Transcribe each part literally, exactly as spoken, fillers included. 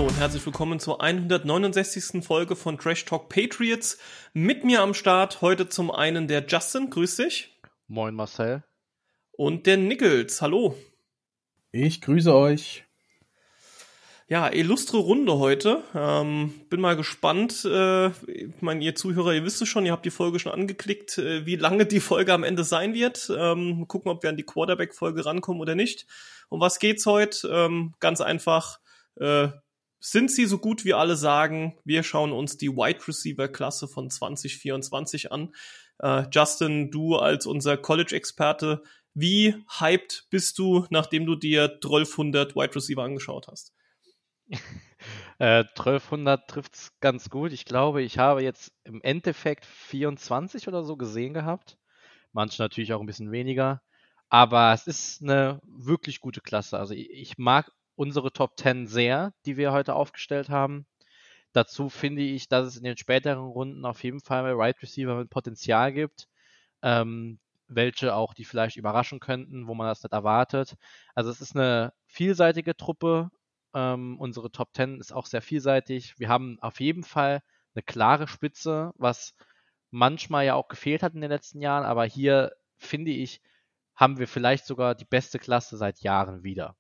und herzlich willkommen zur hundertneunundsechzigsten Folge von Trash Talk Patriots. Mit mir am Start heute zum einen der Justin, grüß dich. Moin Marcel. Und der Nichols, hallo. Ich grüße euch. Ja, illustre Runde heute. Ähm, bin mal gespannt. Äh, ich meine, ihr Zuhörer, ihr wisst es schon, ihr habt die Folge schon angeklickt, äh, wie lange die Folge am Ende sein wird. Ähm, gucken, ob wir an die Quarterback-Folge rankommen oder nicht. Um was geht's heute? Ähm, ganz einfach. Äh, sind sie so gut, wie alle sagen? Wir schauen uns die Wide Receiver-Klasse von zwanzig vierundzwanzig an. Äh, Justin, du als unser College-Experte, wie hyped bist du, nachdem du dir zwölfhundert Wide Receiver angeschaut hast? äh, zwölfhundert trifft's ganz gut. Ich glaube, ich habe jetzt im Endeffekt vierundzwanzig oder so gesehen gehabt. Manche natürlich auch ein bisschen weniger. Aber es ist eine wirklich gute Klasse. Also ich, ich mag unsere Top zehn sehr, die wir heute aufgestellt haben. Dazu finde ich, dass es in den späteren Runden auf jeden Fall Wide right Receiver mit Potenzial gibt. Ähm, welche auch, die vielleicht überraschen könnten, wo man das nicht erwartet. Also es ist eine vielseitige Truppe. Ähm, unsere Top zehn ist auch sehr vielseitig. Wir haben auf jeden Fall eine klare Spitze, was manchmal ja auch gefehlt hat in den letzten Jahren. Aber hier, finde ich, haben wir vielleicht sogar die beste Klasse seit Jahren wieder.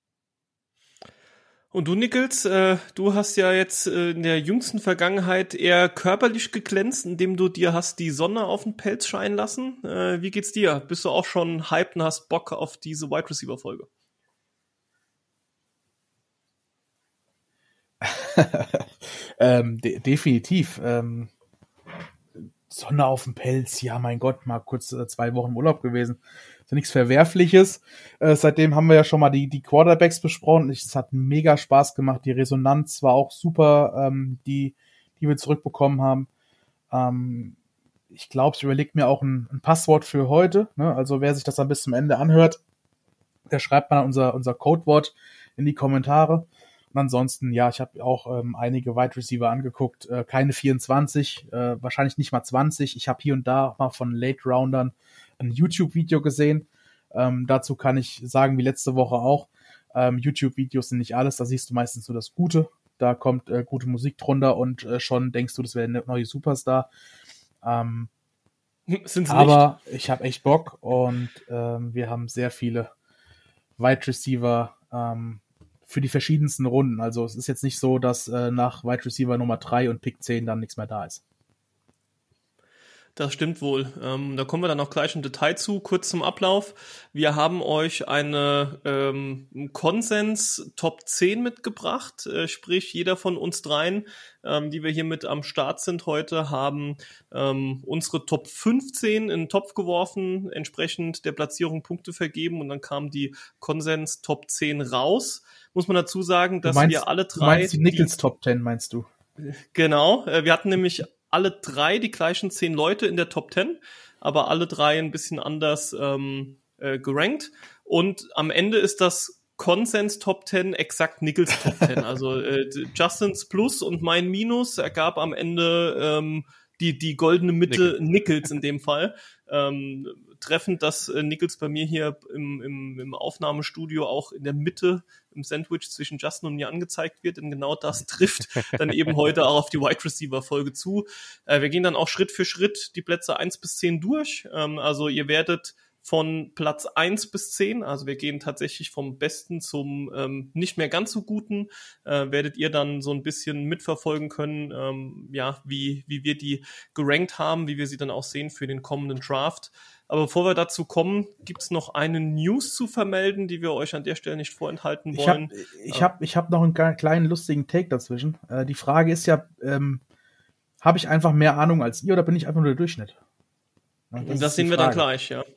Und du, Nichols, äh, du hast ja jetzt äh, in der jüngsten Vergangenheit eher körperlich geglänzt, indem du dir hast die Sonne auf den Pelz scheinen lassen. Äh, wie geht's dir? Bist du auch schon hyped und hast Bock auf diese Wide Receiver Folge? ähm, de- definitiv. Ähm, Sonne auf dem Pelz, ja mein Gott, mal kurz äh, zwei Wochen im Urlaub gewesen. Ist ja nichts Verwerfliches. Äh, seitdem haben wir ja schon mal die, die Quarterbacks besprochen. Es hat mega Spaß gemacht. Die Resonanz war auch super, ähm, die, die wir zurückbekommen haben. Ähm, ich glaube, ich überlege mir auch ein, ein Passwort für heute. Ne? Also wer sich das dann bis zum Ende anhört, der schreibt mal unser, unser Codewort in die Kommentare. Und ansonsten, ja, ich habe auch ähm, einige Wide Receiver angeguckt, äh, keine vierundzwanzig, äh, wahrscheinlich nicht mal zwanzig. Ich habe hier und da auch mal von Late Roundern ein YouTube-Video gesehen. Ähm, dazu kann ich sagen, wie letzte Woche auch, ähm, YouTube-Videos sind nicht alles, da siehst du meistens nur das Gute. Da kommt äh, gute Musik drunter und äh, schon denkst du, das wäre der neue Superstar. Ähm, Sind's aber nicht? ich habe echt Bock und ähm, wir haben sehr viele Wide Receiver ähm, für die verschiedensten Runden. Also es ist jetzt nicht so, dass äh, nach Wide Receiver Nummer drei und Pick zehn dann nichts mehr da ist. Das stimmt wohl. Ähm, da kommen wir dann auch gleich im Detail zu. Kurz zum Ablauf. Wir haben euch eine ähm, Konsens Top zehn mitgebracht. Äh, sprich, jeder von uns dreien, ähm, die wir hier mit am Start sind heute, haben ähm, unsere Top fünfzehn in den Topf geworfen, entsprechend der Platzierung Punkte vergeben und dann kam die Konsens Top zehn raus. Muss man dazu sagen, dass meinst, wir alle drei... Du meinst die Nichols die, Top zehn, meinst du? Genau. Äh, wir hatten nämlich alle drei die gleichen zehn Leute in der Top zehn, aber alle drei ein bisschen anders ähm, äh, gerankt. Und am Ende ist das Konsens Top zehn exakt Nichols Top zehn. Also äh, Justins Plus und mein Minus ergab am Ende ähm, die, die goldene Mitte Nichols, Nichols in dem Fall. Ähm, treffend, dass äh, Nichols bei mir hier im, im, im Aufnahmestudio auch in der Mitte im Sandwich zwischen Justin und mir angezeigt wird, denn genau das trifft dann eben heute auch auf die Wide Receiver Folge zu. Äh, wir gehen dann auch Schritt für Schritt die Plätze eins bis zehn durch. Ähm, also ihr werdet von Platz eins bis zehn, also wir gehen tatsächlich vom Besten zum ähm, nicht mehr ganz so Guten, äh, werdet ihr dann so ein bisschen mitverfolgen können, ähm, ja, wie, wie wir die gerankt haben, wie wir sie dann auch sehen für den kommenden Draft. Aber bevor wir dazu kommen, gibt's noch eine News zu vermelden, die wir euch an der Stelle nicht vorenthalten wollen. Ich habe ich hab, ich hab noch einen kleinen lustigen Take dazwischen. Äh, die Frage ist ja, ähm, habe ich einfach mehr Ahnung als ihr oder bin ich einfach nur der Durchschnitt? Ja, das das sehen wir dann gleich, ja.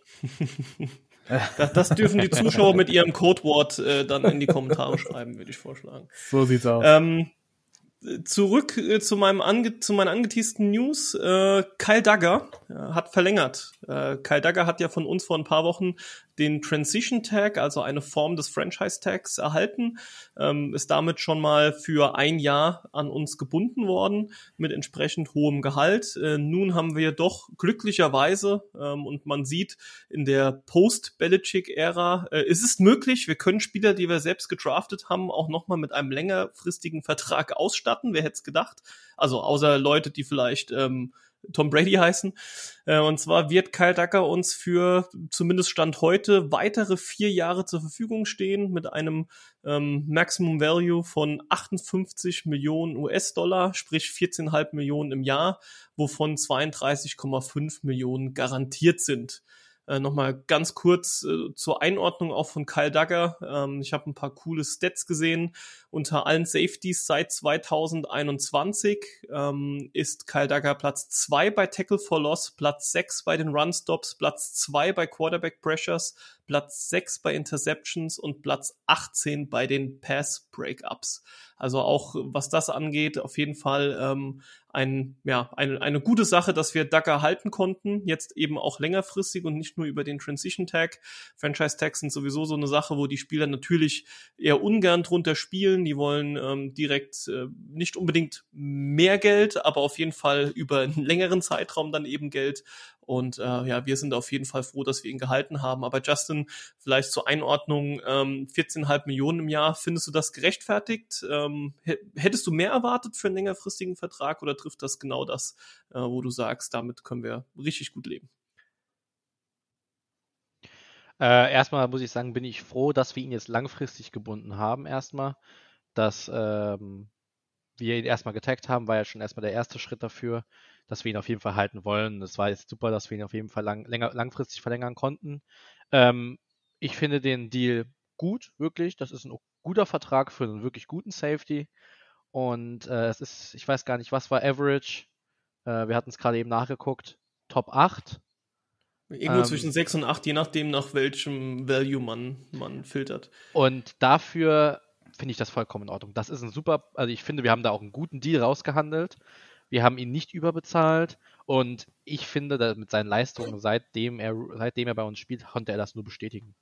das, das dürfen die Zuschauer mit ihrem Codewort äh, dann in die Kommentare schreiben, würde ich vorschlagen. So sieht's aus. Ähm, Zurück äh, zu meinem ange- zu meinen angeteasten News. Äh, Kyle Dugger äh, hat verlängert. Äh, Kyle Dugger hat ja von uns vor ein paar Wochen den Transition Tag, also eine Form des Franchise Tags, erhalten, ähm, ist damit schon mal für ein Jahr an uns gebunden worden mit entsprechend hohem Gehalt. Äh, nun haben wir doch glücklicherweise, ähm, und man sieht in der Post-Belichick-Ära, äh, es ist möglich, wir können Spieler, die wir selbst gedraftet haben, auch nochmal mit einem längerfristigen Vertrag ausstatten. Wer hätte es gedacht? Also außer Leute, die vielleicht ähm, Tom Brady heißen. Äh, und zwar wird Kyle Dugger uns für zumindest Stand heute weitere vier Jahre zur Verfügung stehen mit einem ähm, Maximum Value von achtundfünfzig Millionen U S-Dollar, sprich vierzehn Komma fünf Millionen im Jahr, wovon zweiunddreißig Komma fünf Millionen garantiert sind. Äh, Nochmal ganz kurz äh, zur Einordnung auch von Kyle Dugger. Ähm, ich habe ein paar coole Stats gesehen. Unter allen Safeties seit zweitausendeinundzwanzig ähm, ist Kyle Dugger Platz zwei bei Tackle for Loss, Platz sechs bei den Run-Stops, Platz zwei bei Quarterback Pressures, Platz sechs bei Interceptions und Platz achtzehn bei den Pass-Breakups. Also auch was das angeht, auf jeden Fall ähm, ein, ja, eine, eine gute Sache, dass wir Dugger halten konnten, jetzt eben auch längerfristig und nicht nur über den Transition Tag. Franchise Tags sind sowieso so eine Sache, wo die Spieler natürlich eher ungern drunter spielen. Die wollen ähm, direkt äh, nicht unbedingt mehr Geld, aber auf jeden Fall über einen längeren Zeitraum dann eben Geld. Und äh, ja, wir sind auf jeden Fall froh, dass wir ihn gehalten haben. Aber Justin, vielleicht zur Einordnung, ähm, vierzehn Komma fünf Millionen im Jahr, findest du das gerechtfertigt? Ähm, hättest du mehr erwartet für einen längerfristigen Vertrag oder trifft das genau das, äh, wo du sagst, damit können wir richtig gut leben? Äh, erstmal muss ich sagen, bin ich froh, dass wir ihn jetzt langfristig gebunden haben. Erstmal, dass ähm, wir ihn erstmal getaggt haben, war ja schon erstmal der erste Schritt dafür, dass wir ihn auf jeden Fall halten wollen. Es war jetzt super, dass wir ihn auf jeden Fall lang, länger, langfristig verlängern konnten. Ähm, ich finde den Deal gut, wirklich. Das ist ein guter Vertrag für einen wirklich guten Safety. Und äh, es ist, ich weiß gar nicht, was war Average? Äh, wir hatten es gerade eben nachgeguckt. Top acht. Irgendwo Ähm, zwischen sechs und acht, je nachdem, nach welchem Value man, man filtert. Und dafür finde ich das vollkommen in Ordnung. Das ist ein super, also ich finde, wir haben da auch einen guten Deal rausgehandelt. Wir haben ihn nicht überbezahlt und ich finde, dass mit seinen Leistungen, seitdem er, seitdem er bei uns spielt, konnte er das nur bestätigen.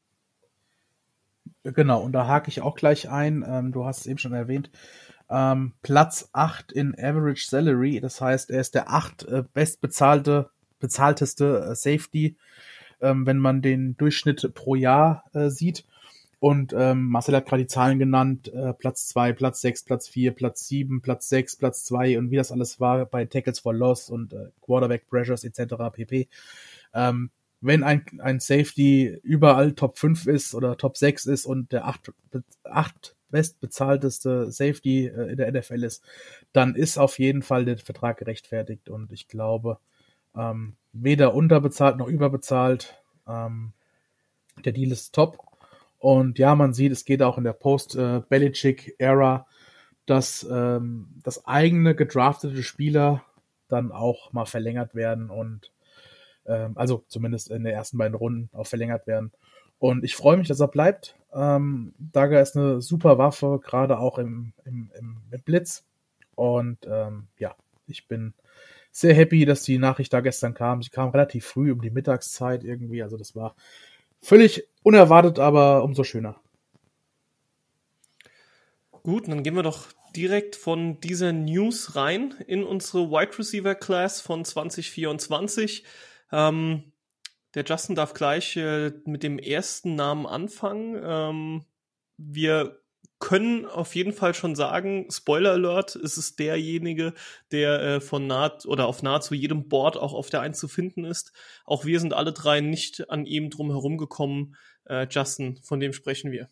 Genau, und da hake ich auch gleich ein. Ähm, du hast es eben schon erwähnt. Ähm, Platz acht in Average Salary, das heißt, er ist der acht äh, bestbezahlte, bezahlteste äh, Safety, ähm, wenn man den Durchschnitt pro Jahr äh, sieht. Und ähm, Marcel hat gerade die Zahlen genannt, äh, Platz zwei, Platz sechs, Platz vier, Platz sieben, Platz sechs, Platz zwei und wie das alles war bei Tackles for Loss und äh, Quarterback Pressures et cetera pp. Ähm, wenn ein, ein Safety überall Top fünf ist oder Top sechs ist und der acht, acht bestbezahlteste Safety äh, in der N F L ist, dann ist auf jeden Fall der Vertrag gerechtfertigt und ich glaube, ähm, weder unterbezahlt noch überbezahlt. Ähm, der Deal ist top. Und ja, man sieht, es geht auch in der Post-Belichick-Ära, dass ähm, das eigene gedraftete Spieler dann auch mal verlängert werden und ähm, also zumindest in den ersten beiden Runden auch verlängert werden. Und ich freue mich, dass er bleibt. Ähm, Dugger ist eine super Waffe, gerade auch im, im, im, im Blitz. Und ähm, ja, ich bin sehr happy, dass die Nachricht da gestern kam. Sie kam relativ früh um die Mittagszeit irgendwie, also das war völlig unerwartet, aber umso schöner. Gut, dann gehen wir doch direkt von dieser News rein in unsere Wide Receiver Class von zwanzig vierundzwanzig. Ähm, der Justin darf gleich äh, mit dem ersten Namen anfangen. Ähm, wir können auf jeden Fall schon sagen, Spoiler Alert, es ist derjenige, der äh, von nah oder auf nahezu jedem Board auch auf der eins zu finden ist. Auch wir sind alle drei nicht an ihm drum herum gekommen. Äh, Justin, von dem sprechen wir.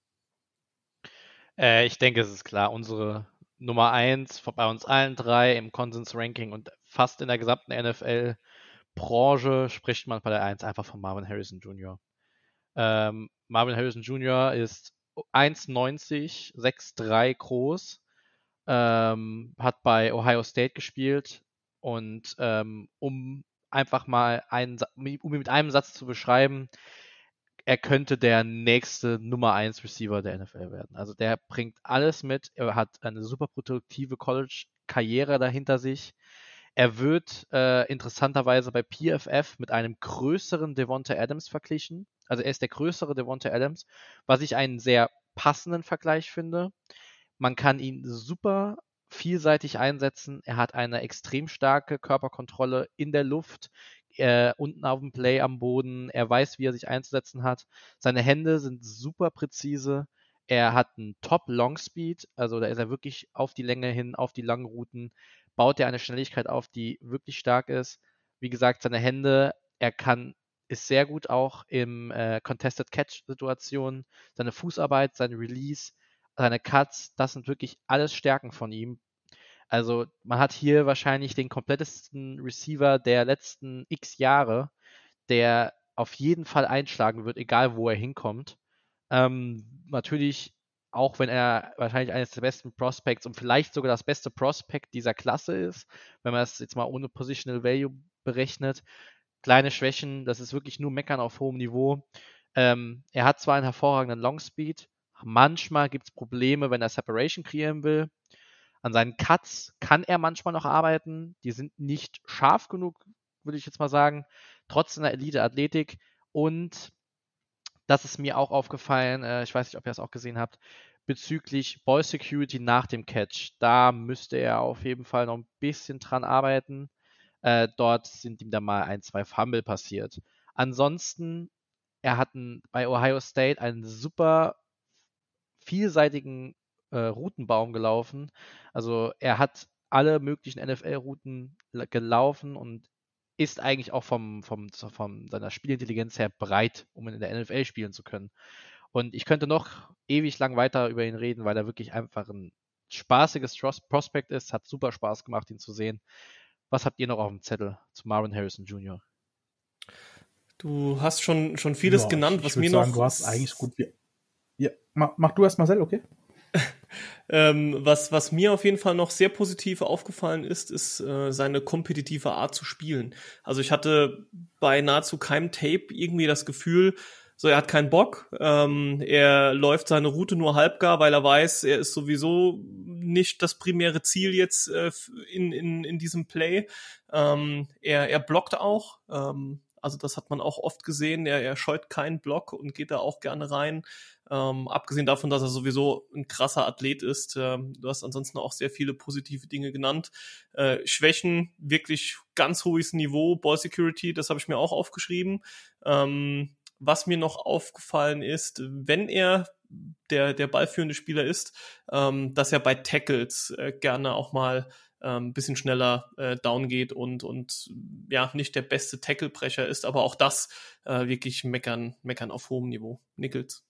Äh, ich denke, es ist klar, unsere Nummer eins bei uns allen drei im Konsens-Ranking und fast in der gesamten N F L-Branche spricht man bei der eins einfach von Marvin Harrison Junior Ähm, Marvin Harrison Junior ist eins neunzig, sechs drei groß, ähm, hat bei Ohio State gespielt und ähm, um einfach mal einen, um ihn mit einem Satz zu beschreiben, er könnte der nächste Nummer eins Receiver der N F L werden. Also der bringt alles mit, er hat eine super produktive College-Karriere dahinter sich. Er wird äh, interessanterweise bei P F F mit einem größeren Devonta Adams verglichen. Also er ist der größere Devontae Adams, was ich einen sehr passenden Vergleich finde. Man kann ihn super vielseitig einsetzen. Er hat eine extrem starke Körperkontrolle in der Luft, äh, unten auf dem Play am Boden. Er weiß, wie er sich einzusetzen hat. Seine Hände sind super präzise. Er hat einen Top-Long-Speed, also da ist er wirklich auf die Länge hin, auf die langen Routen, baut er eine Schnelligkeit auf, die wirklich stark ist. Wie gesagt, seine Hände, er kann, ist sehr gut auch im äh, Contested Catch-Situationen. Seine Fußarbeit, sein Release, seine Cuts, das sind wirklich alles Stärken von ihm. Also man hat hier wahrscheinlich den komplettesten Receiver der letzten x Jahre, der auf jeden Fall einschlagen wird, egal wo er hinkommt. Ähm, natürlich, auch wenn er wahrscheinlich eines der besten Prospects und vielleicht sogar das beste Prospect dieser Klasse ist, wenn man es jetzt mal ohne Positional Value berechnet. Kleine Schwächen, das ist wirklich nur Meckern auf hohem Niveau. Ähm, er hat zwar einen hervorragenden Longspeed, manchmal gibt es Probleme, wenn er Separation kreieren will. An seinen Cuts kann er manchmal noch arbeiten. Die sind nicht scharf genug, würde ich jetzt mal sagen, trotz seiner Elite-Athletik. Und das ist mir auch aufgefallen, äh, ich weiß nicht, ob ihr es auch gesehen habt, bezüglich Ball Security nach dem Catch. Da müsste er auf jeden Fall noch ein bisschen dran arbeiten. Äh, dort sind ihm dann mal ein, zwei Fumble passiert. Ansonsten, er hat ein, bei Ohio State einen super vielseitigen äh, Routenbaum gelaufen. Also er hat alle möglichen N F L-Routen gelaufen und ist eigentlich auch vom, vom, von seiner Spielintelligenz her bereit, um in der N F L spielen zu können. Und ich könnte noch ewig lang weiter über ihn reden, weil er wirklich einfach ein spaßiges Prospect ist. Hat super Spaß gemacht, ihn zu sehen. Was habt ihr noch auf dem Zettel zu Marvin Harrison Junior? Du hast schon, schon vieles ja, genannt, ich, was ich mir sagen, noch... Du hast eigentlich gut... Ja, mach, mach du erst, Marcel, okay? ähm, was, was mir auf jeden Fall noch sehr positiv aufgefallen ist, ist äh, seine kompetitive Art zu spielen. Also ich hatte bei nahezu keinem Tape irgendwie das Gefühl, so er hat keinen Bock, ähm, er läuft seine Route nur halbgar, weil er weiß, er ist sowieso nicht das primäre Ziel jetzt äh, in, in, in diesem Play. Ähm, er, er blockt auch, ähm, also das hat man auch oft gesehen, er, er scheut keinen Block und geht da auch gerne rein. Ähm, abgesehen davon, dass er sowieso ein krasser Athlet ist. Ähm, du hast ansonsten auch sehr viele positive Dinge genannt. Äh, Schwächen, wirklich ganz hohes Niveau. Ball Security, das habe ich mir auch aufgeschrieben. Ähm, was mir noch aufgefallen ist, wenn er der, der ballführende Spieler ist, ähm, dass er bei Tackles äh, gerne auch mal ein ähm, bisschen schneller äh, down geht und, und ja, nicht der beste Tackle-Brecher ist, aber auch das äh, wirklich meckern, meckern auf hohem Niveau. Nichols.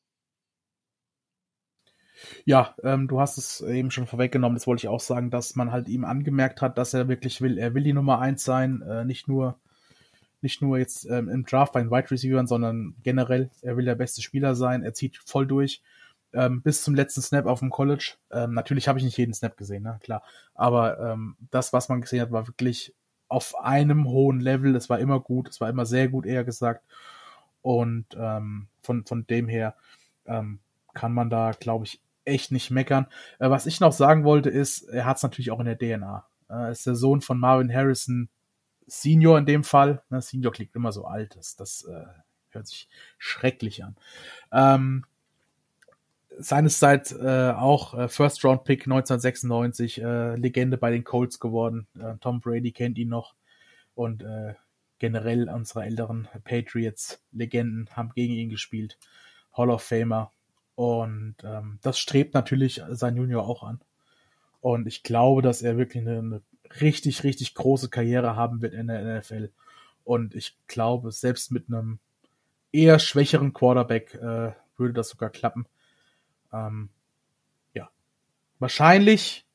Ja, ähm, du hast es eben schon vorweggenommen, das wollte ich auch sagen, dass man halt ihm angemerkt hat, dass er wirklich will, er will die Nummer eins sein, äh, nicht nur nicht nur jetzt ähm, im Draft bei den Wide Receivers, sondern generell, er will der beste Spieler sein, er zieht voll durch, ähm, bis zum letzten Snap auf dem College. Ähm, natürlich habe ich nicht jeden Snap gesehen, ne, klar, aber ähm, das, was man gesehen hat, war wirklich auf einem hohen Level, es war immer gut, es war immer sehr gut, eher gesagt, und ähm, von, von dem her ähm, kann man da, glaube ich, echt nicht meckern. Äh, was ich noch sagen wollte, ist, er hat es natürlich auch in der D N A. Er äh, ist der Sohn von Marvin Harrison Senior in dem Fall. Ne, Senior klingt immer so alt. Das, das äh, hört sich schrecklich an. Ähm, seinerzeit äh, auch äh, First-Round-Pick neunzehnhundertsechsundneunzig, äh, Legende bei den Colts geworden. Äh, Tom Brady kennt ihn noch. Und äh, generell unsere älteren Patriots-Legenden haben gegen ihn gespielt. Hall of Famer. Und ähm, das strebt natürlich sein Junior auch an. Und ich glaube, dass er wirklich eine, eine richtig, richtig große Karriere haben wird in der N F L. Und ich glaube, selbst mit einem eher schwächeren Quarterback äh, würde das sogar klappen. Ähm, ja. Wahrscheinlich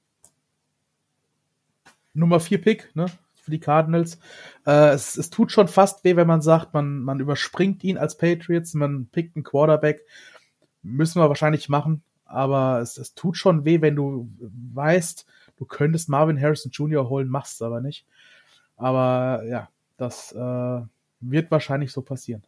Nummer vier Pick, ne? Für die Cardinals. Äh, es, es tut schon fast weh, wenn man sagt, man, man überspringt ihn als Patriots, man pickt einen Quarterback. Müssen wir wahrscheinlich machen, aber es, es tut schon weh, wenn du weißt, du könntest Marvin Harrison Junior holen, machst es aber nicht. Aber ja, das äh, wird wahrscheinlich so passieren.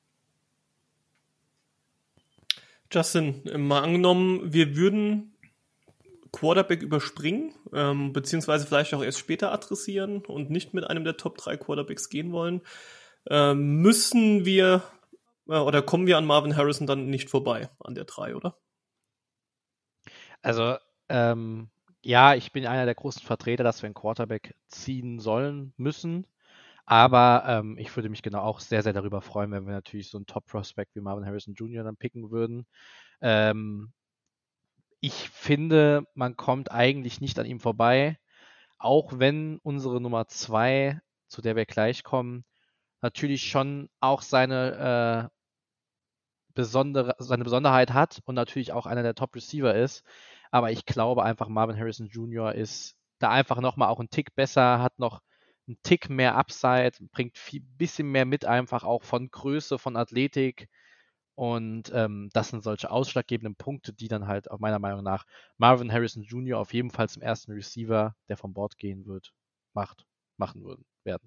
Justin, mal angenommen, wir würden Quarterback überspringen, ähm, beziehungsweise vielleicht auch erst später adressieren und nicht mit einem der Top drei Quarterbacks gehen wollen, ähm, müssen wir äh, oder kommen wir an Marvin Harrison dann nicht vorbei an der drei, oder? Also, ähm, ja, ich bin einer der großen Vertreter, dass wir einen Quarterback ziehen sollen, müssen. Aber ähm, ich würde mich genau auch sehr, sehr darüber freuen, wenn wir natürlich so einen Top-Prospect wie Marvin Harrison Junior dann picken würden. Ähm, ich finde, man kommt eigentlich nicht an ihm vorbei, auch wenn unsere Nummer zwei, zu der wir gleich kommen, natürlich schon auch seine, äh, besondere, seine Besonderheit hat und natürlich auch einer der Top-Receiver ist. Aber ich glaube einfach, Marvin Harrison Junior ist da einfach nochmal auch einen Tick besser, hat noch einen Tick mehr Upside, bringt ein bisschen mehr mit, einfach auch von Größe, von Athletik. Und ähm, das sind solche ausschlaggebenden Punkte, die dann halt auch meiner Meinung nach Marvin Harrison Junior auf jeden Fall zum ersten Receiver, der vom Board gehen wird, macht, machen würden, werden.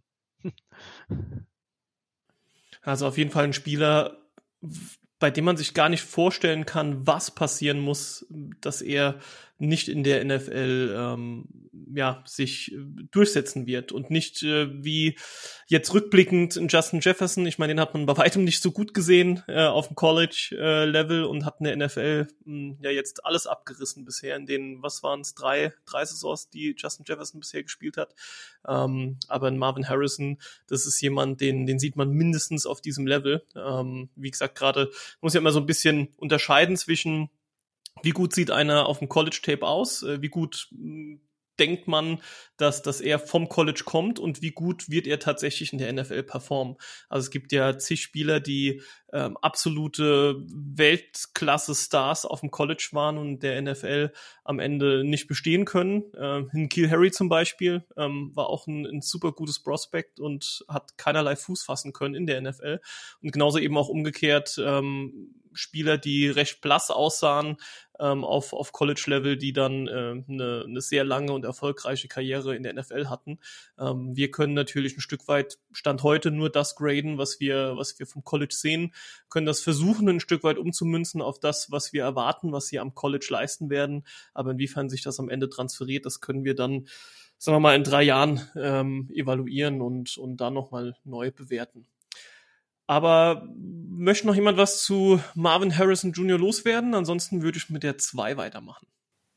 Also auf jeden Fall ein Spieler, bei dem man sich gar nicht vorstellen kann, was passieren muss, dass er nicht in der N F L ähm, ja, sich durchsetzen wird und nicht äh, wie jetzt rückblickend in Justin Jefferson. Ich meine, den hat man bei weitem nicht so gut gesehen äh, auf dem College-Level äh, und hat in der N F L mh, ja jetzt alles abgerissen bisher in den, was waren es, drei, drei Saisons, die Justin Jefferson bisher gespielt hat. Ähm, aber in Marvin Harrison, das ist jemand, den, den sieht man mindestens auf diesem Level. Ähm, wie gesagt, gerade muss ja immer so ein bisschen unterscheiden zwischen wie gut sieht einer auf dem College-Tape aus, wie gut mh, denkt man, dass, dass er vom College kommt und wie gut wird er tatsächlich in der N F L performen. Also es gibt ja zig Spieler, die ähm, absolute Weltklasse-Stars auf dem College waren und der N F L am Ende nicht bestehen können. Ähm, N'Keal Harry zum Beispiel ähm, war auch ein, ein super gutes Prospect und hat keinerlei Fuß fassen können in der N F L. Und genauso eben auch umgekehrt ähm, Spieler, die recht blass aussahen ähm, auf, auf College-Level, die dann äh, eine, eine sehr lange und erfolgreiche Karriere in der N F L hatten. Ähm, wir können natürlich ein Stück weit Stand heute nur das graden, was wir, was wir vom College sehen, können das versuchen, ein Stück weit umzumünzen auf das, was wir erwarten, was sie am College leisten werden. Aber inwiefern sich das am Ende transferiert, das können wir dann, sagen wir mal, in drei Jahren ähm, evaluieren und, und dann nochmal neu bewerten. Aber möchte noch jemand was zu Marvin Harrison Junior loswerden? Ansonsten würde ich mit der zwei weitermachen.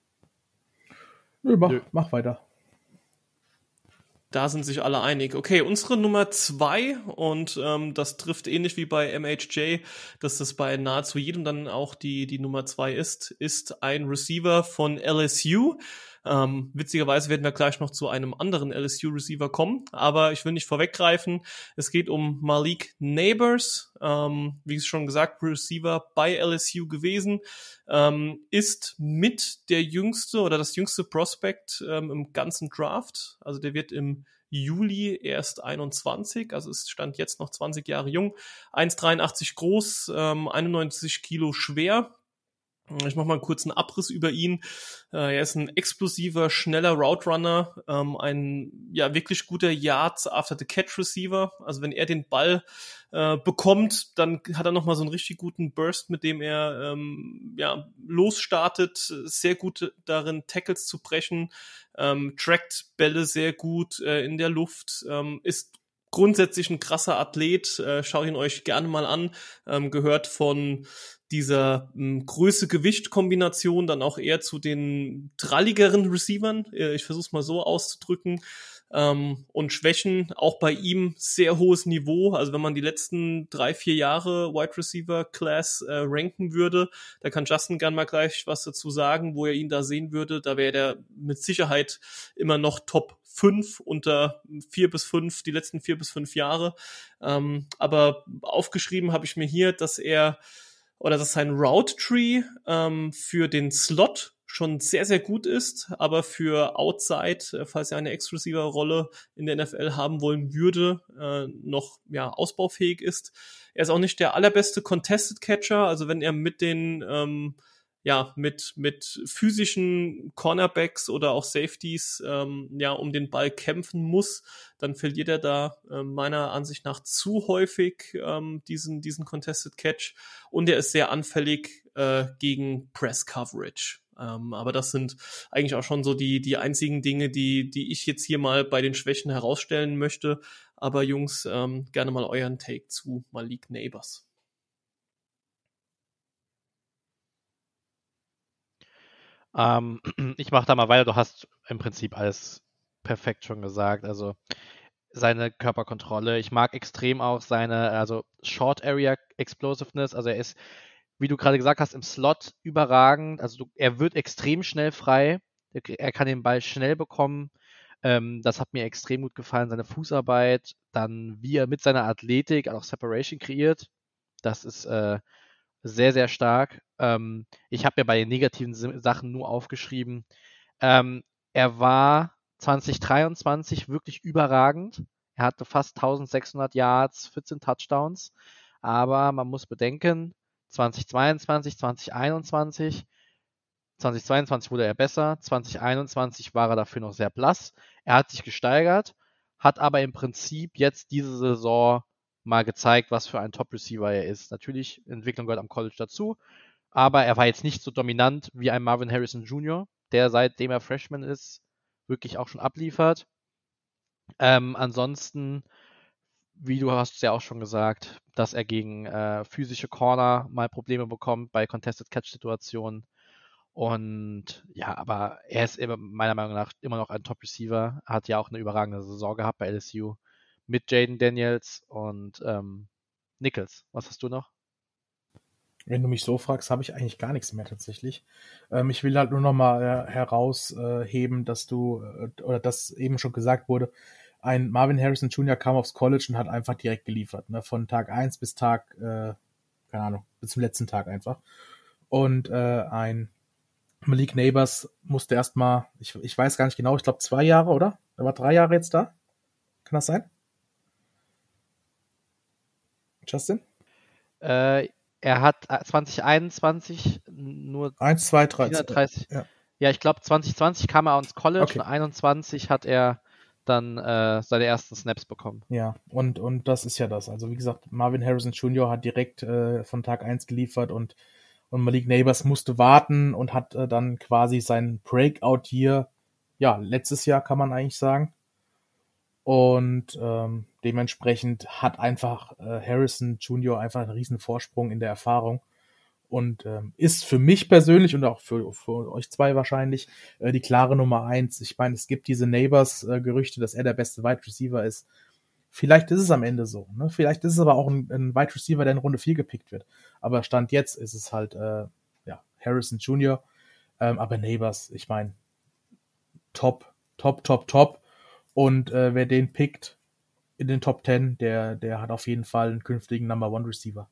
Nö, mach, Nö. mach weiter. Da sind sich alle einig. Okay, unsere Nummer zwei, und ähm, das trifft ähnlich wie bei M H J, dass das bei nahezu jedem dann auch die, die Nummer zwei ist, ist ein Receiver von L S U. Ähm, witzigerweise werden wir gleich noch zu einem anderen L S U-Receiver kommen, aber ich will nicht vorweggreifen. Es geht um Malik Nabers, ähm, wie schon gesagt, Receiver bei L S U gewesen, ähm, ist mit der jüngste oder das jüngste Prospect ähm, im ganzen Draft. Also der wird im Juli erst einundzwanzig, also es stand jetzt noch zwanzig Jahre jung, eins Komma dreiundachtzig groß, ähm, einundneunzig Kilo schwer. Ich mache mal einen kurzen Abriss über ihn. Äh, er ist ein explosiver, schneller Route Runner, ähm, ein ja wirklich guter Yards-After-the-Catch-Receiver. Also wenn er den Ball äh, bekommt, dann hat er nochmal so einen richtig guten Burst, mit dem er ähm, ja losstartet. Sehr gut darin, Tackles zu brechen, ähm, trackt Bälle sehr gut äh, in der Luft, ähm, ist grundsätzlich ein krasser Athlet. Äh, schaut ihn euch gerne mal an. Ähm, gehört von dieser ähm, Größe-Gewicht-Kombination dann auch eher zu den dralligeren Receivern. Äh, ich versuche es mal so auszudrücken. Ähm, und Schwächen, auch bei ihm sehr hohes Niveau. Also wenn man die letzten drei, vier Jahre Wide Receiver Class äh, ranken würde, da kann Justin gern mal gleich was dazu sagen, wo er ihn da sehen würde. Da wäre der mit Sicherheit immer noch Top fünf unter vier bis fünf, die letzten vier bis fünf Jahre. Ähm, aber aufgeschrieben habe ich mir hier, dass er oder dass sein Route Tree ähm, für den Slot schon sehr, sehr gut ist, aber für Outside, falls er eine Ex-Receiver-Rolle in der N F L haben wollen würde, äh, noch ja ausbaufähig ist. Er ist auch nicht der allerbeste Contested Catcher, also wenn er mit den ähm, ja mit mit physischen Cornerbacks oder auch Safeties ähm, ja um den Ball kämpfen muss, dann verliert er da äh, meiner Ansicht nach zu häufig ähm, diesen diesen Contested Catch und er ist sehr anfällig äh, gegen Press Coverage. Ähm, aber das sind eigentlich auch schon so die die einzigen Dinge, die die ich jetzt hier mal bei den Schwächen herausstellen möchte. Aber Jungs, ähm, gerne mal euren Take zu Malik Nabers. Ähm, ich mache da mal weiter. Du hast im Prinzip alles perfekt schon gesagt. Also seine Körperkontrolle. Ich mag extrem auch seine, also Short Area Explosiveness. Also er ist, wie du gerade gesagt hast, im Slot überragend. Also du, er wird extrem schnell frei. Er, er kann den Ball schnell bekommen. Ähm, das hat mir extrem gut gefallen. Seine Fußarbeit, dann wie er mit seiner Athletik auch Separation kreiert. Das ist äh, sehr, sehr stark. Ähm, ich habe mir bei den negativen Sachen nur aufgeschrieben. Ähm, er war zwanzig dreiundzwanzig wirklich überragend. Er hatte fast eintausendsechshundert Yards, vierzehn Touchdowns. Aber man muss bedenken, zwanzig zweiundzwanzig, zwanzig einundzwanzig, zwanzig zweiundzwanzig wurde er besser, zwanzig einundzwanzig war er dafür noch sehr blass. Er hat sich gesteigert, hat aber im Prinzip jetzt diese Saison mal gezeigt, was für ein Top-Receiver er ist. Natürlich, Entwicklung gehört am College dazu, aber er war jetzt nicht so dominant wie ein Marvin Harrison Junior, der seitdem er Freshman ist, wirklich auch schon abliefert. Ähm, ansonsten, wie du hast es ja auch schon gesagt, dass er gegen äh, physische Corner mal Probleme bekommt bei Contested-Catch-Situationen. Und ja, aber er ist immer, meiner Meinung nach immer noch ein Top-Receiver. Hat ja auch eine überragende Saison gehabt bei L S U mit Jaden Daniels und ähm, Nichols. Was hast du noch? Wenn du mich so fragst, habe ich eigentlich gar nichts mehr tatsächlich. Ähm, ich will halt nur noch mal äh, herausheben, dass du, äh, oder dass eben schon gesagt wurde, ein Marvin Harrison Junior kam aufs College und hat einfach direkt geliefert. Ne? Von Tag eins bis Tag, äh, keine Ahnung, bis zum letzten Tag einfach. Und äh, ein Malik Neighbors musste erstmal, ich, ich weiß gar nicht genau, ich glaube zwei Jahre, oder? Er war drei Jahre jetzt da. Kann das sein? Justin? Äh, er hat zwanzig einundzwanzig nur eins, zwei, drei. vierunddreißig. Ja, ja ich glaube zwanzig zwanzig kam er ans College okay. Und einundzwanzig hat er dann äh, seine ersten Snaps bekommen. Ja, und, und das ist ja das. Also wie gesagt, Marvin Harrison Junior hat direkt äh, von Tag eins geliefert und, und Malik Neighbors musste warten und hat äh, dann quasi sein Breakout-Year, ja, letztes Jahr kann man eigentlich sagen. Und ähm, dementsprechend hat einfach äh, Harrison Junior einfach einen riesen Vorsprung in der Erfahrung und ähm, ist für mich persönlich und auch für, für euch zwei wahrscheinlich äh, die klare Nummer eins. Ich meine, es gibt diese Neighbors-Gerüchte, dass er der beste Wide Receiver ist. Vielleicht ist es am Ende so. Ne? Vielleicht ist es aber auch ein, ein Wide Receiver, der in Runde vier gepickt wird. Aber Stand jetzt ist es halt äh, ja, Harrison Junior Ähm, aber Neighbors, ich meine, top, top, top, top. Und äh, wer den pickt in den Top Ten, der, der hat auf jeden Fall einen künftigen Number One Receiver.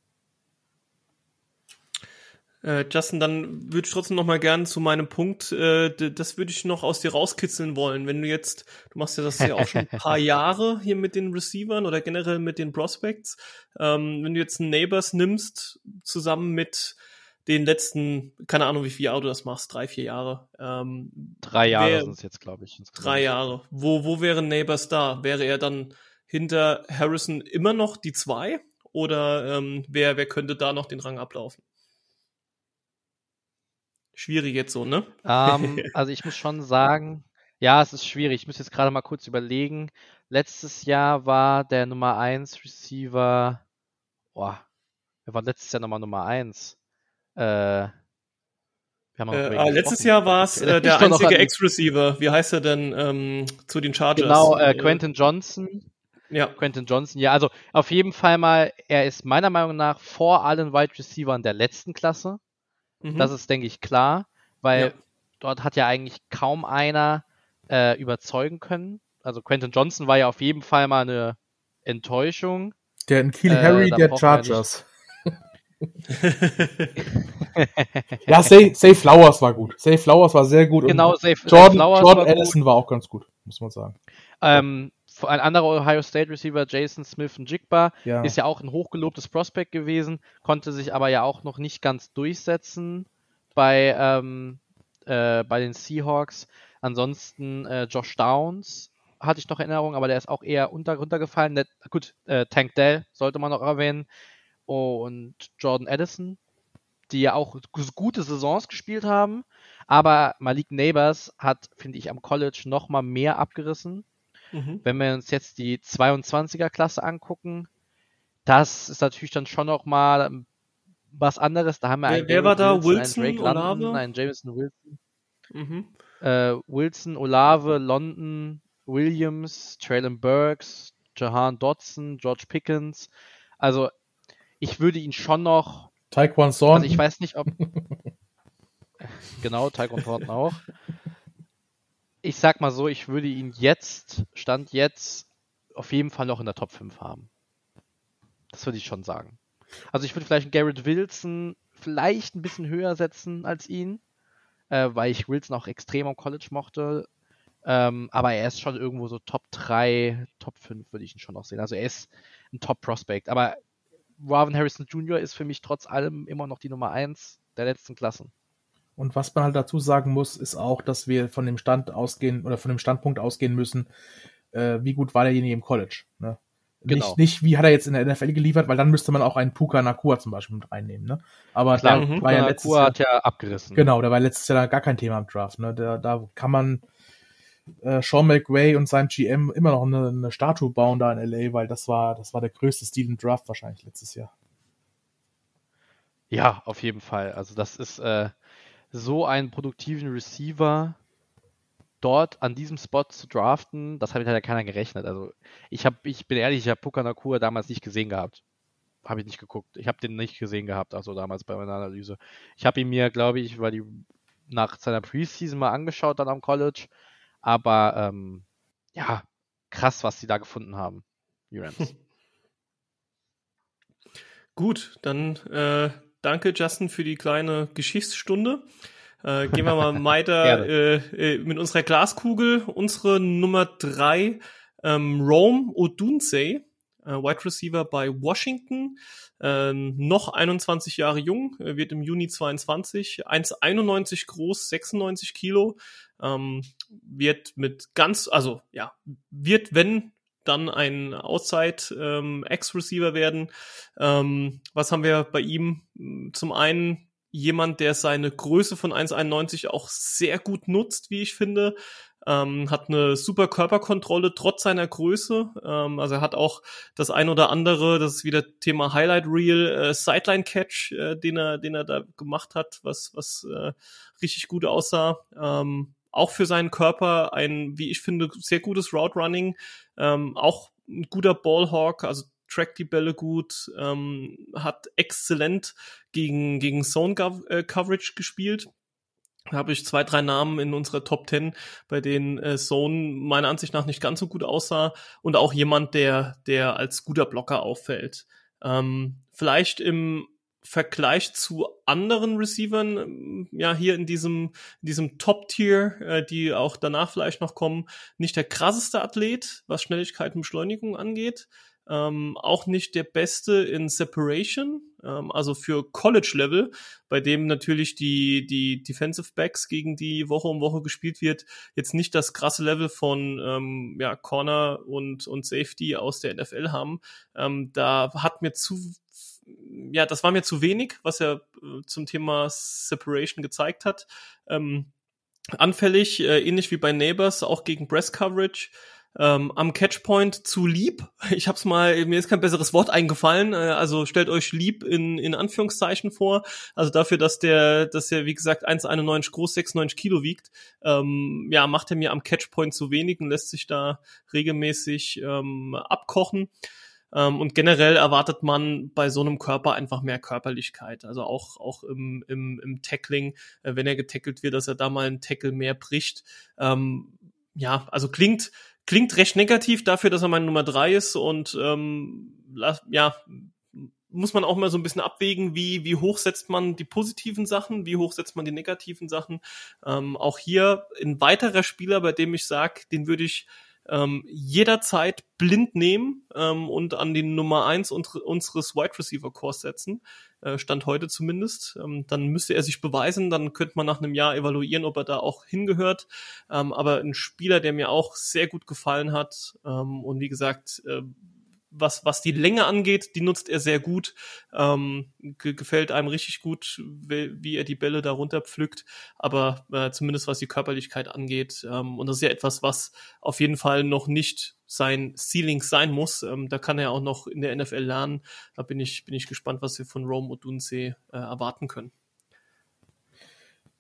Äh, Justin, dann würde ich trotzdem noch mal gerne zu meinem Punkt, äh, d- das würde ich noch aus dir rauskitzeln wollen. Wenn du jetzt, du machst ja das ja auch schon ein paar Jahre hier mit den Receivern oder generell mit den Prospects. Ähm, wenn du jetzt einen Neighbors nimmst, zusammen mit den letzten, keine Ahnung, wie viele Jahre du das machst, drei, vier Jahre. Ähm, Drei Jahre wer- sind es jetzt, glaube ich. insgesamt. Drei Jahre. Wo, wo wäre Neighbors da? Wäre er dann hinter Harrison immer noch die zwei? Oder ähm, wer, wer könnte da noch den Rang ablaufen? Schwierig jetzt so, ne? Ähm, also ich muss schon sagen, ja, es ist schwierig. Ich muss jetzt gerade mal kurz überlegen. Letztes Jahr war der Nummer eins Receiver, boah, wer war letztes Jahr nochmal Nummer eins? Äh, wir haben noch Äh, über ihn ah, gesprochen. letztes Jahr war es Ich erinnere äh, der mich doch noch einzige an- Ex-Receiver. Wie heißt er denn ähm, zu den Chargers? Genau, äh, Quentin Johnson. Ja. Quentin Johnson, ja, also auf jeden Fall mal, er ist meiner Meinung nach vor allen Wide Receivern der letzten Klasse. Mhm. Das ist, denke ich, klar, weil Ja. dort hat ja eigentlich kaum einer äh, überzeugen können. Also Quentin Johnson war ja auf jeden Fall mal eine Enttäuschung. Der in Kiel Äh, Harry da der brauchen wir ja Chargers. Ja, Say, Say Flowers war gut. Say Flowers war sehr gut. Genau, und Say, Say Jordan, Flowers Jordan war gut. Addison war auch ganz gut, muss man sagen. Ähm, ein anderer Ohio State Receiver, Jason Smith-Njigba, Ja. ist ja auch ein hochgelobtes Prospect gewesen, konnte sich aber ja auch noch nicht ganz durchsetzen bei, ähm, äh, bei den Seahawks. Ansonsten äh, Josh Downs hatte ich noch Erinnerung, aber der ist auch eher unter, runtergefallen. Der, gut, äh, Tank Dell sollte man noch erwähnen. Und Jordan Addison, die ja auch gute Saisons gespielt haben. Aber Malik Neighbors hat, finde ich, am College noch mal mehr abgerissen. Mhm. Wenn wir uns jetzt die zweiundzwanziger-Klasse angucken, das ist natürlich dann schon noch mal was anderes. Da haben wir Wer- einen wer Garrett war da? Wilson, Wilson, einen Drake London, Olave? einen Jameson Wilson. Mhm. Äh, Wilson, Olave, London, Williams, Traylon Burks, Jahan Dotson, George Pickens. Also ich würde ihn schon noch, Tyquan also Thornton. ich weiß nicht, ob genau, Tyquan Thornton auch. Ich sag mal so, ich würde ihn jetzt, Stand jetzt, auf jeden Fall noch in der Top fünf haben. Das würde ich schon sagen. Also ich würde vielleicht einen Garrett Wilson vielleicht ein bisschen höher setzen als ihn, äh, weil ich Wilson auch extrem am College mochte. Ähm, aber er ist schon irgendwo so Top drei, Top fünf würde ich ihn schon noch sehen. Also er ist ein Top-Prospect. Aber Marvin Harrison Junior ist für mich trotz allem immer noch die Nummer eins der letzten Klassen. Und was man halt dazu sagen muss, ist auch, dass wir von dem Stand ausgehen oder von dem Standpunkt ausgehen müssen, äh, wie gut war derjenige im College. Ne? Genau. Nicht, nicht, wie hat er jetzt in der N F L geliefert, weil dann müsste man auch einen Puka Nakua zum Beispiel mit reinnehmen. Ne? Aber Klar, der Mhm. war ja Puka letztes Nakua Jahr, hat ja abgerissen. genau, der war letztes Jahr gar kein Thema im Draft. Ne? Der, da kann man äh, Sean McVay und seinem G M immer noch eine, eine Statue bauen da in L A, weil das war, das war der größte Stil im Draft wahrscheinlich letztes Jahr. Ja, auf jeden Fall. Also das ist äh, so einen produktiven Receiver dort an diesem Spot zu draften, das hat ja keiner gerechnet. Also ich habe, ich bin ehrlich, ich habe Puka Nakua damals nicht gesehen gehabt. Habe ich nicht geguckt. Ich habe den nicht gesehen gehabt, also damals bei meiner Analyse. Ich habe ihn mir, glaube ich, weil die nach seiner Preseason mal angeschaut dann am College. Aber ähm, ja, krass, was die da gefunden haben, die Rams. Gut, dann äh, danke Justin für die kleine Geschichtsstunde. Äh, gehen wir mal weiter äh, äh, mit unserer Glaskugel. Unsere Nummer drei, ähm, Rome Odunze, äh, Wide Receiver bei Washington, äh, noch einundzwanzig Jahre jung, äh, wird im Juni zweiundzwanzig, eins Komma einundneunzig groß, sechsundneunzig Kilo, ähm, wird mit ganz, also ja, wird, wenn dann ein Outside-Ex-Receiver ähm, werden. Ähm, was haben wir bei ihm? Zum einen jemand, der seine Größe von eins Komma einundneunzig auch sehr gut nutzt, wie ich finde. Ähm, hat eine super Körperkontrolle trotz seiner Größe. Ähm, also er hat auch das ein oder andere, das ist wieder Thema Highlight Reel, äh, Sideline Catch, äh, den er, den er da gemacht hat, was, was äh, richtig gut aussah. Ähm, auch für seinen Körper ein, wie ich finde, sehr gutes Route Running. Ähm, auch ein guter Ballhawk, also trackt die Bälle gut, ähm, hat exzellent gegen, gegen Zone-Coverage gespielt. Da habe ich zwei, drei Namen in unserer Top Ten, bei denen äh, Zone meiner Ansicht nach nicht ganz so gut aussah und auch jemand, der, der als guter Blocker auffällt. Ähm, vielleicht im Vergleich zu anderen Receivern, ja, hier in diesem, in diesem Top-Tier, äh, die auch danach vielleicht noch kommen, nicht der krasseste Athlet, was Schnelligkeit und Beschleunigung angeht. Ähm, auch nicht der Beste in Separation, ähm, also für College-Level, bei dem natürlich die, die Defensive Backs, gegen die Woche um Woche gespielt wird, jetzt nicht das krasse Level von ähm, ja, Corner und, und Safety aus der N F L haben. Ähm, da hat mir zu ja, das war mir zu wenig, was er äh, zum Thema Separation gezeigt hat. Ähm, anfällig, äh, ähnlich wie bei Neighbors, auch gegen Press Coverage. Ähm, am Catchpoint zu lieb. Ich hab's mal, mir ist kein besseres Wort eingefallen. Äh, also stellt euch lieb in, in Anführungszeichen vor. Also dafür, dass der, dass er, wie gesagt, eins Komma einundneunzig groß, sechsundneunzig Kilo wiegt, ähm, ja, macht er mir am Catchpoint zu wenig und lässt sich da regelmäßig ähm, abkochen. Um, und generell erwartet man bei so einem Körper einfach mehr Körperlichkeit. Also auch, auch im, im, im Tackling, äh, wenn er getackelt wird, dass er da mal einen Tackle mehr bricht. Ähm, ja, also klingt, klingt recht negativ dafür, dass er meine Nummer drei ist und ähm, ja, muss man auch mal so ein bisschen abwägen, wie, wie hoch setzt man die positiven Sachen, wie hoch setzt man die negativen Sachen. Ähm, auch hier ein weiterer Spieler, bei dem ich sage, den würde ich Ähm, jederzeit blind nehmen ähm, und an die Nummer eins und, unseres Wide Receiver Cores setzen, äh, Stand heute zumindest. Ähm, dann müsste er sich beweisen, dann könnte man nach einem Jahr evaluieren, ob er da auch hingehört. Ähm, aber ein Spieler, der mir auch sehr gut gefallen hat ähm, und wie gesagt, äh, was, was die Länge angeht, die nutzt er sehr gut. Ähm, ge- gefällt einem richtig gut, wie, wie er die Bälle da runterpflückt. Aber äh, zumindest was die Körperlichkeit angeht. Ähm, und das ist ja etwas, was auf jeden Fall noch nicht sein Ceiling sein muss. Ähm, da kann er auch noch in der N F L lernen. Da bin ich, bin ich gespannt, was wir von Rome Odunze äh, erwarten können.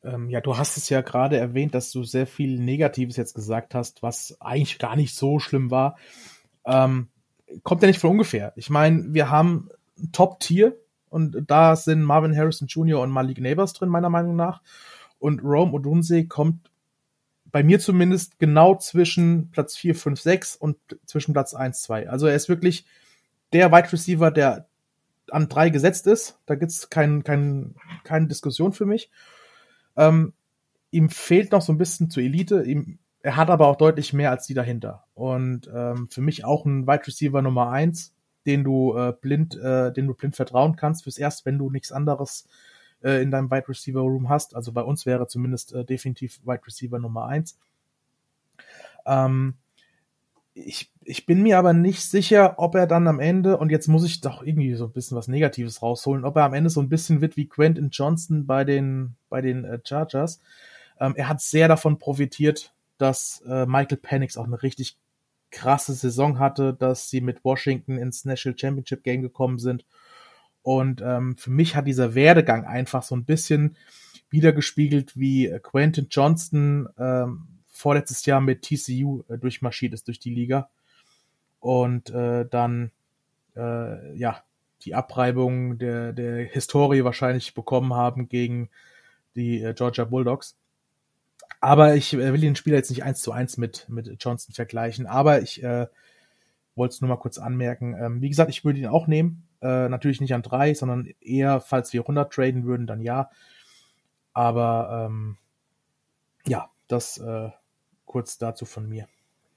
Ähm, ja, du hast es ja gerade erwähnt, dass du sehr viel Negatives jetzt gesagt hast, was eigentlich gar nicht so schlimm war. Ähm, kommt ja nicht von ungefähr. Ich meine, wir haben Top-Tier und da sind Marvin Harrison Junior und Malik Neighbors drin, meiner Meinung nach. Und Rome Odunze kommt bei mir zumindest genau zwischen Platz vier, fünf, sechs und zwischen Platz eins, zwei. Also er ist wirklich der Wide Receiver, der an drei gesetzt ist. Da gibt's kein, kein, keine Diskussion für mich. Ähm, ihm fehlt noch so ein bisschen zur Elite. Ihm, er hat aber auch deutlich mehr als die dahinter. Und ähm, für mich auch ein Wide Receiver Nummer eins, den du äh, blind, äh, den du blind vertrauen kannst fürs Erst, wenn du nichts anderes äh, in deinem Wide Receiver Room hast. Also bei uns wäre zumindest äh, definitiv Wide Receiver Nummer eins. Ähm, ich, ich bin mir aber nicht sicher, ob er dann am Ende, und jetzt muss ich doch irgendwie so ein bisschen was Negatives rausholen, ob er am Ende so ein bisschen wird wie Quentin Johnston bei den, bei den äh, Chargers. Ähm, er hat sehr davon profitiert, dass äh, Michael Penix auch eine richtig krasse Saison hatte, dass sie mit Washington ins National Championship Game gekommen sind. Und ähm, für mich hat dieser Werdegang einfach so ein bisschen wiedergespiegelt, wie Quentin Johnston ähm, vorletztes Jahr mit T C U äh, durchmarschiert ist durch die Liga und äh, dann äh, ja die Abreibung der der Historie wahrscheinlich bekommen haben gegen die äh, Georgia Bulldogs. Aber ich äh, will den Spieler jetzt nicht eins zu eins mit mit Johnston vergleichen, aber ich äh, wollte es nur mal kurz anmerken. Ähm, wie gesagt, ich würde ihn auch nehmen. Äh, natürlich nicht an drei, sondern eher, falls wir hundert traden würden, dann ja. Aber ähm, ja, das äh, kurz dazu von mir.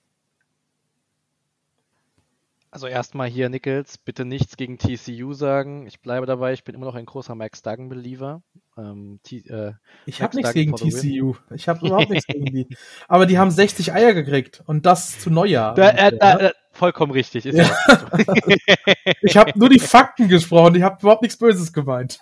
Also erstmal hier, Nichols, bitte nichts gegen T C U sagen. Ich bleibe dabei, ich bin immer noch ein großer Max Duggan-Believer. Ähm, äh, ich habe nichts gegen T C U. Ich habe überhaupt nichts gegen die. Aber die haben sechzig Eier gekriegt und das zu Neujahr. Da, äh, da, äh, vollkommen richtig. Ist ja. Ja so. Ich habe nur die Fakten gesprochen, ich habe überhaupt nichts Böses gemeint.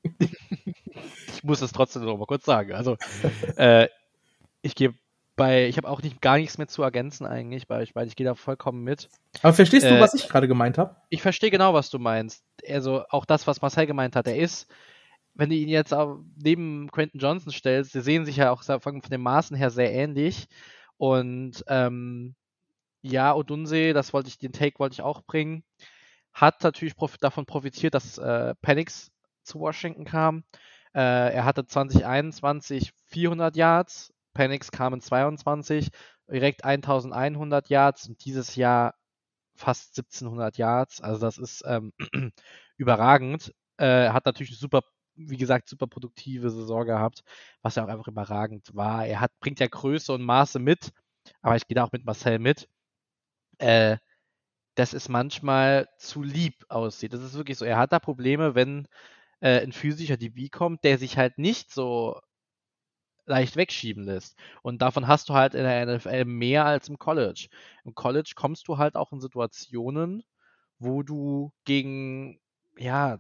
Ich muss es trotzdem noch mal kurz sagen. Also äh, ich gehe bei, ich habe auch nicht gar nichts mehr zu ergänzen eigentlich, weil ich, weil ich gehe da vollkommen mit. Aber verstehst du, äh, was ich gerade gemeint habe? Ich verstehe genau, was du meinst. Also auch das, was Marcel gemeint hat. Er ist, wenn du ihn jetzt auch neben Quentin Johnston stellst, sie sehen sich ja auch von den Maßen her sehr ähnlich. Und ähm, ja, Odunze, das wollte ich, den Take wollte ich auch bringen, hat natürlich prof- davon profitiert, dass äh, Penix zu Washington kam. Äh, er hatte zwanzig einundzwanzig vierhundert Yards, Penix kam in zweiundzwanzig, direkt eintausendeinhundert Yards und dieses Jahr fast siebzehnhundert Yards. Also das ist ähm, überragend. Äh, hat natürlich eine super, wie gesagt, super produktive Saison gehabt, was ja auch einfach überragend war. Er hat, bringt ja Größe und Maße mit, aber ich gehe da auch mit Marcel mit. Äh, dass es manchmal zu lieb aussieht. Das ist wirklich so. Er hat da Probleme, wenn äh, ein physischer D B kommt, der sich halt nicht so leicht wegschieben lässt. Und davon hast du halt in der N F L mehr als im College. Im College kommst du halt auch in Situationen, wo du gegen, ja,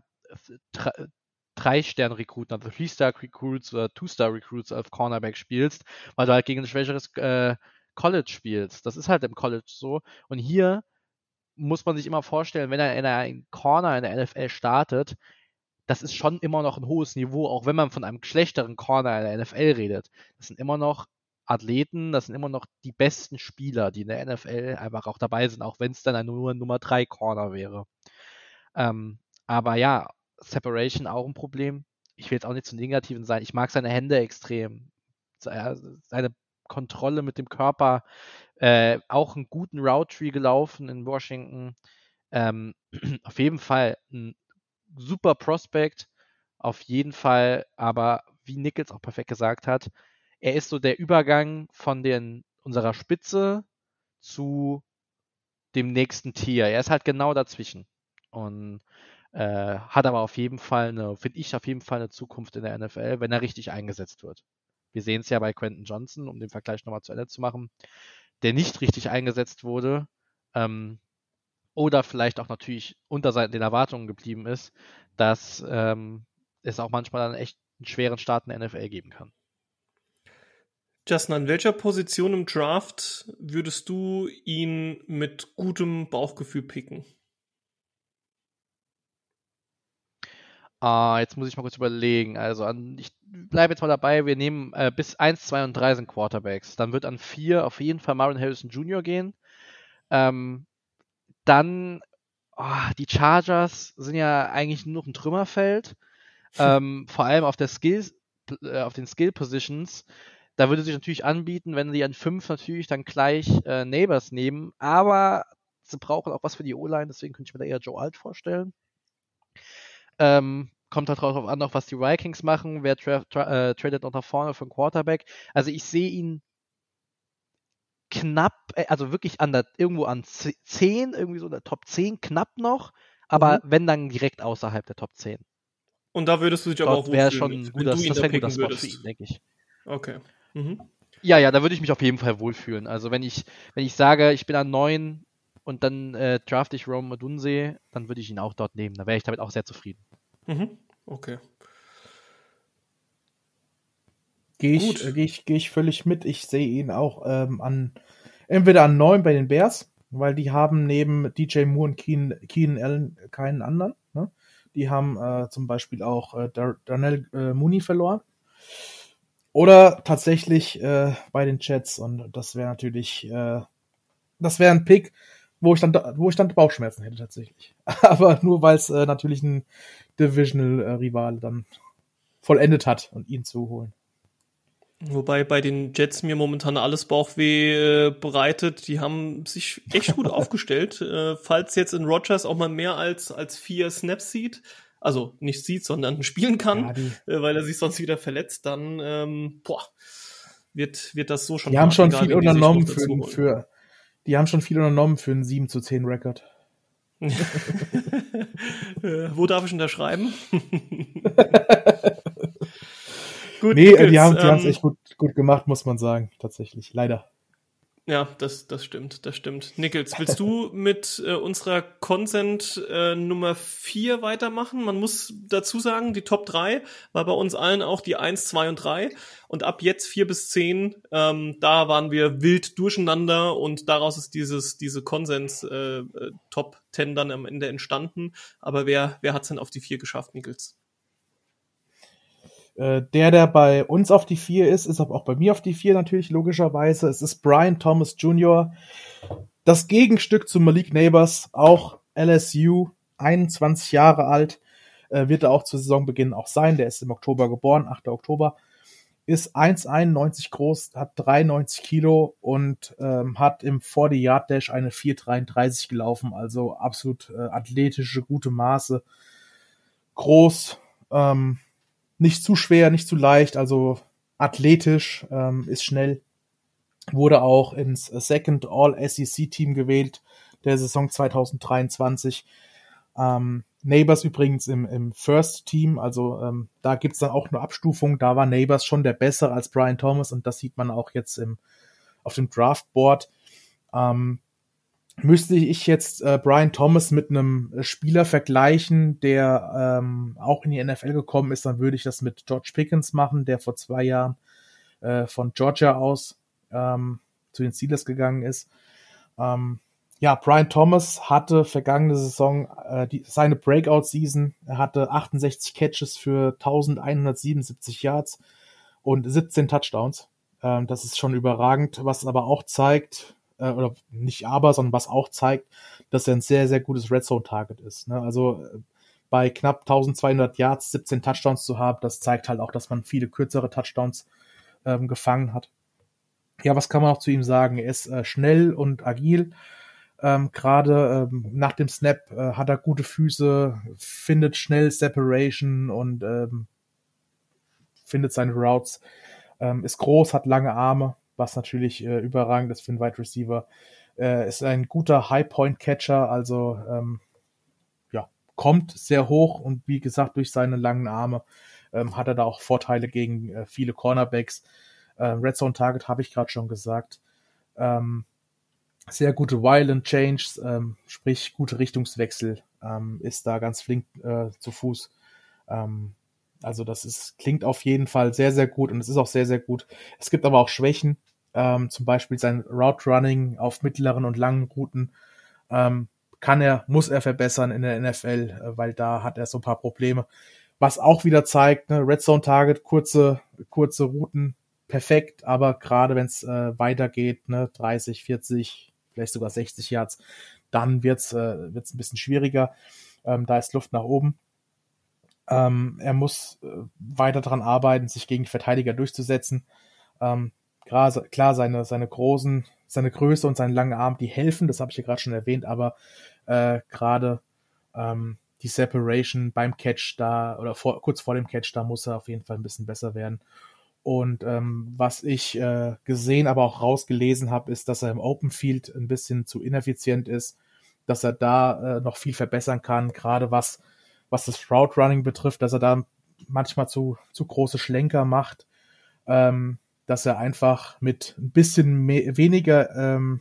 Drei-Stern-Rekruten, also Three-Star-Recruits oder Two-Star-Recruits auf Cornerback spielst, weil du halt gegen ein schwächeres äh, College spielst. Das ist halt im College so. Und hier muss man sich immer vorstellen, wenn er in einer Corner in der N F L startet, das ist schon immer noch ein hohes Niveau, auch wenn man von einem schlechteren Corner in der N F L redet. Das sind immer noch Athleten, das sind immer noch die besten Spieler, die in der N F L einfach auch dabei sind, auch wenn es dann ein nur Nummer drei Corner wäre. Ähm, aber ja, Separation auch ein Problem. Ich will jetzt auch nicht zu negativen sein. Ich mag seine Hände extrem. Seine Kontrolle mit dem Körper, äh, auch einen guten Route Tree gelaufen in Washington. Ähm, auf jeden Fall ein super Prospect, auf jeden Fall, aber wie Nichols auch perfekt gesagt hat, er ist so der Übergang von den, unserer Spitze zu dem nächsten Tier. Er ist halt genau dazwischen und äh, hat aber auf jeden Fall eine, finde ich, auf jeden Fall eine Zukunft in der N F L, wenn er richtig eingesetzt wird. Wir sehen es ja bei Quentin Johnston, um den Vergleich nochmal zu Ende zu machen, der nicht richtig eingesetzt wurde, ähm, oder vielleicht auch natürlich unter den Erwartungen geblieben ist, dass ähm, es auch manchmal dann echt einen schweren Start in der N F L geben kann. Justin, an welcher Position im Draft würdest du ihn mit gutem Bauchgefühl picken? Ah, jetzt muss ich mal kurz überlegen. Also an, ich bleibe jetzt mal dabei, wir nehmen äh, bis eins, zwei und drei sind Quarterbacks. Dann wird an vier auf jeden Fall Marvin Harrison Junior gehen. Ähm, dann, oh, die Chargers sind ja eigentlich nur noch ein Trümmerfeld. ähm, vor allem auf der Skills, äh, auf den Skill-Positions. Da würde sich natürlich anbieten, wenn sie an fünf natürlich dann gleich äh, Neighbors nehmen. Aber sie brauchen auch was für die O-Line, deswegen könnte ich mir da eher Joe Alt vorstellen. Ähm, kommt halt darauf an, auch was die Vikings machen. Wer tra- tra- äh, tradet noch nach vorne für einen Quarterback. Also ich sehe ihn knapp, äh, also wirklich an der, irgendwo an zehn, irgendwie so in der Top zehn, knapp noch. Aber Mhm. wenn dann direkt außerhalb der Top zehn. Und da würdest du dich aber auch Dort wäre wohlfühlen schon ein mit, wenn guter, du ihn das da wäre ein guter picken Spot würdest. für ihn, denke ich. Okay. Mhm. Ja, ja, da würde ich mich auf jeden Fall wohlfühlen. Also wenn ich, wenn ich sage, ich bin an neun und dann äh, draft ich Rome Odunze, dann würde ich ihn auch dort nehmen. Da wäre ich damit auch sehr zufrieden. Mhm. Okay. Gehe Gut. ich, äh, geh ich, geh ich völlig mit. Ich sehe ihn auch ähm, an entweder an neun bei den Bears, weil die haben neben D J Moore und Keenan, Keenan Allen keinen anderen. Ne? Die haben äh, zum Beispiel auch äh, Dar- Darnell äh, Mooney verloren. Oder tatsächlich äh, bei den Jets. Und das wäre natürlich, äh, das wäre ein Pick, wo ich dann, wo ich dann Bauchschmerzen hätte tatsächlich. Aber nur weil es äh, natürlich ein Divisional-Rival dann vollendet hat und ihn zu holen. Wobei bei den Jets mir momentan alles Bauchweh äh, bereitet. Die haben sich echt gut aufgestellt. Äh, falls jetzt in Rodgers auch mal mehr als, als vier Snaps sieht, also nicht sieht, sondern spielen kann, Ja, die, äh, weil er sich sonst wieder verletzt, dann ähm, boah, wird, wird das so schon die haben hart, schon egal, viel wen die sich unternommen noch für, dazu holen. für, die haben schon viel unternommen für einen sieben zu zehn Rekord. äh, wo darf ich unterschreiben? Gut, Nee, Nickels, die haben die haben es ähm, echt gut, gut gemacht, muss man sagen, tatsächlich. Leider. Ja, das, das stimmt, das stimmt. Nickels, willst du mit äh, unserer Consent äh, Nummer vier weitermachen? Man muss dazu sagen, die Top drei war bei uns allen auch die eins, zwei und drei. Und ab jetzt vier bis zehn, ähm, da waren wir wild durcheinander und daraus ist dieses diese Konsens äh, äh, Top zehn dann am Ende entstanden. Aber wer, wer hat's denn auf die vier geschafft, Nickels? Äh, der, der bei uns auf die vier ist, ist aber auch bei mir auf die vier natürlich, logischerweise. Es ist Brian Thomas Junior Das Gegenstück zu Malik Neighbors, auch L S U, einundzwanzig Jahre alt, äh, wird er auch zu Saisonbeginn auch sein. Der ist im Oktober geboren, achter Oktober. Ist eins Komma einundneunzig groß, hat dreiundneunzig Kilo und ähm, hat im vierzig-Yard-Dash eine vier Komma dreiunddreißig gelaufen. Also absolut äh, athletische, gute Maße. Groß, ähm, nicht zu schwer, nicht zu leicht, also athletisch, ähm, ist schnell. Wurde auch ins Second All-S E C-Team gewählt der Saison zwanzig dreiundzwanzig. Ähm, Neighbors übrigens im, im First-Team, also ähm, da gibt's dann auch eine Abstufung. Da war Neighbors schon der bessere als Brian Thomas und das sieht man auch jetzt im, auf dem Draftboard. Ähm, Müsste ich jetzt äh, Brian Thomas mit einem Spieler vergleichen, der ähm, auch in die N F L gekommen ist, dann würde ich das mit George Pickens machen, der vor zwei Jahren äh, von Georgia aus ähm, zu den Steelers gegangen ist. Ähm, ja, Brian Thomas hatte vergangene Saison äh, die, seine Breakout-Season. Er hatte achtundsechzig Catches für elfhundertsiebenundsiebzig Yards und siebzehn Touchdowns. Ähm, das ist schon überragend, was aber auch zeigt, äh, oder nicht aber, sondern was auch zeigt, dass er ein sehr, sehr gutes Red-Zone-Target ist. Ne? Also äh, bei knapp eintausendzweihundert Yards siebzehn Touchdowns zu haben, das zeigt halt auch, dass man viele kürzere Touchdowns ähm, gefangen hat. Ja, was kann man auch zu ihm sagen? Er ist äh, schnell und agil. Ähm, Gerade ähm, nach dem Snap äh, hat er gute Füße, findet schnell Separation und ähm, findet seine Routes. Ähm, ist groß, hat lange Arme, was natürlich äh, überragend ist für einen Wide Receiver. Äh, ist ein guter High-Point-Catcher, also ähm, ja, kommt sehr hoch und wie gesagt, durch seine langen Arme ähm, hat er da auch Vorteile gegen äh, viele Cornerbacks. Äh, Red Zone Target habe ich gerade schon gesagt. Ähm, sehr gute Violent Changes, ähm, sprich gute Richtungswechsel, ähm, ist da ganz flink äh, zu Fuß. Ähm, also das ist, klingt auf jeden Fall sehr, sehr gut und es ist auch sehr, sehr gut. Es gibt aber auch Schwächen, ähm, zum Beispiel sein Route Running auf mittleren und langen Routen ähm, kann er, muss er verbessern in der N F L, äh, weil da hat er so ein paar Probleme. Was auch wieder zeigt, ne, Red Zone Target, kurze, kurze Routen, perfekt, aber gerade wenn es äh, weitergeht, ne, dreißig, vierzig, vielleicht sogar sechzig Yards, dann wird's äh, wird's ein bisschen schwieriger. Ähm, da ist Luft nach oben. Ähm, er muss äh, weiter dran arbeiten, sich gegen Verteidiger durchzusetzen. Ähm, klar, klar, seine, seine großen, seine Größe und seinen langen Arm, die helfen, das habe ich ja gerade schon erwähnt, aber äh, gerade ähm, die Separation beim Catch da oder vor, kurz vor dem Catch, da muss er auf jeden Fall ein bisschen besser werden. Und ähm, was ich äh, gesehen, aber auch rausgelesen habe, ist, dass er im Open Field ein bisschen zu ineffizient ist, dass er da äh, noch viel verbessern kann, gerade was was das Route Running betrifft, dass er da manchmal zu zu große Schlenker macht, ähm, dass er einfach mit ein bisschen mehr, weniger ähm,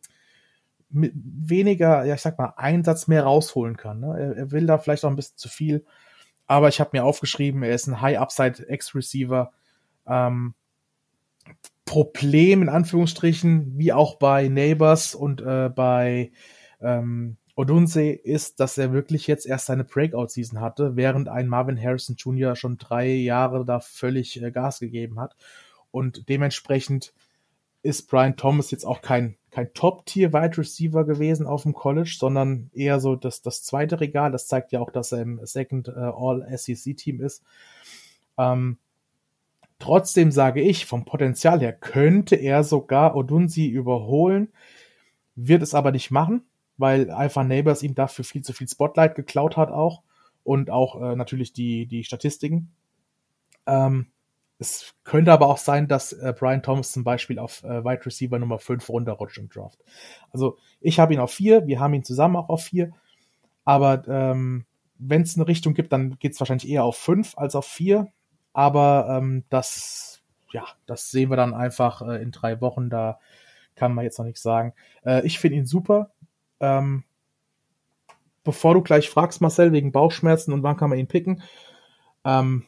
mit weniger, ja ich sag mal, Einsatz mehr rausholen kann. Ne? Er, er will da vielleicht auch ein bisschen zu viel, aber ich habe mir aufgeschrieben, er ist ein High Upside X-Receiver. Ähm, Problem in Anführungsstrichen, wie auch bei Neighbors und äh, bei ähm, Odunze, ist, dass er wirklich jetzt erst seine Breakout-Season hatte, während ein Marvin Harrison Junior schon drei Jahre da völlig äh, Gas gegeben hat. Und dementsprechend ist Brian Thomas jetzt auch kein, kein Top-Tier-Wide Receiver gewesen auf dem College, sondern eher so das, das zweite Regal. Das zeigt ja auch, dass er im Second äh, All-S E C-Team ist. Ähm, Trotzdem sage ich, vom Potenzial her könnte er sogar Odunsi überholen, wird es aber nicht machen, weil einfach Neighbors ihm dafür viel zu viel Spotlight geklaut hat auch und auch äh, natürlich die, die Statistiken. Ähm, es könnte aber auch sein, dass äh, Brian Thomas zum Beispiel auf äh, Wide Receiver Nummer fünf runterrutscht im Draft. Also ich habe ihn auf vier, wir haben ihn zusammen auch auf vier, aber ähm, wenn es eine Richtung gibt, dann geht es wahrscheinlich eher auf fünf als auf vier. Aber ähm, das, ja, das sehen wir dann einfach äh, in drei Wochen. Da kann man jetzt noch nichts sagen. Äh, ich finde ihn super. Ähm, bevor du gleich fragst, Marcel, wegen Bauchschmerzen und wann kann man ihn picken, ähm,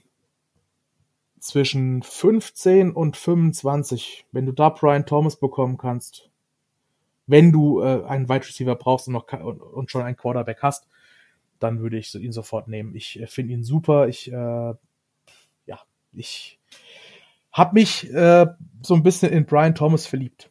zwischen fünfzehn und fünfundzwanzig, wenn du da Brian Thomas bekommen kannst, wenn du äh, einen Wide Receiver brauchst und, noch, und, und schon einen Quarterback hast, dann würde ich ihn sofort nehmen. Ich äh, finde ihn super. Ich äh, Ich habe mich äh, so ein bisschen in Brian Thomas verliebt.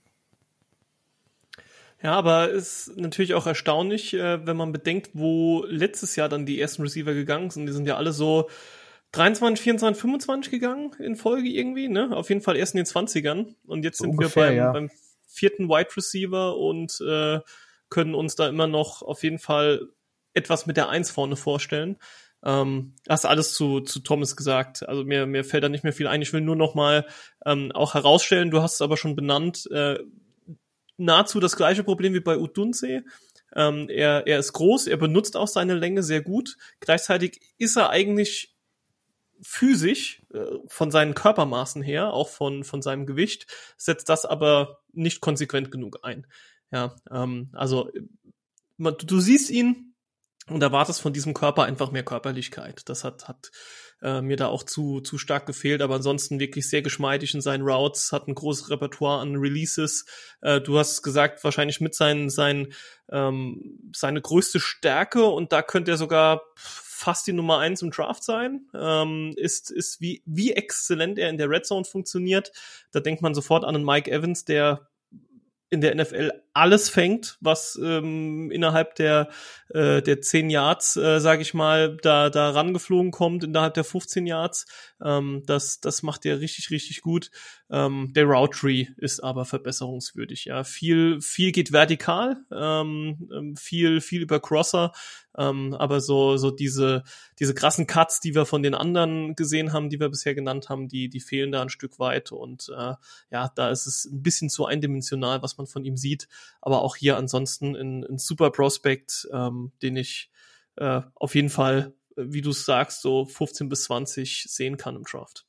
Ja, aber ist natürlich auch erstaunlich, äh, wenn man bedenkt, wo letztes Jahr dann die ersten Receiver gegangen sind. Die sind ja alle so dreiundzwanzig, vierundzwanzig, fünfundzwanzig gegangen in Folge irgendwie, ne? Auf jeden Fall erst in den zwanzigern. Und jetzt So sind ungefähr, wir beim, ja. beim vierten Wide Receiver und äh, können uns da immer noch auf jeden Fall etwas mit der Eins vorne vorstellen. Ähm, hast alles zu, zu Thomas gesagt. Also mir, mir fällt da nicht mehr viel ein. Ich will nur noch mal ähm, auch herausstellen, du hast es aber schon benannt, äh, nahezu das gleiche Problem wie bei Odunze. Ähm, er, er ist groß, er benutzt auch seine Länge sehr gut. Gleichzeitig ist er eigentlich physisch äh, von seinen Körpermaßen her, auch von, von seinem Gewicht, setzt das aber nicht konsequent genug ein. Ja, ähm, also man, du siehst ihn, und erwartest von diesem Körper einfach mehr Körperlichkeit. Das hat, hat äh, mir da auch zu, zu stark gefehlt, aber ansonsten wirklich sehr geschmeidig in seinen Routes, hat ein großes Repertoire an Releases. Äh, du hast gesagt, wahrscheinlich mit seinen, seinen, ähm, seine größte Stärke, und da könnte er sogar fast die Nummer eins im Draft sein, ähm, ist, ist wie, wie exzellent er in der Red Zone funktioniert. Da denkt man sofort an einen Mike Evans, der in der N F L alles fängt, was ähm, innerhalb der äh, der zehn Yards, äh, sage ich mal, da da rangeflogen kommt, innerhalb der fünfzehn Yards. Ähm, das das macht er richtig richtig gut. Ähm, der Route Tree ist aber verbesserungswürdig. Ja, viel viel geht vertikal, ähm, viel viel über Crosser. Ähm, aber so so diese diese krassen Cuts, die wir von den anderen gesehen haben, die wir bisher genannt haben, die die fehlen da ein Stück weit, und äh, ja, da ist es ein bisschen zu eindimensional, was man von ihm sieht. Aber auch hier ansonsten ein, ein super Prospect, ähm, den ich äh, auf jeden Fall, wie du es sagst, so fünfzehn bis zwanzig sehen kann im Draft.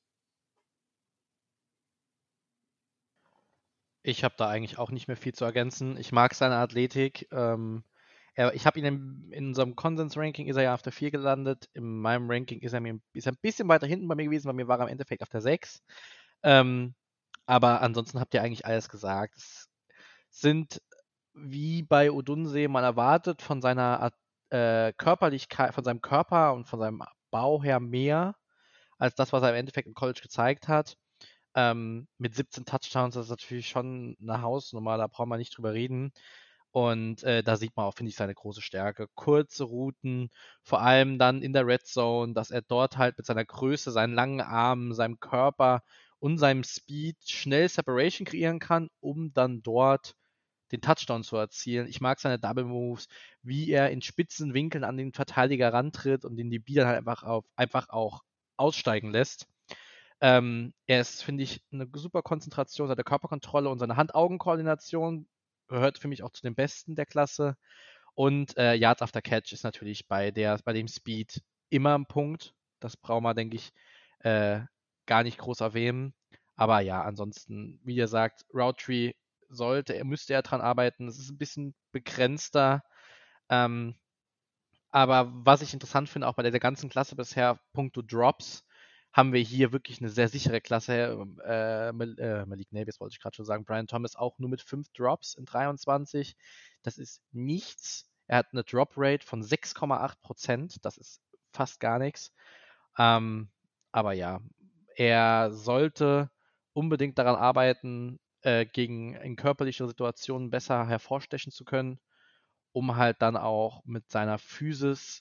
Ich habe da eigentlich auch nicht mehr viel zu ergänzen. Ich mag seine Athletik. Ähm, er, ich habe ihn in, in unserem Konsens-Ranking ist er ja auf der vier gelandet. In meinem Ranking ist er, mir, ist er ein bisschen weiter hinten bei mir gewesen, bei mir war er im Endeffekt auf der sechs. Ähm, aber ansonsten habt ihr eigentlich alles gesagt. Es sind, wie bei Odunse, man erwartet von seiner äh, Körperlichkeit, von seinem Körper und von seinem Bau her mehr als das, was er im Endeffekt im College gezeigt hat. Ähm, mit siebzehn Touchdowns, das ist natürlich schon eine Hausnummer, da braucht man nicht drüber reden. Und äh, da sieht man auch, finde ich, seine große Stärke. Kurze Routen, vor allem dann in der Red Zone, dass er dort halt mit seiner Größe, seinen langen Armen, seinem Körper und seinem Speed schnell Separation kreieren kann, um dann dort den Touchdown zu erzielen. Ich mag seine Double Moves, wie er in spitzen Winkeln an den Verteidiger rantritt und den D B dann halt einfach, auf, einfach auch aussteigen lässt. Ähm, er ist, finde ich, eine super Konzentration, seine Körperkontrolle und seine Hand-Augen-Koordination gehört für mich auch zu den Besten der Klasse. Und äh, Yards after Catch ist natürlich bei, der, bei dem Speed immer ein Punkt. Das brauchen wir, denke ich, äh, gar nicht groß erwähnen. Aber ja, ansonsten, wie ihr sagt, Route Tree sollte, er müsste er dran arbeiten. Es ist ein bisschen begrenzter. Ähm, aber was ich interessant finde, auch bei der ganzen Klasse bisher, puncto Drops, haben wir hier wirklich eine sehr sichere Klasse. Äh, Mal- äh, Malik Nabis wollte ich gerade schon sagen. Brian Thomas auch nur mit fünf Drops in dreiundzwanzig. Das ist nichts. Er hat eine Drop-Rate von sechs Komma acht Prozent. Das ist fast gar nichts. Ähm, aber ja, er sollte unbedingt daran arbeiten, äh, gegen in körperlichen Situationen besser hervorstechen zu können, um halt dann auch mit seiner Physis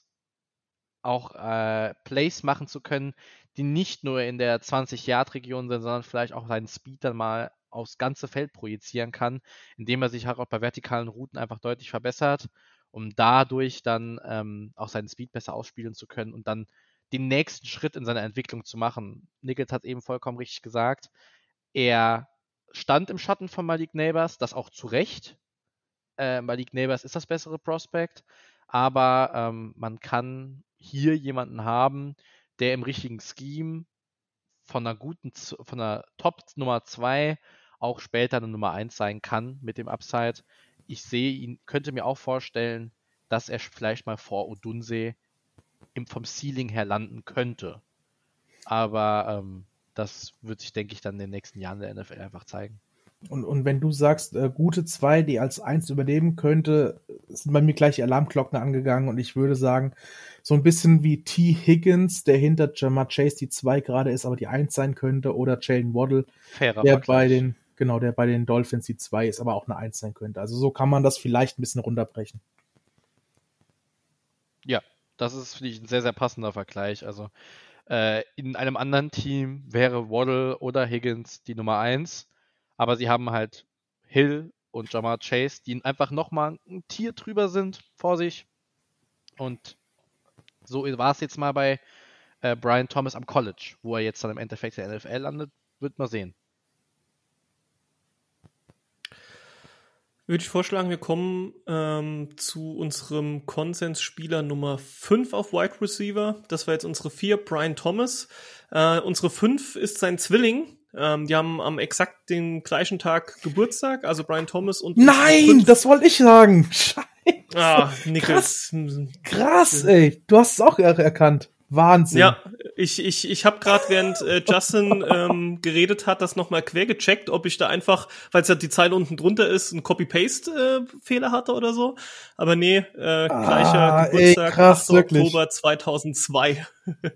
auch äh, Plays machen zu können, die nicht nur in der zwanzig-Yard-Region sind, sondern vielleicht auch seinen Speed dann mal aufs ganze Feld projizieren kann, indem er sich halt auch bei vertikalen Routen einfach deutlich verbessert, um dadurch dann ähm, auch seinen Speed besser ausspielen zu können und dann den nächsten Schritt in seiner Entwicklung zu machen. Nichols hat eben vollkommen richtig gesagt, er stand im Schatten von Malik Nabers, das auch zu Recht. Äh, Malik Nabers ist das bessere Prospect, aber ähm, man kann hier jemanden haben, der im richtigen Scheme von einer guten, Z- von einer Top Nummer zwei auch später eine Nummer eins sein kann mit dem Upside. Ich sehe ihn, könnte mir auch vorstellen, dass er vielleicht mal vor Odunze im, vom Ceiling her landen könnte. Aber ähm, das wird sich, denke ich, dann in den nächsten Jahren der N F L einfach zeigen. Und, und wenn du sagst, äh, gute zwei, die als eins überleben könnte, sind bei mir gleich die Alarmglocken angegangen und ich würde sagen, so ein bisschen wie T. Higgins, der hinter Ja'Marr Chase die zwei gerade ist, aber die eins sein könnte, oder Jalen Waddle, Fairer der Vergleich. bei den, genau, der bei den Dolphins die zwei ist, aber auch eine eins sein könnte. Also so kann man das vielleicht ein bisschen runterbrechen. Ja, das ist, finde ich, ein sehr, sehr passender Vergleich. Also äh, in einem anderen Team wäre Waddle oder Higgins die Nummer eins, aber sie haben halt Hill und Ja'Marr Chase, die einfach nochmal ein Tier drüber sind vor sich. Und so war es jetzt mal bei äh, Brian Thomas am College, wo er jetzt dann im Endeffekt der N F L landet, wird man sehen. Würde ich vorschlagen, wir kommen ähm, zu unserem Konsensspieler Nummer fünf auf Wide Receiver. Das war jetzt unsere vier, Brian Thomas. Äh, unsere fünf ist sein Zwilling. Ähm, die haben am exakt den gleichen Tag Geburtstag, also Brian Thomas und... Nein, das wollte ich sagen. Scheiße. Ah, Nichols. Krass, krass, ey. Du hast es auch er- erkannt. Wahnsinn. Ja, ich, ich, ich habe gerade, während äh, Justin ähm, geredet hat, das nochmal quer gecheckt, ob ich da einfach, weil es ja die Zeile unten drunter ist, einen Copy-Paste-Fehler hatte oder so. Aber nee, äh, gleicher Ah, Geburtstag, ey, krass, achter wirklich. Oktober zweitausendzwei.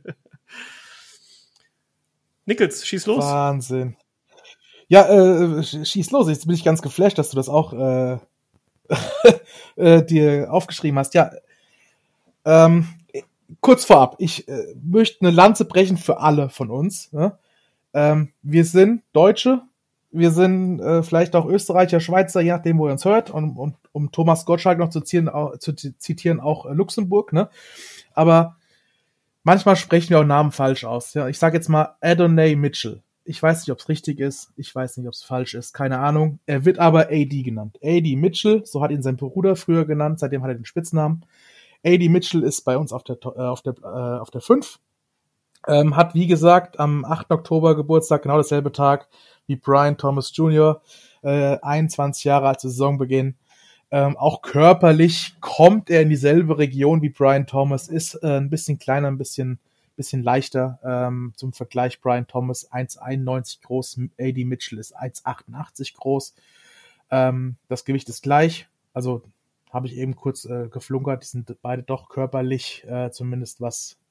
Nichols, schieß los. Wahnsinn. Ja, äh, sch- schieß los. Jetzt bin ich ganz geflasht, dass du das auch äh, äh, dir aufgeschrieben hast. Ja, ähm, kurz vorab, ich äh, möchte eine Lanze brechen für alle von uns. Ne? Ähm, wir sind Deutsche, wir sind äh, vielleicht auch Österreicher, Schweizer, je nachdem, wo ihr uns hört. Und, und um Thomas Gottschalk noch zu zitieren, auch, zu zitieren, auch äh, Luxemburg. Ne? Aber manchmal sprechen wir auch Namen falsch aus. Ja? Ich sage jetzt mal Adonai Mitchell. Ich weiß nicht, ob es richtig ist. Ich weiß nicht, ob es falsch ist. Keine Ahnung. Er wird aber A D genannt. A D Mitchell, so hat ihn sein Bruder früher genannt. Seitdem hat er den Spitznamen. A D Mitchell ist bei uns auf der äh, auf der äh, auf der fünf. Ähm, hat, wie gesagt, am achten Oktober Geburtstag, genau dasselbe Tag wie Brian Thomas Junior Äh, einundzwanzig Jahre als Saisonbeginn. Ähm, auch körperlich kommt er in dieselbe Region wie Brian Thomas. Ist äh, ein bisschen kleiner, ein bisschen bisschen leichter. Ähm, zum Vergleich Brian Thomas eins Komma einundneunzig groß, A D Mitchell ist eins Komma achtundachtzig groß. Ähm, das Gewicht ist gleich. Also habe ich eben kurz äh, geflunkert. Die sind beide doch körperlich, äh, zumindest was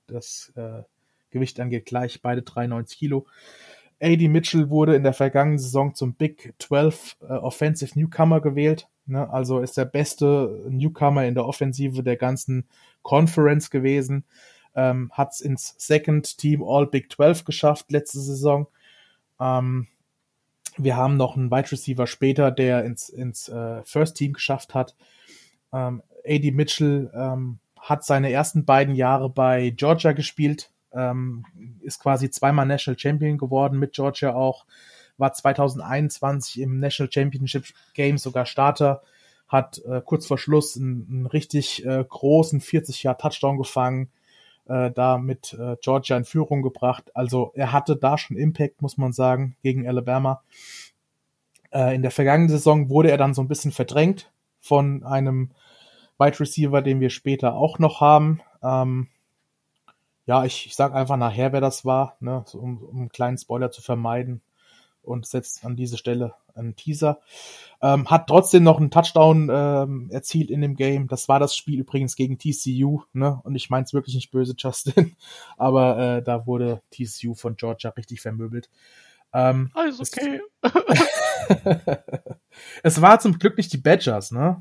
das äh, Gewicht angeht, gleich, beide dreiundneunzig Kilo. A D Mitchell wurde in der vergangenen Saison zum Big zwölf äh, Offensive Newcomer gewählt. Ne? Also ist der beste Newcomer in der Offensive der ganzen Conference gewesen. Ähm, hat es ins Second Team All Big zwölf geschafft letzte Saison. Ähm, wir haben noch einen Wide Receiver später, der ins, ins äh, First Team geschafft hat. Ähm, A D Mitchell ähm, hat seine ersten beiden Jahre bei Georgia gespielt. Ähm, ist quasi zweimal National Champion geworden, mit Georgia auch, war zwanzig einundzwanzig im National Championship Game sogar Starter, hat äh, kurz vor Schluss einen, einen richtig äh, großen vierzig-Yard-Touchdown gefangen, äh, da mit äh, Georgia in Führung gebracht. Also er hatte da schon Impact, muss man sagen, gegen Alabama. Äh, in der vergangenen Saison wurde er dann so ein bisschen verdrängt von einem Wide Receiver, den wir später auch noch haben. Ähm, Ja, ich, ich sag einfach nachher, wer das war, ne, so, um, um einen kleinen Spoiler zu vermeiden, und setzt an diese Stelle einen Teaser. Ähm, hat trotzdem noch einen Touchdown ähm, erzielt in dem Game. Das war das Spiel übrigens gegen T C U, ne, und ich mein's wirklich nicht böse, Justin, aber äh, da wurde T C U von Georgia richtig vermöbelt. Ähm, Alles okay. Es, es war zum Glück nicht die Badgers, ne?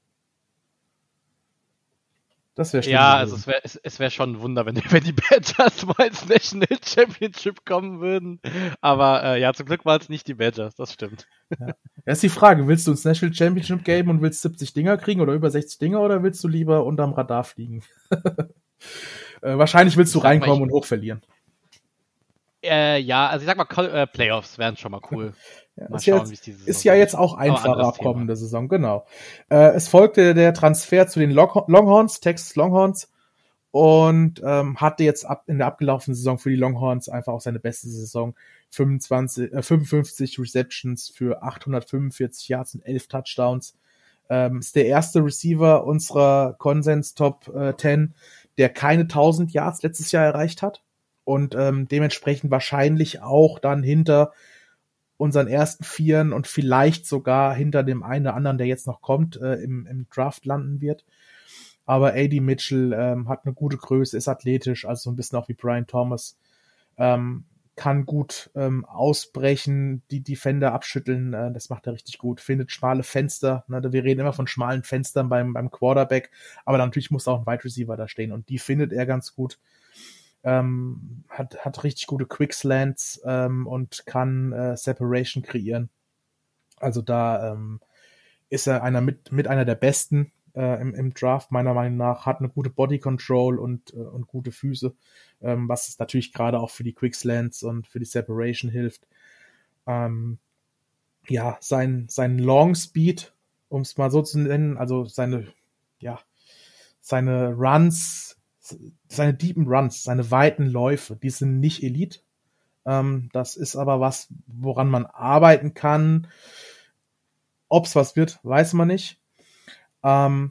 Das wäre schlimm Ja, gewesen. also es wäre es, es wär schon ein Wunder, wenn, wenn die Badgers mal ins National Championship kommen würden. Aber äh, ja, zum Glück waren es nicht die Badgers, das stimmt. Ja. Das ist die Frage, willst du ins National Championship geben und willst siebzig Dinger kriegen oder über sechzig Dinger, oder willst du lieber unterm Radar fliegen? äh, wahrscheinlich willst du Ich sag mal, reinkommen ich- und hoch verlieren. Äh, ja, also ich sag mal, Col- äh, Playoffs wären schon mal cool. Ja, Mal ist, schauen, jetzt, wie es diese ist Saison ja wird. jetzt auch einfacher anderes ab kommende Saison, genau. Äh, es folgte der Transfer zu den Long- Longhorns, Texas Longhorns, und ähm, hatte jetzt ab, in der abgelaufenen Saison für die Longhorns einfach auch seine beste Saison. fünfundzwanzig, äh, fünfundfünfzig Receptions für achthundertfünfundvierzig Yards und elf Touchdowns. Ähm, ist der erste Receiver unserer Konsens Top äh, zehn, der keine tausend Yards letztes Jahr erreicht hat. Und ähm, dementsprechend wahrscheinlich auch dann hinter unseren ersten Vieren und vielleicht sogar hinter dem einen oder anderen, der jetzt noch kommt, äh, im, im Draft landen wird. Aber A D Mitchell ähm, hat eine gute Größe, ist athletisch, also so ein bisschen auch wie Brian Thomas. Ähm, kann gut ähm, ausbrechen, die Defender abschütteln, äh, das macht er richtig gut. Findet schmale Fenster, ne? Wir reden immer von schmalen Fenstern beim, beim Quarterback, aber natürlich muss auch ein Wide Receiver da stehen, und die findet er ganz gut. Ähm, hat, hat richtig gute Quickslants ähm, und kann äh, Separation kreieren. Also da ähm, ist er einer mit, mit einer der besten äh, im, im Draft, meiner Meinung nach. Hat eine gute Body Control und, äh, und gute Füße, ähm, was natürlich gerade auch für die Quickslants und für die Separation hilft. Ähm, ja, sein, sein Long Speed, um es mal so zu nennen, also seine, ja, seine Runs, seine deepen Runs, seine weiten Läufe, die sind nicht Elite. Ähm, das ist aber was, woran man arbeiten kann. Ob's was wird, weiß man nicht. Ähm,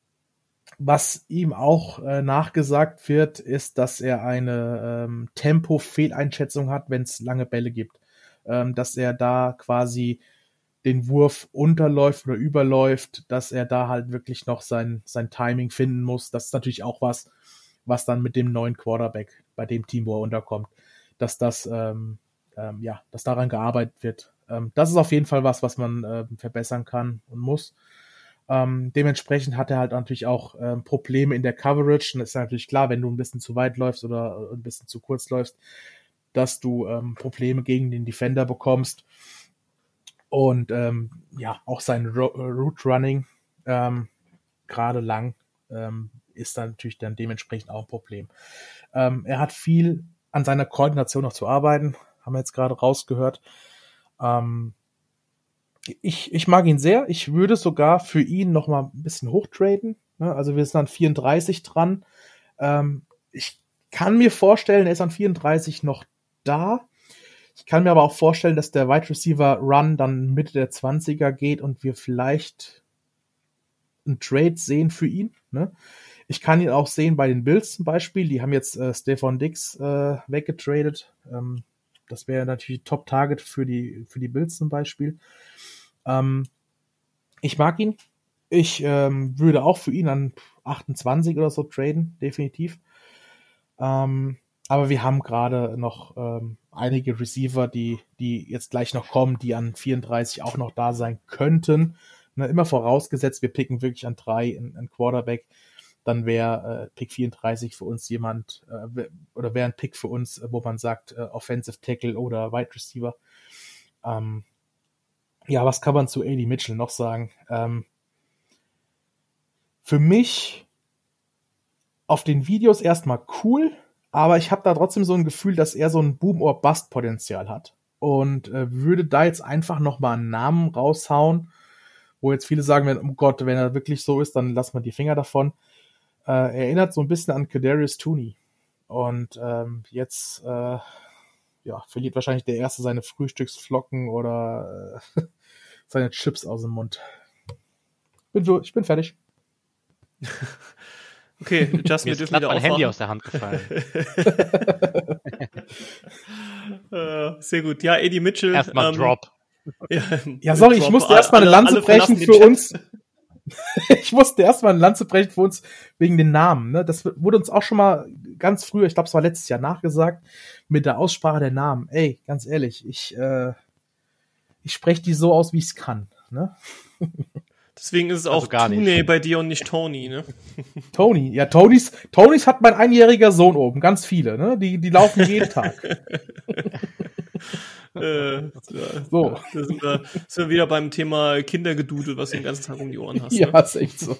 was ihm auch äh, nachgesagt wird, ist, dass er eine ähm, Tempo-Fehleinschätzung hat, wenn es lange Bälle gibt. Ähm, dass er da quasi den Wurf unterläuft oder überläuft, dass er da halt wirklich noch sein, sein Timing finden muss. Das ist natürlich auch was, was dann mit dem neuen Quarterback bei dem Team, wo er unterkommt, dass das, ähm, ähm, ja, dass daran gearbeitet wird. Ähm, das ist auf jeden Fall was, was man äh, verbessern kann und muss. Ähm, dementsprechend hat er halt natürlich auch ähm, Probleme in der Coverage. Und es ist natürlich klar, wenn du ein bisschen zu weit läufst oder ein bisschen zu kurz läufst, dass du ähm, Probleme gegen den Defender bekommst. Und ähm, ja, auch sein Ro- Route Running ähm, gerade lang ähm, ist dann natürlich dann dementsprechend auch ein Problem. Ähm, er hat viel an seiner Koordination noch zu arbeiten, haben wir jetzt gerade rausgehört. Ähm, ich, ich mag ihn sehr. Ich würde sogar für ihn noch mal ein bisschen hochtraden. Ne? Also wir sind an vierunddreißig dran. Ähm, ich kann mir vorstellen, er ist an vierunddreißig noch da. Ich kann mir aber auch vorstellen, dass der Wide Receiver Run dann Mitte der zwanziger geht und wir vielleicht einen Trade sehen für ihn. Ne? Ich kann ihn auch sehen bei den Bills zum Beispiel. Die haben jetzt äh, Stephon Diggs äh, weggetradet. Ähm, das wäre natürlich Top-Target für die, für die Bills zum Beispiel. Ähm, ich mag ihn. Ich ähm, würde auch für ihn an achtundzwanzig oder so traden, definitiv. Ähm, aber wir haben gerade noch ähm, einige Receiver, die, die jetzt gleich noch kommen, die an vierunddreißig auch noch da sein könnten. Ne, immer vorausgesetzt, wir picken wirklich an drei einen Quarterback, dann wäre äh, Pick vierunddreißig für uns jemand, äh, oder wäre ein Pick für uns, wo man sagt, äh, Offensive Tackle oder Wide Receiver. Ähm, ja, was kann man zu A D Mitchell noch sagen? Ähm, für mich auf den Videos erstmal cool, aber ich habe da trotzdem so ein Gefühl, dass er so ein Boom-or-Bust-Potenzial hat. Und äh, würde da jetzt einfach nochmal einen Namen raushauen, wo jetzt viele sagen werden, oh Gott, wenn er wirklich so ist, dann lass mal die Finger davon. Äh, erinnert so ein bisschen an Kadarius Toney. Und ähm, jetzt äh, ja, verliert wahrscheinlich der Erste seine Frühstücksflocken oder äh, seine Chips aus dem Mund. Bin so, ich bin fertig. Okay, Justin, Mir wir ist dürfen glatt wieder mein Handy aufwachen. aus der Hand gefallen. Äh, sehr gut. Ja, A D Mitchell. Erstmal ähm, Drop. Ja, Ja, sorry, ich Drop. musste erstmal eine Alle- Lanze alle brechen verlassen den für Chat. uns. Ich musste erstmal eine Lanze brechen für uns wegen den Namen. Ne? Das wurde uns auch schon mal ganz früher, ich glaube, es war letztes Jahr nachgesagt, mit der Aussprache der Namen. Ey, ganz ehrlich, ich, äh, ich spreche die so aus, wie ich es kann. Ne? Deswegen ist es Also auch gar nicht. Tooney bei dir und nicht Tony, ne? Tony, ja, Tonys, Tonys hat mein einjähriger Sohn oben, ganz viele, ne? Die, die laufen jeden Tag. Äh, So. Da sind wir, sind wir wieder beim Thema Kindergedudel, was du den ganzen Tag um die Ohren hast. Ja, Ne? ist echt so.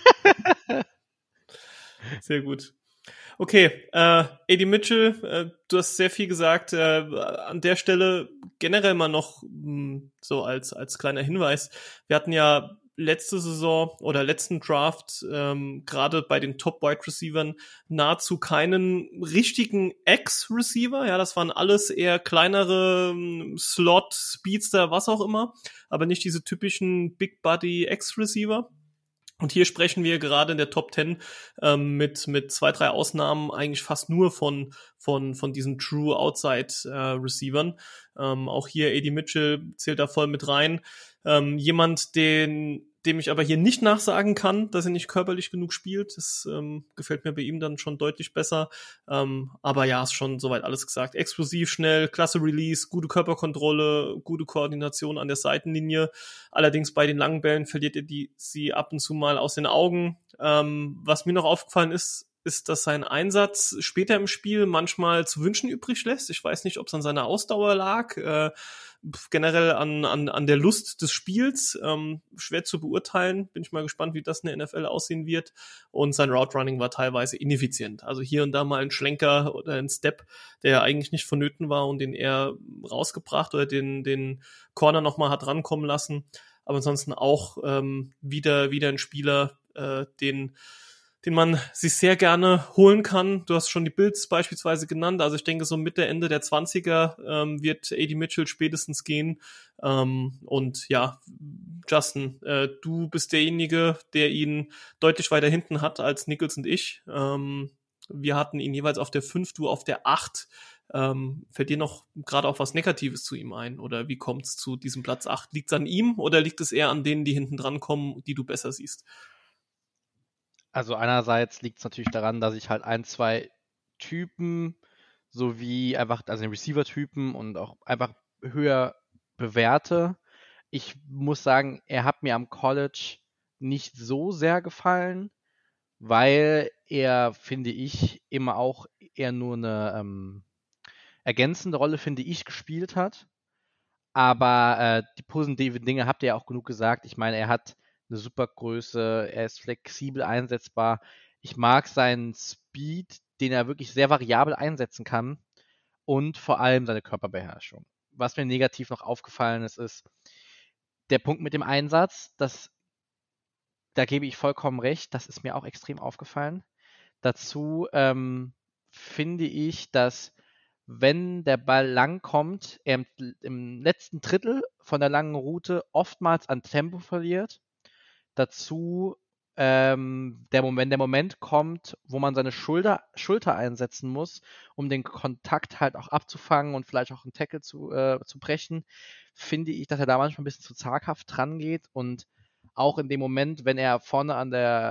Sehr gut. Okay, äh, A D Mitchell, äh, du hast sehr viel gesagt. Äh, an der Stelle generell mal noch mh, so als als kleiner Hinweis. Wir hatten ja letzte Saison oder letzten Draft ähm, gerade bei den Top Wide Receivern nahezu keinen richtigen Ex-Receiver. Ja, das waren alles eher kleinere ähm, Slot, Speedster, was auch immer, aber nicht diese typischen Big Body Ex-Receiver. Und hier sprechen wir gerade in der Top Ten ähm, mit mit zwei, drei Ausnahmen eigentlich fast nur von von von diesen True Outside äh, Receivern. Ähm, auch hier A D Mitchell zählt da voll mit rein. Ähm, jemand, den dem ich aber hier nicht nachsagen kann, dass er nicht körperlich genug spielt. Das ähm, gefällt mir bei ihm dann schon deutlich besser. Ähm, aber ja, ist schon soweit alles gesagt. Explosiv, schnell, klasse Release, gute Körperkontrolle, gute Koordination an der Seitenlinie. Allerdings bei den langen Bällen verliert er die, sie ab und zu mal aus den Augen. Ähm, was mir noch aufgefallen ist, ist, dass sein Einsatz später im Spiel manchmal zu wünschen übrig lässt. Ich weiß nicht, ob es an seiner Ausdauer lag, äh, generell an, an, an der Lust des Spiels. Ähm, schwer zu beurteilen. Bin ich mal gespannt, wie das in der N F L aussehen wird. Und sein Route Running war teilweise ineffizient. Also hier und da mal ein Schlenker oder ein Step, der eigentlich nicht vonnöten war und den er rausgebracht oder den, den Corner nochmal hat rankommen lassen. Aber ansonsten auch ähm, wieder, wieder ein Spieler, äh, den den man sich sehr gerne holen kann. Du hast schon die Bills beispielsweise genannt. Also ich denke, so Mitte, Ende der zwanziger ähm, wird A D Mitchell spätestens gehen. Ähm, und ja, Justin, äh, du bist derjenige, der ihn deutlich weiter hinten hat als Nichols und ich. Ähm, wir hatten ihn jeweils auf der fünf, du auf der acht. Ähm, fällt dir noch gerade auch was Negatives zu ihm ein? Oder wie kommt es zu diesem Platz acht? Liegt es an ihm oder liegt es eher an denen, die hinten dran kommen, die du besser siehst? Also einerseits liegt es natürlich daran, dass ich halt ein, zwei Typen sowie einfach, also den Receiver-Typen und auch einfach höher bewerte. Ich muss sagen, er hat mir am College nicht so sehr gefallen, weil er, finde ich, immer auch eher nur eine ähm, ergänzende Rolle, finde ich, gespielt hat. Aber äh, die positiven Dinge habt ihr ja auch genug gesagt. Ich meine, er hat eine super Größe, er ist flexibel einsetzbar. Ich mag seinen Speed, den er wirklich sehr variabel einsetzen kann und vor allem seine Körperbeherrschung. Was mir negativ noch aufgefallen ist, ist der Punkt mit dem Einsatz. Das, da gebe ich vollkommen recht. Das ist mir auch extrem aufgefallen. Dazu ähm, finde ich, dass wenn der Ball lang kommt, er im, im letzten Drittel von der langen Route oftmals an Tempo verliert. Dazu, ähm, der Moment, wenn der Moment kommt, wo man seine Schulter, Schulter einsetzen muss, um den Kontakt halt auch abzufangen und vielleicht auch einen Tackle zu, äh, zu brechen, finde ich, dass er da manchmal ein bisschen zu zaghaft dran geht und auch in dem Moment, wenn er vorne an der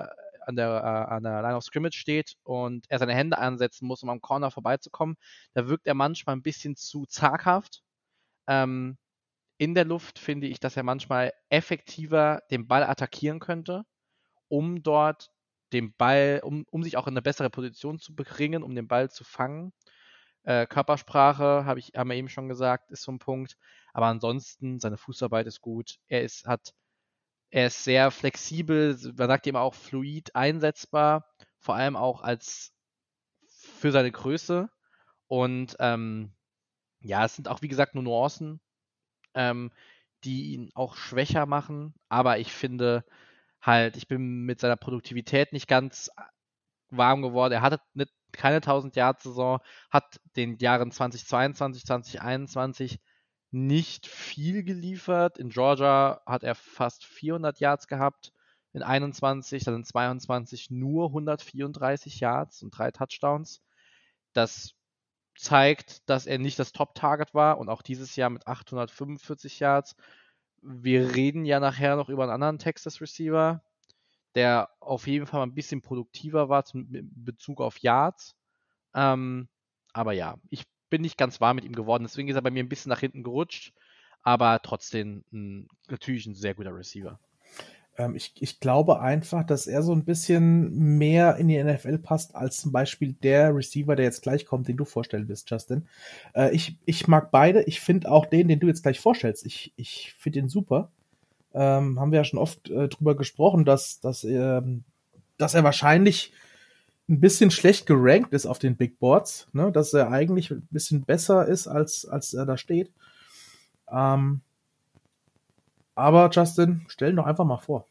an der, äh, an der Line of Scrimmage steht und er seine Hände ansetzen muss, um am Corner vorbeizukommen, da wirkt er manchmal ein bisschen zu zaghaft. Ähm, in der Luft finde ich, dass er manchmal effektiver den Ball attackieren könnte, um dort den Ball, um, um sich auch in eine bessere Position zu bringen, um den Ball zu fangen. Äh, Körpersprache, habe ich, haben wir eben schon gesagt, ist so ein Punkt. Aber ansonsten, seine Fußarbeit ist gut. Er ist, hat, er ist sehr flexibel, man sagt ihm auch fluid einsetzbar, vor allem auch als für seine Größe. Und ähm, ja, es sind auch, wie gesagt, nur Nuancen, ähm, die ihn auch schwächer machen. Aber ich finde halt, ich bin mit seiner Produktivität nicht ganz warm geworden. Er hatte nicht, keine tausend-Yard-Saison, hat den Jahren zweitausendzweiundzwanzig, zweitausendeinundzwanzig nicht viel geliefert. In Georgia hat er fast vierhundert Yards gehabt. In einundzwanzig, dann in zweiundzwanzig nur hundertvierunddreißig Yards und drei Touchdowns. Das zeigt, dass er nicht das Top-Target war und auch dieses Jahr mit achthundertfünfundvierzig Yards. Wir reden ja nachher noch über einen anderen Texas-Receiver, der auf jeden Fall mal ein bisschen produktiver war in Bezug auf Yards. Ähm, aber ja, ich bin nicht ganz warm mit ihm geworden, deswegen ist er bei mir ein bisschen nach hinten gerutscht, aber trotzdem ein, natürlich ein sehr guter Receiver. Ähm, ich, ich glaube einfach, dass er so ein bisschen mehr in die N F L passt, als zum Beispiel der Receiver, der jetzt gleich kommt, den du vorstellen willst, Justin. Äh, ich, ich mag beide. Ich finde auch den, den du jetzt gleich vorstellst. Ich, ich finde ihn super. Ähm, haben wir ja schon oft äh, drüber gesprochen, dass, dass, ähm, dass er wahrscheinlich ein bisschen schlecht gerankt ist auf den Big Boards, ne? Dass er eigentlich ein bisschen besser ist, als, als er da steht. Ähm, aber Justin, stell ihn doch einfach mal vor.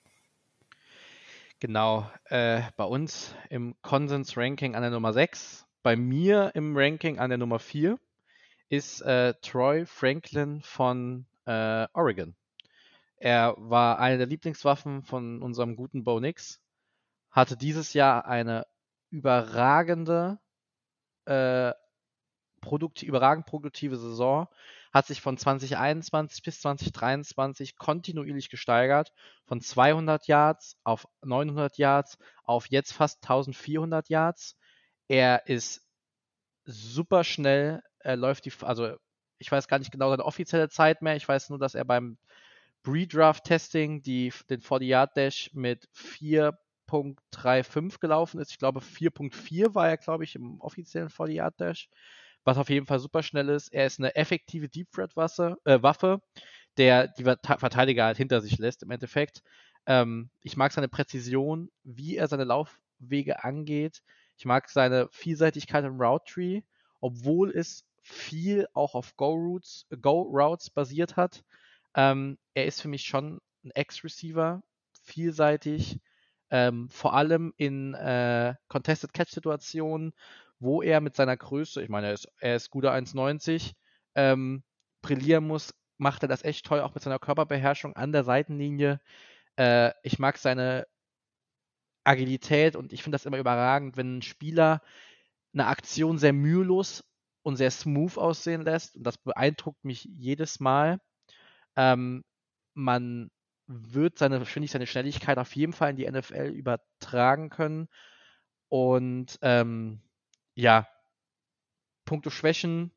Genau, äh, bei uns im Konsens-Ranking an der Nummer sechs, bei mir im Ranking an der Nummer vier ist äh, Troy Franklin von äh, Oregon. Er war eine der Lieblingswaffen von unserem guten Bo Nix, hatte dieses Jahr eine überragende, äh, produkt, überragend produktive Saison, hat sich von zwanzig einundzwanzig bis zwanzig dreiundzwanzig kontinuierlich gesteigert, von zweihundert Yards auf neunhundert Yards auf jetzt fast eintausendvierhundert Yards. Er ist super schnell, er läuft die, also ich weiß gar nicht genau seine offizielle Zeit mehr, ich weiß nur, dass er beim Pre-Draft-Testing die, den vierzig-Yard-Dash mit vier Komma fünfunddreißig gelaufen ist. Ich glaube, vier Komma vier war er, glaube ich, im offiziellen vierzig-Yard-Dash, was auf jeden Fall super schnell ist. Er ist eine effektive Deep-Threat-Waffe, äh, Waffe, der die Verteidiger halt hinter sich lässt im Endeffekt. Ähm, ich mag seine Präzision, wie er seine Laufwege angeht. Ich mag seine Vielseitigkeit im Route-Tree, obwohl es viel auch auf Go-Routes, Go-Routes basiert hat. Ähm, er ist für mich schon ein Ex-Receiver, vielseitig, ähm, vor allem in äh, Contested-Catch-Situationen, wo er mit seiner Größe, ich meine, er ist, er ist guter eins neunzig, ähm, brillieren muss, macht er das echt toll, auch mit seiner Körperbeherrschung an der Seitenlinie. Äh, ich mag seine Agilität und ich finde das immer überragend, wenn ein Spieler eine Aktion sehr mühelos und sehr smooth aussehen lässt und das beeindruckt mich jedes Mal. Ähm, man wird seine, finde ich, seine Schnelligkeit auf jeden Fall in die N F L übertragen können. Und ähm, ja, puncto Schwächen,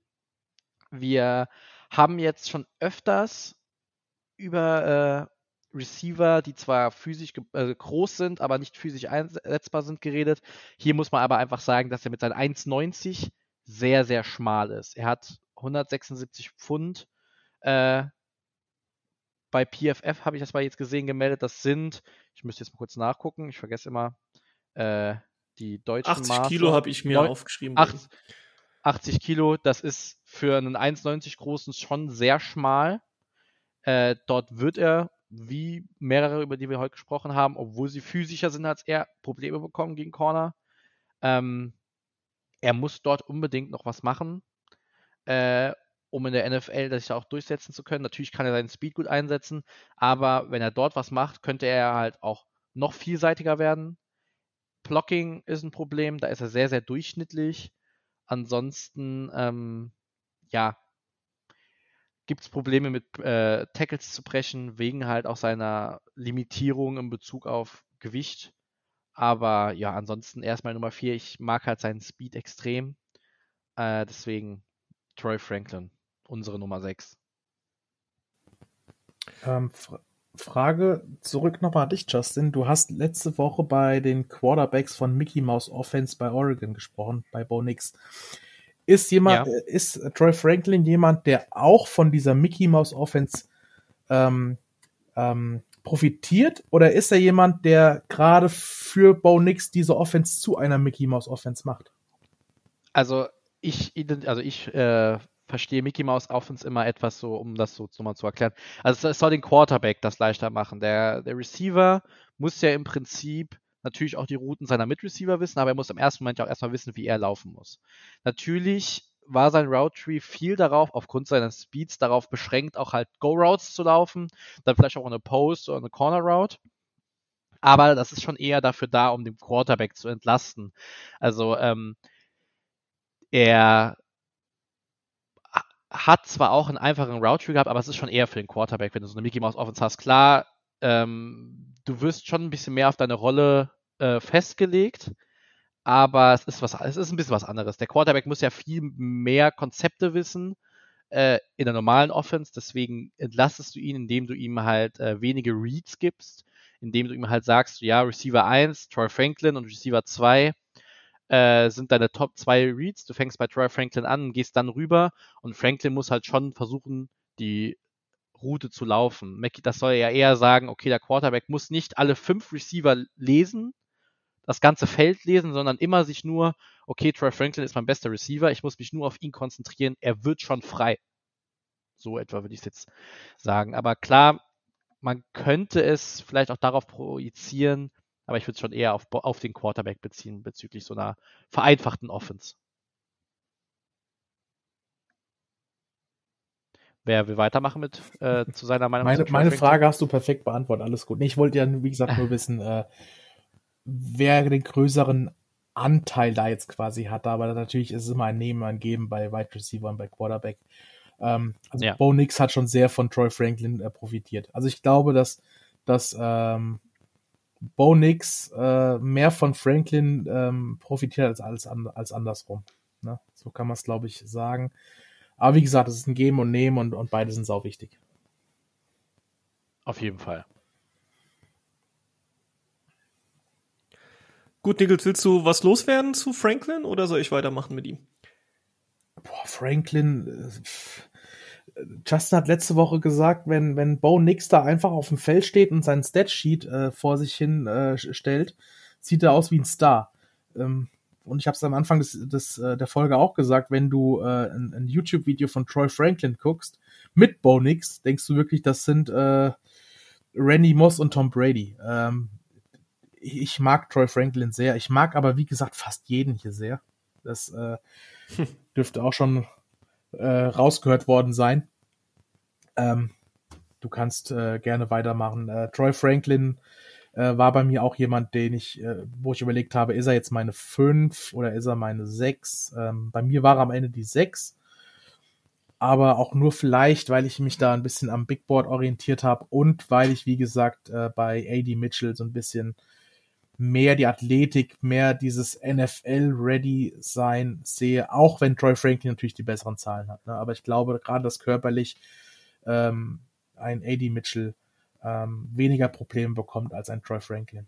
wir haben jetzt schon öfters über äh, Receiver, die zwar physisch äh, groß sind, aber nicht physisch einsetzbar sind, geredet. Hier muss man aber einfach sagen, dass er mit seinen eins neunzig sehr, sehr schmal ist. Er hat hundertsechsundsiebzig Pfund. Äh, bei P F F habe ich das mal jetzt gesehen, gemeldet. Das sind, ich müsste jetzt mal kurz nachgucken, ich vergesse immer äh, die deutschen achtzig Maße. Kilo habe ich mir Neun, aufgeschrieben. acht, achtzig Kilo, das ist für einen eins neunzig großen schon sehr schmal. Äh, dort wird er, wie mehrere, über die wir heute gesprochen haben, obwohl sie physischer sind als er, Probleme bekommen gegen Corner. Ähm, er muss dort unbedingt noch was machen, äh, um in der N F L sich auch durchsetzen zu können. Natürlich kann er seinen Speed gut einsetzen, aber wenn er dort was macht, könnte er halt auch noch vielseitiger werden. Blocking ist ein Problem, da ist er sehr, sehr durchschnittlich. Ansonsten, ähm, ja, gibt es Probleme mit äh, Tackles zu brechen, wegen halt auch seiner Limitierung in Bezug auf Gewicht. Aber ja, ansonsten erstmal Nummer vier. Ich mag halt seinen Speed extrem. Äh, deswegen Troy Franklin, unsere Nummer sechs. Ähm, Fra- Frage zurück nochmal an dich, Justin. Du hast letzte Woche bei den Quarterbacks von Mickey Mouse Offense bei Oregon gesprochen, bei Bo Nix. Ist jemand, Ja. äh, ist Troy Franklin jemand, der auch von dieser Mickey Mouse Offense ähm, ähm, profitiert, oder ist er jemand, der gerade für Bo Nix diese Offense zu einer Mickey Mouse Offense macht? Also ich, ident- also ich äh, verstehe Mickey Mouse Offense immer etwas so, um das so nochmal zu erklären. Also es soll den Quarterback das leichter machen. Der, der Receiver muss ja im Prinzip natürlich auch die Routen seiner Mitreceiver wissen, aber er muss im ersten Moment ja auch erstmal wissen, wie er laufen muss. Natürlich war sein Route Tree viel darauf, aufgrund seines Speeds, darauf beschränkt, auch halt Go-Routes zu laufen, dann vielleicht auch eine Post oder eine Corner-Route. Aber das ist schon eher dafür da, um den Quarterback zu entlasten. Also ähm, er hat zwar auch einen einfachen Route Tree gehabt, aber es ist schon eher für den Quarterback, wenn du so eine Mickey Mouse Offense hast. Klar, ähm, du wirst schon ein bisschen mehr auf deine Rolle äh, festgelegt, aber es ist was, es ist ein bisschen was anderes. Der Quarterback muss ja viel mehr Konzepte wissen äh, in der normalen Offense, deswegen entlastest du ihn, indem du ihm halt äh, wenige Reads gibst, indem du ihm halt sagst, ja, Receiver eins, Troy Franklin, und Receiver zwei äh, sind deine Top zwei Reads. Du fängst bei Troy Franklin an, gehst dann rüber, und Franklin muss halt schon versuchen, die Route zu laufen. Mackie, das soll ja eher sagen, okay, der Quarterback muss nicht alle fünf Receiver lesen, das ganze Feld lesen, sondern immer sich nur, okay, Troy Franklin ist mein bester Receiver, ich muss mich nur auf ihn konzentrieren, er wird schon frei. So etwa würde ich es jetzt sagen. Aber klar, man könnte es vielleicht auch darauf projizieren, aber ich würde es schon eher auf, auf den Quarterback beziehen, bezüglich so einer vereinfachten Offense. Wer will weitermachen mit äh, zu seiner Meinung Meine, zu meine Franklin? Frage hast du perfekt beantwortet, alles gut. Nee, ich wollte ja, wie gesagt, nur wissen, äh, wer den größeren Anteil da jetzt quasi hat. Aber natürlich ist es immer ein Nehmen, ein Geben bei Wide Receiver und bei Quarterback. Ähm, also Ja. Bo Nix hat schon sehr von Troy Franklin äh, profitiert. Also ich glaube, dass, dass ähm, Bo Nix äh, mehr von Franklin ähm, profitiert als, als, als andersrum. Ne? So kann man es, glaube ich, sagen. Aber wie gesagt, es ist ein Geben und Nehmen, und, und beide sind sau wichtig. Auf jeden Fall. Gut, Nichols, willst du was loswerden zu Franklin oder soll ich weitermachen mit ihm? Boah, Franklin. Äh, Justin hat letzte Woche gesagt, wenn, wenn Bo Nix da einfach auf dem Feld steht und seinen Statsheet äh, vor sich hin äh, stellt, sieht er aus wie ein Star. Ähm, und ich habe es am Anfang des, des, äh, der Folge auch gesagt, wenn du äh, ein, ein YouTube-Video von Troy Franklin guckst, mit Bo Nix, denkst du wirklich, das sind äh, Randy Moss und Tom Brady. Ähm, ich, ich mag Troy Franklin sehr. Ich mag aber, wie gesagt, fast jeden hier sehr. Das äh, hm. dürfte auch schon äh, rausgehört worden sein. Ähm, du kannst äh, gerne weitermachen. Äh, Troy Franklin äh, war bei mir auch jemand, den ich, äh, wo ich überlegt habe, ist er jetzt meine fünf oder ist er meine sechs? Ähm, bei mir war er am Ende die sechs. Aber auch nur vielleicht, weil ich mich da ein bisschen am Big Board orientiert habe und weil ich, wie gesagt, äh, bei A D Mitchell so ein bisschen mehr die Athletik, mehr dieses N F L-Ready-Sein sehe, auch wenn Troy Franklin natürlich die besseren Zahlen hat. Ne? Aber ich glaube, gerade das körperlich ähm, ein A D Mitchell ähm, weniger Probleme bekommt als ein Troy Franklin.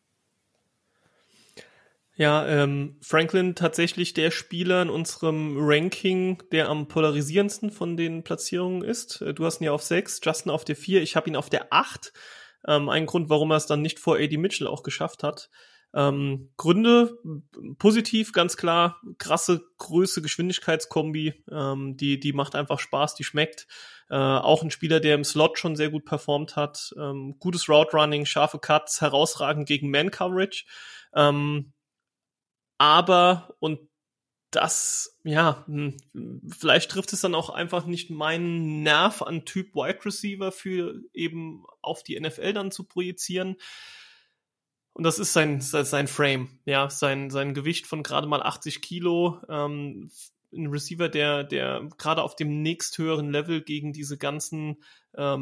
Ja, ähm, Franklin tatsächlich der Spieler in unserem Ranking, der am polarisierendsten von den Platzierungen ist. Du hast ihn ja auf sechs, Justin auf der vier, ich habe ihn auf der acht. Ähm, ein Grund, warum er es dann nicht vor A D Mitchell auch geschafft hat. Ähm, Gründe, positiv, ganz klar, krasse Größe, Geschwindigkeitskombi, ähm, die, die macht einfach Spaß, die schmeckt. Äh, auch ein Spieler, der im Slot schon sehr gut performt hat. Ähm, gutes Route Running, scharfe Cuts, herausragend gegen Man-Coverage. Ähm, aber, und das, ja, vielleicht trifft es dann auch einfach nicht meinen Nerv an Typ Wide Receiver für eben auf die N F L dann zu projizieren. Und das ist sein, sein Frame, ja, sein, sein Gewicht von gerade mal achtzig Kilo, ähm, ein Receiver, der, der gerade auf dem nächsthöheren Level gegen diese ganzen ähm,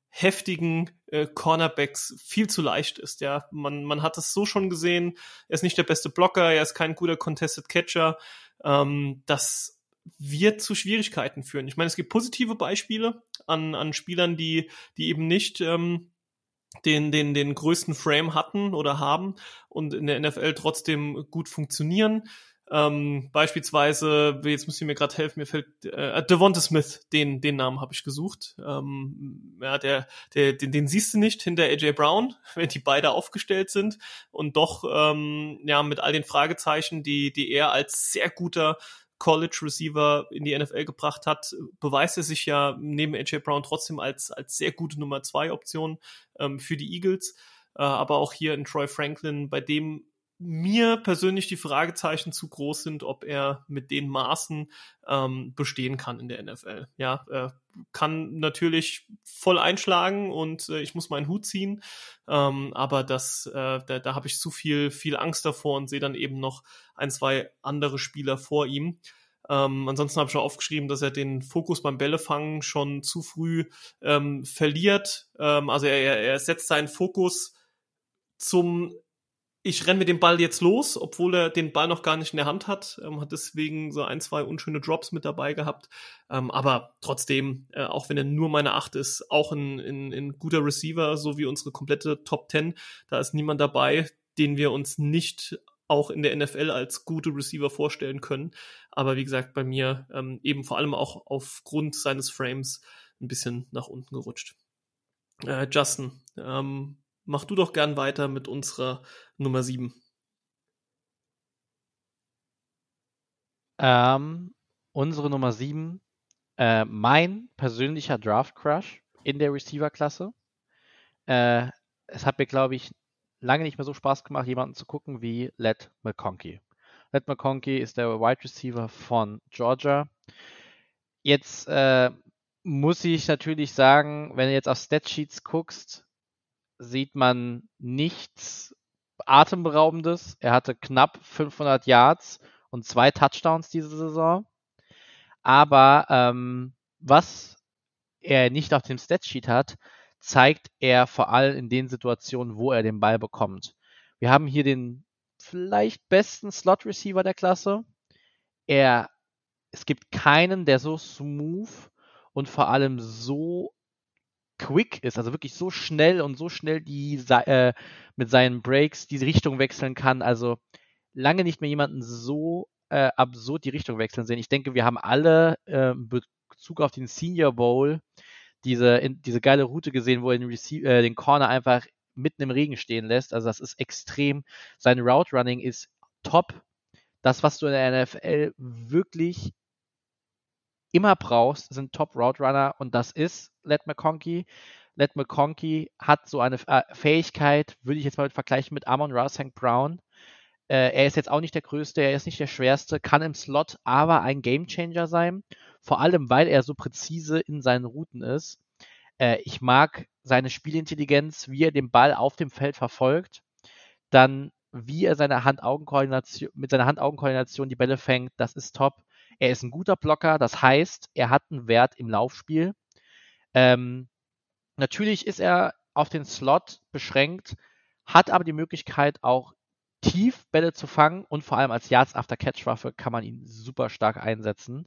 heftigen äh, Cornerbacks viel zu leicht ist. Ja, man man hat es so schon gesehen. Er ist nicht der beste Blocker, er ist kein guter Contested Catcher. Ähm, das wird zu Schwierigkeiten führen. Ich meine, es gibt positive Beispiele an an Spielern, die die eben nicht ähm, den den den größten Frame hatten oder haben und in der N F L trotzdem gut funktionieren. Ähm, beispielsweise, jetzt müsst ihr mir gerade helfen, mir fällt äh, Devonta Smith, den den Namen habe ich gesucht. Ähm, ja, der der den, den siehst du nicht hinter A J Brown, wenn die beide aufgestellt sind und doch ähm, ja mit all den Fragezeichen, die die er als sehr guter College Receiver in die N F L gebracht hat, beweist er sich ja neben A J Brown trotzdem als als sehr gute Nummer zwei Option ähm, für die Eagles, äh, aber auch hier in Troy Franklin, bei dem mir persönlich die Fragezeichen zu groß sind, ob er mit den Maßen ähm, bestehen kann in der N F L. Ja, äh, kann natürlich voll einschlagen und äh, ich muss meinen Hut ziehen, ähm, aber das, äh, da, da habe ich zu viel, viel Angst davor und sehe dann eben noch ein, zwei andere Spieler vor ihm. Ähm, ansonsten habe ich schon aufgeschrieben, dass er den Fokus beim Bällefangen schon zu früh ähm, verliert. Ähm, also er, er setzt seinen Fokus zum ich renne mit dem Ball jetzt los, obwohl er den Ball noch gar nicht in der Hand hat, ähm, hat deswegen so ein, zwei unschöne Drops mit dabei gehabt, ähm, aber trotzdem, äh, auch wenn er nur meine acht ist, auch ein, ein, ein guter Receiver, so wie unsere komplette Top zehn, da ist niemand dabei, den wir uns nicht auch in der N F L als gute Receiver vorstellen können, aber wie gesagt, bei mir ähm, eben vor allem auch aufgrund seines Frames ein bisschen nach unten gerutscht. Äh, Justin, ähm, mach du doch gern weiter mit unserer Nummer sieben. Ähm, unsere Nummer sieben, äh, mein persönlicher Draft-Crush in der Receiver-Klasse. Äh, es hat mir, glaube ich, lange nicht mehr so Spaß gemacht, jemanden zu gucken wie Ladd McConkey. Ladd McConkey ist der Wide Receiver von Georgia. Jetzt äh, muss ich natürlich sagen, wenn du jetzt auf Statsheets guckst, sieht man nichts Atemberaubendes. Er hatte knapp fünfhundert Yards und zwei Touchdowns diese Saison. Aber ähm, was er nicht auf dem Statsheet hat, zeigt er vor allem in den Situationen, wo er den Ball bekommt. Wir haben hier den vielleicht besten Slot-Receiver der Klasse. Er, es gibt keinen, der so smooth und vor allem so quick ist, also wirklich so schnell und so schnell die äh, mit seinen Breaks diese Richtung wechseln kann. Also lange nicht mehr jemanden so äh, absurd die Richtung wechseln sehen. Ich denke, wir haben alle äh, in Bezug auf den Senior Bowl diese, in, diese geile Route gesehen, wo er den, Receive, äh, den Corner einfach mitten im Regen stehen lässt. Also das ist extrem. Sein Route Running ist top. Das, was du in der N F L wirklich immer brauchst, sind Top Route Runner und das ist Ladd McConkey. Ladd McConkey hat so eine äh, Fähigkeit, würde ich jetzt mal vergleichen mit Amon-Ra Sankt Brown. Äh, er ist jetzt auch nicht der Größte, er ist nicht der Schwerste, kann im Slot aber ein Gamechanger sein, vor allem weil er so präzise in seinen Routen ist. Äh, ich mag seine Spielintelligenz, wie er den Ball auf dem Feld verfolgt, dann wie er seine Hand-Augen-Koordination, mit seiner Hand-Augen-Koordination die Bälle fängt, das ist top. Er ist ein guter Blocker, das heißt, er hat einen Wert im Laufspiel. Ähm, natürlich ist er auf den Slot beschränkt, hat aber die Möglichkeit auch tief Bälle zu fangen und vor allem als Yards-After-Catch-Waffe kann man ihn super stark einsetzen.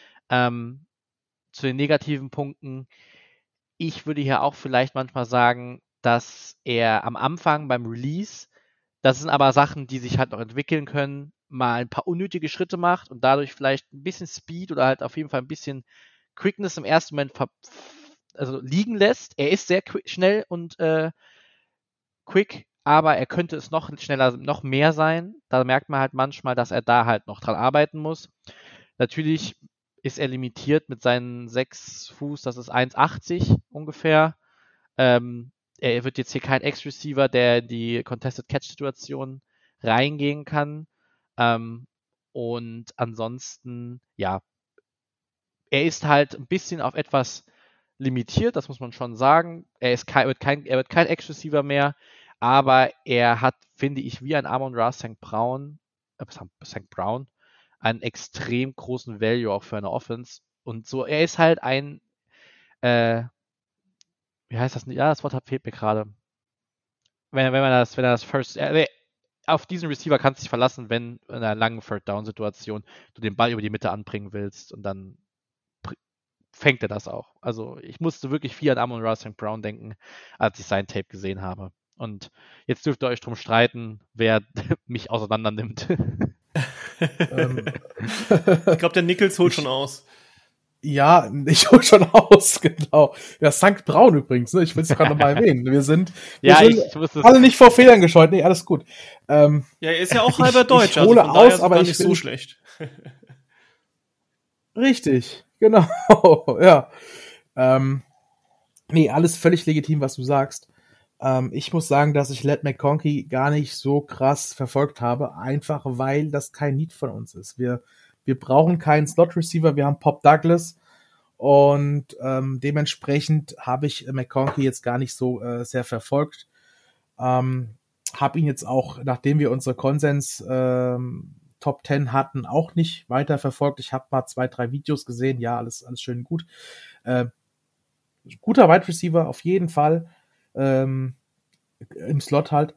Ähm, zu den negativen Punkten, ich würde hier auch vielleicht manchmal sagen, dass er am Anfang beim Release, das sind aber Sachen, die sich halt noch entwickeln können, mal ein paar unnötige Schritte macht und dadurch vielleicht ein bisschen Speed oder halt auf jeden Fall ein bisschen Quickness im ersten Moment ver- also liegen lässt. Er ist sehr quick, schnell und äh, quick, aber er könnte es noch schneller, noch mehr sein. Da merkt man halt manchmal, dass er da halt noch dran arbeiten muss. Natürlich ist er limitiert mit seinen sechs Fuß, das ist eins achtzig ungefähr. Ähm, er wird jetzt hier kein Ex-Receiver, der in die Contested-Catch-Situation reingehen kann. Ähm, und ansonsten, ja, er ist halt ein bisschen auf etwas limitiert, das muss man schon sagen. Er, ist kein, wird kein, er wird kein Ex-Receiver mehr, aber er hat, finde ich, wie ein Amon-Ra Sankt Brown, äh, Sankt Brown, einen extrem großen Value auch für eine Offense. Und so, er ist halt ein äh, wie heißt das? Ja, das Wort fehlt mir gerade. Wenn, wenn man das, wenn er das First, äh, auf diesen Receiver kannst du dich verlassen, wenn in einer langen Third-Down-Situation du den Ball über die Mitte anbringen willst und dann fängt er das auch. Also ich musste wirklich viel an Amon-Ra Sankt Brown denken, als ich sein Tape gesehen habe. Und jetzt dürft ihr euch drum streiten, wer mich auseinander nimmt. ähm, ich glaube, der Nichols holt ich, schon aus. Ja, ich hol schon aus, genau. Ja, Sankt Braun übrigens, ne? Ich will es gerade nochmal erwähnen. Wir sind, wir ja, sind ich wusste alle nicht vor Fehlern gescheut. Nee, alles gut. Ähm, ja, er ist ja auch halber Deutsch, ich hole also von aus, aber gar ich nicht will, so schlecht. Richtig, genau, ja. Ähm, nee, alles völlig legitim, was du sagst. Ähm, ich muss sagen, dass ich Ladd McConkey gar nicht so krass verfolgt habe, einfach weil das kein Need von uns ist. Wir, wir brauchen keinen Slot-Receiver, wir haben Pop Douglas und ähm, dementsprechend habe ich McConkey jetzt gar nicht so äh, sehr verfolgt. Ähm, habe ihn jetzt auch, nachdem wir unsere Konsens ähm, Top Ten hatten, auch nicht weiter verfolgt. Ich habe mal zwei, drei Videos gesehen. Ja, alles, alles schön gut. Äh, guter Wide Receiver auf jeden Fall. Ähm, im Slot halt.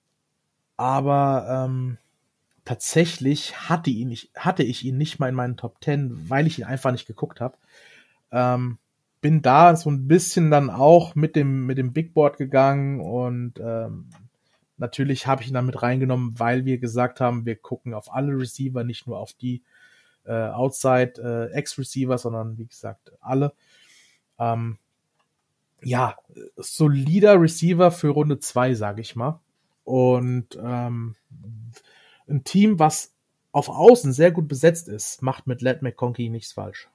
Aber ähm, tatsächlich hatte, ihn nicht, hatte ich ihn nicht mal in meinen Top Ten, weil ich ihn einfach nicht geguckt habe. Ähm, bin da so ein bisschen dann auch mit dem, mit dem Big Board gegangen und ähm, natürlich habe ich ihn dann mit reingenommen, weil wir gesagt haben, wir gucken auf alle Receiver, nicht nur auf die äh, Outside äh, Ex-Receiver, sondern wie gesagt alle. Ähm, ja, solider Receiver für Runde zwei, sage ich mal. Und ähm, ein Team, was auf Außen sehr gut besetzt ist, macht mit Ladd McConkey nichts falsch.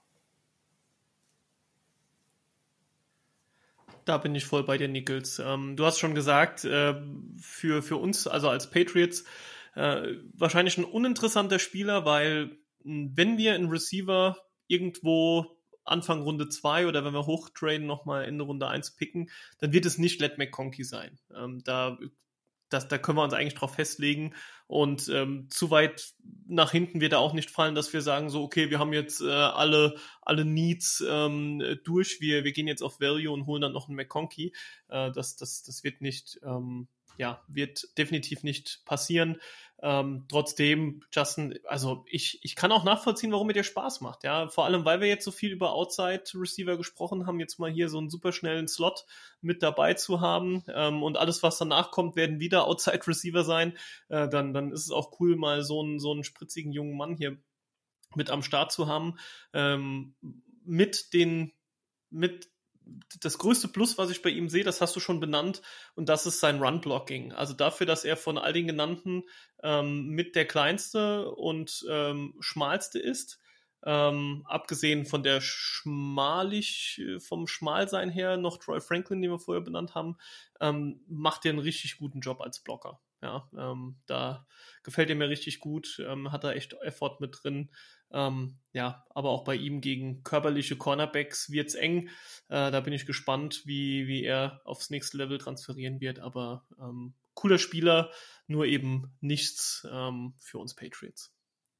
Da bin ich voll bei dir, Nichols. Ähm, du hast schon gesagt, äh, für, für uns, also als Patriots, äh, wahrscheinlich ein uninteressanter Spieler, weil wenn wir einen Receiver irgendwo Anfang Runde zwei oder wenn wir hochtraden nochmal Ende Runde eins picken, dann wird es nicht Ladd McConkey sein. Ähm, da Das, da können wir uns eigentlich drauf festlegen und ähm, zu weit nach hinten wird da auch nicht fallen, dass wir sagen so, okay, wir haben jetzt äh, alle, alle Needs ähm, durch, wir, wir gehen jetzt auf Value und holen dann noch einen McConkey. Äh, das, das, das wird nicht, ähm, ja, wird definitiv nicht passieren. Ähm, trotzdem, Justin, also ich, ich kann auch nachvollziehen, warum mir der Spaß macht, ja, vor allem, weil wir jetzt so viel über Outside Receiver gesprochen haben, jetzt mal hier so einen super schnellen Slot mit dabei zu haben ähm, und alles, was danach kommt, werden wieder Outside Receiver sein, äh, dann, dann ist es auch cool, mal so einen, so einen spritzigen jungen Mann hier mit am Start zu haben, ähm, mit den, mit das größte Plus, was ich bei ihm sehe, das hast du schon benannt, und das ist sein Run-Blocking. Also dafür, dass er von all den genannten ähm, mit der kleinste und ähm, schmalste ist, ähm, abgesehen von der schmalig, vom Schmalsein her noch Troy Franklin, den wir vorher benannt haben, ähm, macht er einen richtig guten Job als Blocker. Ja, ähm, da gefällt er mir richtig gut, ähm, hat er echt Effort mit drin. Ähm, ja, aber auch bei ihm gegen körperliche Cornerbacks wird's eng. Äh, da bin ich gespannt, wie, wie er aufs nächste Level transferieren wird. Aber ähm, cooler Spieler, nur eben nichts ähm, für uns Patriots.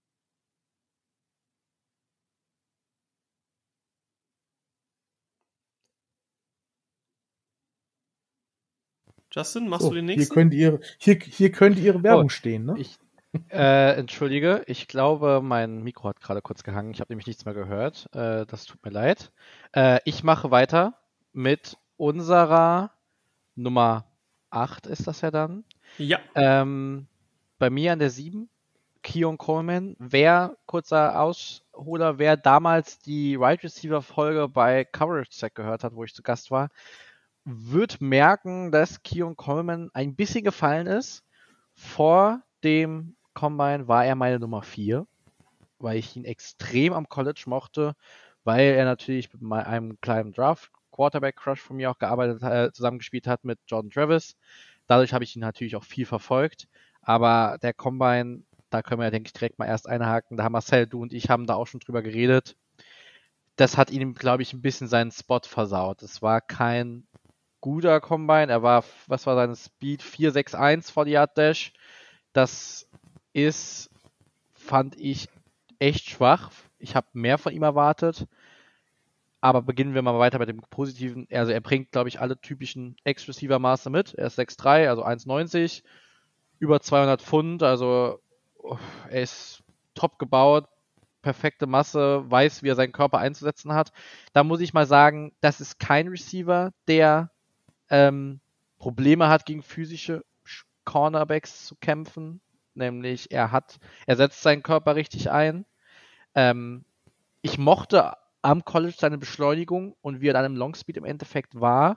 Justin, machst so, du den hier nächsten? könnte ihre, hier, hier könnte ihre Werbung Oh, stehen, ne? Ich, äh, entschuldige, ich glaube, mein Mikro hat gerade kurz gehangen. Ich habe nämlich nichts mehr gehört. Äh, das tut mir leid. Äh, ich mache weiter mit unserer Nummer acht ist das ja dann. Ja. Ähm, bei mir an der sieben, Keon Coleman. Wer, kurzer Ausholer, wer damals die Wide Receiver Folge bei Coverage Check gehört hat, wo ich zu Gast war, wird merken, dass Keon Coleman ein bisschen gefallen ist. Vor dem Combine war er meine Nummer vier, weil ich ihn extrem am College mochte, weil er natürlich mit einem kleinen Draft Quarterback-Crush von mir auch gearbeitet, äh, zusammengespielt hat mit Jordan Travis. Dadurch habe ich ihn natürlich auch viel verfolgt. Aber der Combine, da können wir, denke ich, direkt mal erst einhaken. Da haben Marcel, du und ich haben da auch schon drüber geredet. Das hat ihm, glaube ich, ein bisschen seinen Spot versaut. Es war kein guter Combine. Er war, was war seine Speed? vier sechs eins vor die Yard Dash. Das ist, fand ich, echt schwach. Ich habe mehr von ihm erwartet. aber beginnen wir mal weiter mit dem Positiven. Also er bringt, glaube ich, alle typischen Ex-Receiver-Maße mit. Er ist sechs Komma drei, also eins Komma neunzig, über zweihundert Pfund, also oh, er ist top gebaut, perfekte Masse, weiß, wie er seinen Körper einzusetzen hat. Da muss ich mal sagen, das ist kein Receiver, der ähm, Probleme hat, gegen physische Cornerbacks zu kämpfen. Nämlich er hat, er setzt seinen Körper richtig ein. Ähm, ich mochte am College seine Beschleunigung und wie er dann im Longspeed im Endeffekt war,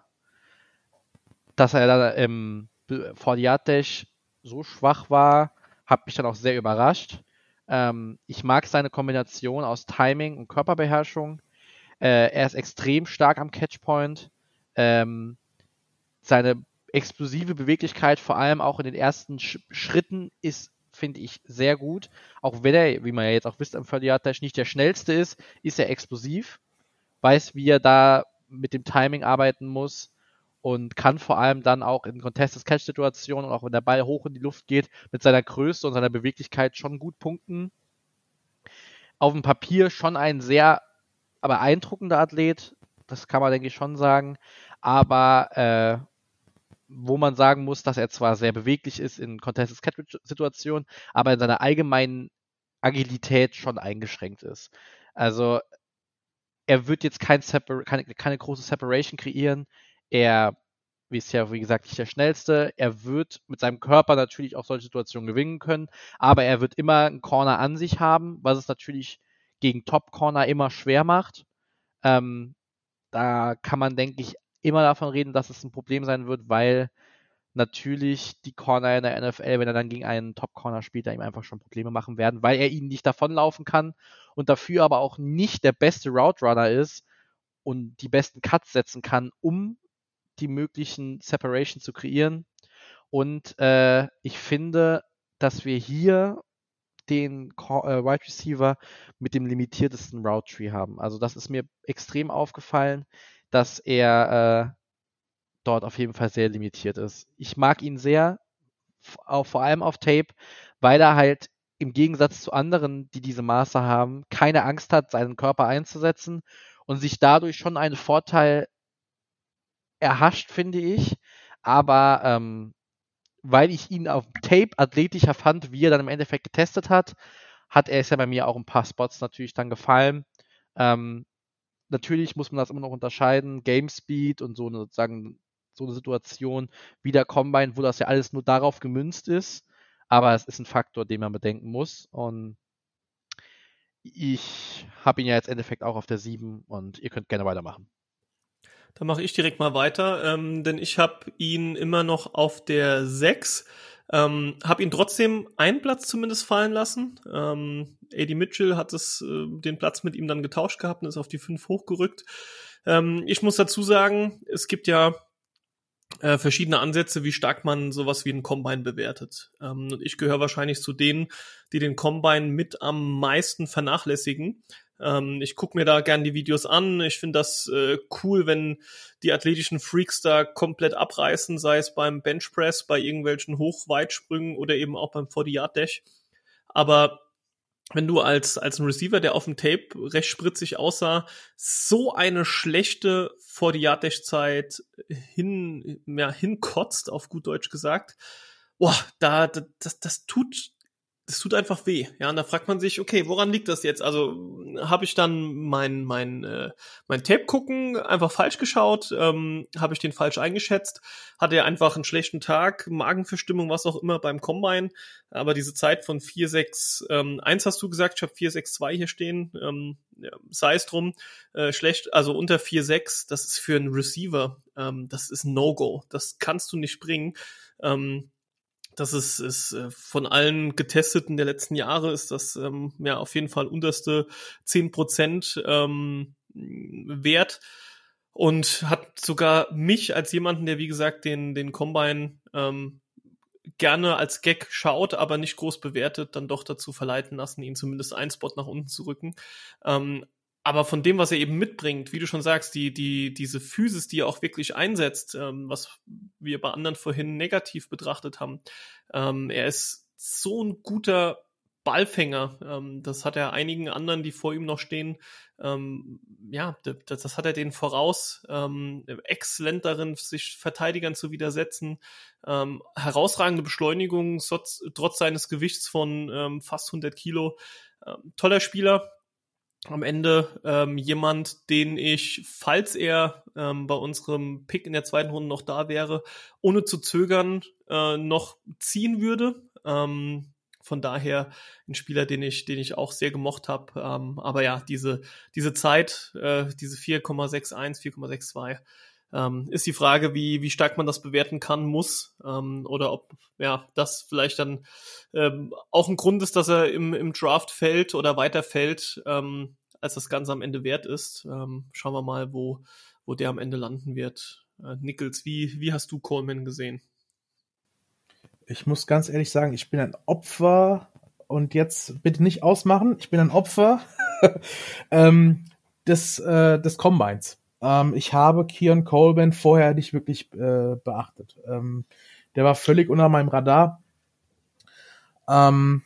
dass er dann im forty-Yard-Dash so schwach war, hat mich dann auch sehr überrascht. Ähm, ich mag seine Kombination aus Timing und Körperbeherrschung. Äh, er ist extrem stark am Catchpoint. Ähm, seine explosive Beweglichkeit, vor allem auch in den ersten Sch- Schritten, ist, finde ich, sehr gut. Auch wenn er, wie man ja jetzt auch wisst, am forty-Yard-Dash nicht der schnellste ist, ist er explosiv. Weiß, wie er da mit dem Timing arbeiten muss und kann vor allem dann auch in Contested-Catch-Situationen und auch wenn der Ball hoch in die Luft geht, mit seiner Größe und seiner Beweglichkeit schon gut punkten. Auf dem Papier schon ein sehr beeindruckender Athlet, das kann man, denke ich, schon sagen, aber äh, wo man sagen muss, dass er zwar sehr beweglich ist in Contested-Catch-Situationen, aber in seiner allgemeinen Agilität schon eingeschränkt ist. Also er wird jetzt kein Separ- keine, keine große Separation kreieren. Er, wie ist ja, wie gesagt, nicht der Schnellste. Er wird mit seinem Körper natürlich auch solche Situationen gewinnen können, aber er wird immer einen Corner an sich haben, was es natürlich gegen Top-Corner immer schwer macht. Ähm, da kann man, denke ich, immer davon reden, dass es ein Problem sein wird, weil natürlich die Corner in der N F L, wenn er dann gegen einen Top-Corner spielt, da ihm einfach schon Probleme machen werden, weil er ihn nicht davonlaufen kann und dafür aber auch nicht der beste Route-Runner ist und die besten Cuts setzen kann, um die möglichen Separation zu kreieren. Und äh, ich finde, dass wir hier den äh, Wide Receiver mit dem limitiertesten Route Tree haben. Also das ist mir extrem aufgefallen, dass er äh, dort auf jeden Fall sehr limitiert ist. Ich mag ihn sehr, auch vor allem auf Tape, weil er halt im Gegensatz zu anderen, die diese Maße haben, keine Angst hat, seinen Körper einzusetzen und sich dadurch schon einen Vorteil erhascht, finde ich. Aber ähm, weil ich ihn auf Tape athletischer fand, wie er dann im Endeffekt getestet hat, hat er es ja bei mir auch ein paar Spots natürlich dann gefallen. Ähm, natürlich muss man das immer noch unterscheiden, Game Speed und so eine, sozusagen, so eine Situation wie der Combine, wo das ja alles nur darauf gemünzt ist, aber es ist ein Faktor, den man bedenken muss und ich habe ihn ja jetzt im Endeffekt auch auf der sieben und ihr könnt gerne weitermachen. Da mache ich direkt mal weiter, ähm, denn ich habe ihn immer noch auf der sechs, ähm, habe ihn trotzdem einen Platz zumindest fallen lassen. Ähm, A D Mitchell hat es, äh, den Platz mit ihm dann getauscht gehabt und ist auf die fünf hochgerückt. Ähm, ich muss dazu sagen, es gibt ja äh, verschiedene Ansätze, wie stark man sowas wie einen Combine bewertet. Ähm, und ich gehöre wahrscheinlich zu denen, die den Combine mit am meisten vernachlässigen. Ähm, ich gucke mir da gern die Videos an. Ich finde das äh, cool, wenn die athletischen Freaks da komplett abreißen, sei es beim Benchpress, bei irgendwelchen Hochweitsprüngen oder eben auch beim forty-Yard-Dash. Aber wenn du als als ein Receiver, der auf dem Tape recht spritzig aussah, so eine schlechte forty-Yard-Dash-Zeit hin, ja, hinkotzt, auf gut Deutsch gesagt, boah, da, da das, das tut das tut einfach weh. Ja, und da fragt man sich, okay, woran liegt das jetzt? Also habe ich dann mein mein äh, mein Tape gucken einfach falsch geschaut? Ähm, habe ich den falsch eingeschätzt? Hatte er einfach einen schlechten Tag, Magenverstimmung, was auch immer beim Combine? Aber diese Zeit von vier sechs eins hast du gesagt, ich habe vier sechs zwei hier stehen, ähm, ja, sei es drum, äh, schlecht, also unter vier sechs, das ist für einen Receiver, ähm, das ist ein No-Go, das kannst du nicht bringen. Ähm, das ist, ist äh, von allen Getesteten der letzten Jahre ist das ähm, ja auf jeden Fall unterste zehn Prozent ähm, wert und hat sogar mich als jemanden, der wie gesagt den, den Combine ähm, gerne als Gag schaut, aber nicht groß bewertet, dann doch dazu verleiten lassen, ihn zumindest einen Spot nach unten zu rücken. Ähm, aber von dem, was er eben mitbringt, wie du schon sagst, die, die, diese Physis, die er auch wirklich einsetzt, ähm, was wir bei anderen vorhin negativ betrachtet haben, ähm, er ist so ein guter Ballfänger. Ähm, das hat er einigen anderen, die vor ihm noch stehen, ähm, ja, das, das hat er denen voraus. Ähm, exzellent darin, sich Verteidigern zu widersetzen. Ähm, herausragende Beschleunigung, trotz, trotz seines Gewichts von ähm, fast hundert Kilo. Ähm, toller Spieler. Am Ende ähm, jemand, den ich, falls er ähm, bei unserem Pick in der zweiten Runde noch da wäre, ohne zu zögern äh, noch ziehen würde. Ähm, von daher ein Spieler, den ich, den ich auch sehr gemocht habe. Ähm, aber ja, diese diese Zeit, äh, diese vier Komma sechs eins, vier Komma sechs zwei, ähm, ist die Frage, wie wie stark man das bewerten kann, muss, ähm, oder ob ja das vielleicht dann ähm, auch ein Grund ist, dass er im im Draft fällt oder weiter fällt, ähm, als das Ganze am Ende wert ist. Ähm, schauen wir mal, wo wo der am Ende landen wird. Äh, Nichols, wie wie hast du Coleman gesehen? Ich muss ganz ehrlich sagen, ich bin ein Opfer, und jetzt bitte nicht ausmachen, ich bin ein Opfer ähm, des, äh, des Combines. Ähm, ich habe Keon Coleman vorher nicht wirklich äh, beachtet. Ähm, der war völlig unter meinem Radar. Ähm,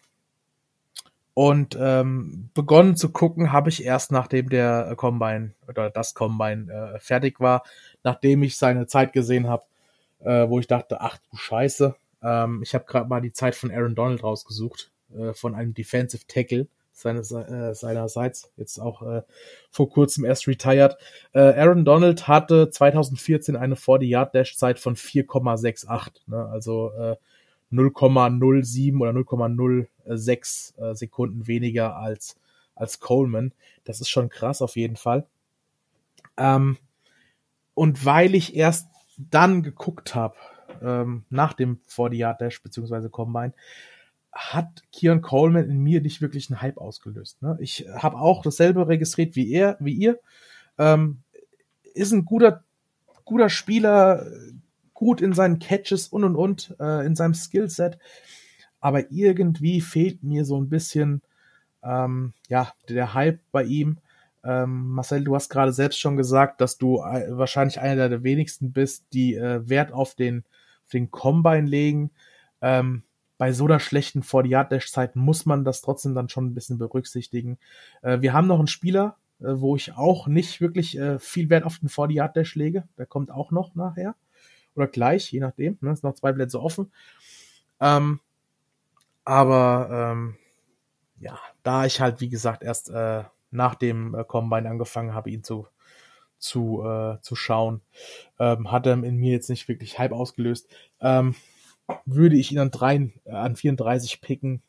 und ähm, begonnen zu gucken habe ich erst, nachdem der Combine oder das Combine äh, fertig war, nachdem ich seine Zeit gesehen habe, äh, wo ich dachte, ach du Scheiße. Ähm, ich habe gerade mal die Zeit von Aaron Donald rausgesucht, äh, von einem Defensive Tackle seines, äh, seinerseits, jetzt auch äh, vor kurzem erst retired. Äh, Aaron Donald hatte zwanzig vierzehn eine vierzig-Yard-Dash-Zeit von vier Komma sechs acht, ne? Also äh, null Komma null sieben oder null Komma null sechs äh, Sekunden weniger als als Coleman. Das ist schon krass auf jeden Fall. Ähm, und weil ich erst dann geguckt habe, ähm, nach dem vierzig-Yard-Dash beziehungsweise Combine, hat Keon Coleman in mir nicht wirklich einen Hype ausgelöst. Ne? Ich habe auch dasselbe registriert wie er, wie ihr. Ähm, ist ein guter, guter Spieler, gut in seinen Catches und und und, äh, in seinem Skillset. Aber irgendwie fehlt mir so ein bisschen ähm, ja der Hype bei ihm. Ähm, Marcel, du hast gerade selbst schon gesagt, dass du äh, wahrscheinlich einer der wenigsten bist, die äh, Wert auf den, auf den Combine legen. Ähm, bei so einer schlechten vierzig-Yard-Dash-Zeit muss man das trotzdem dann schon ein bisschen berücksichtigen. Äh, wir haben noch einen Spieler, äh, wo ich auch nicht wirklich äh, viel Wert auf den vierzig-Yard-Dash lege. Der kommt auch noch nachher. Oder gleich, je nachdem. Ne? Es sind noch zwei Plätze offen. Ähm, aber ähm, ja, da ich halt, wie gesagt, erst äh, nach dem äh, Combine angefangen habe, ihn zu zu äh, zu schauen, ähm, hat er in mir jetzt nicht wirklich Hype ausgelöst. Ähm, würde ich ihn an, drei, äh, an vierunddreißig picken?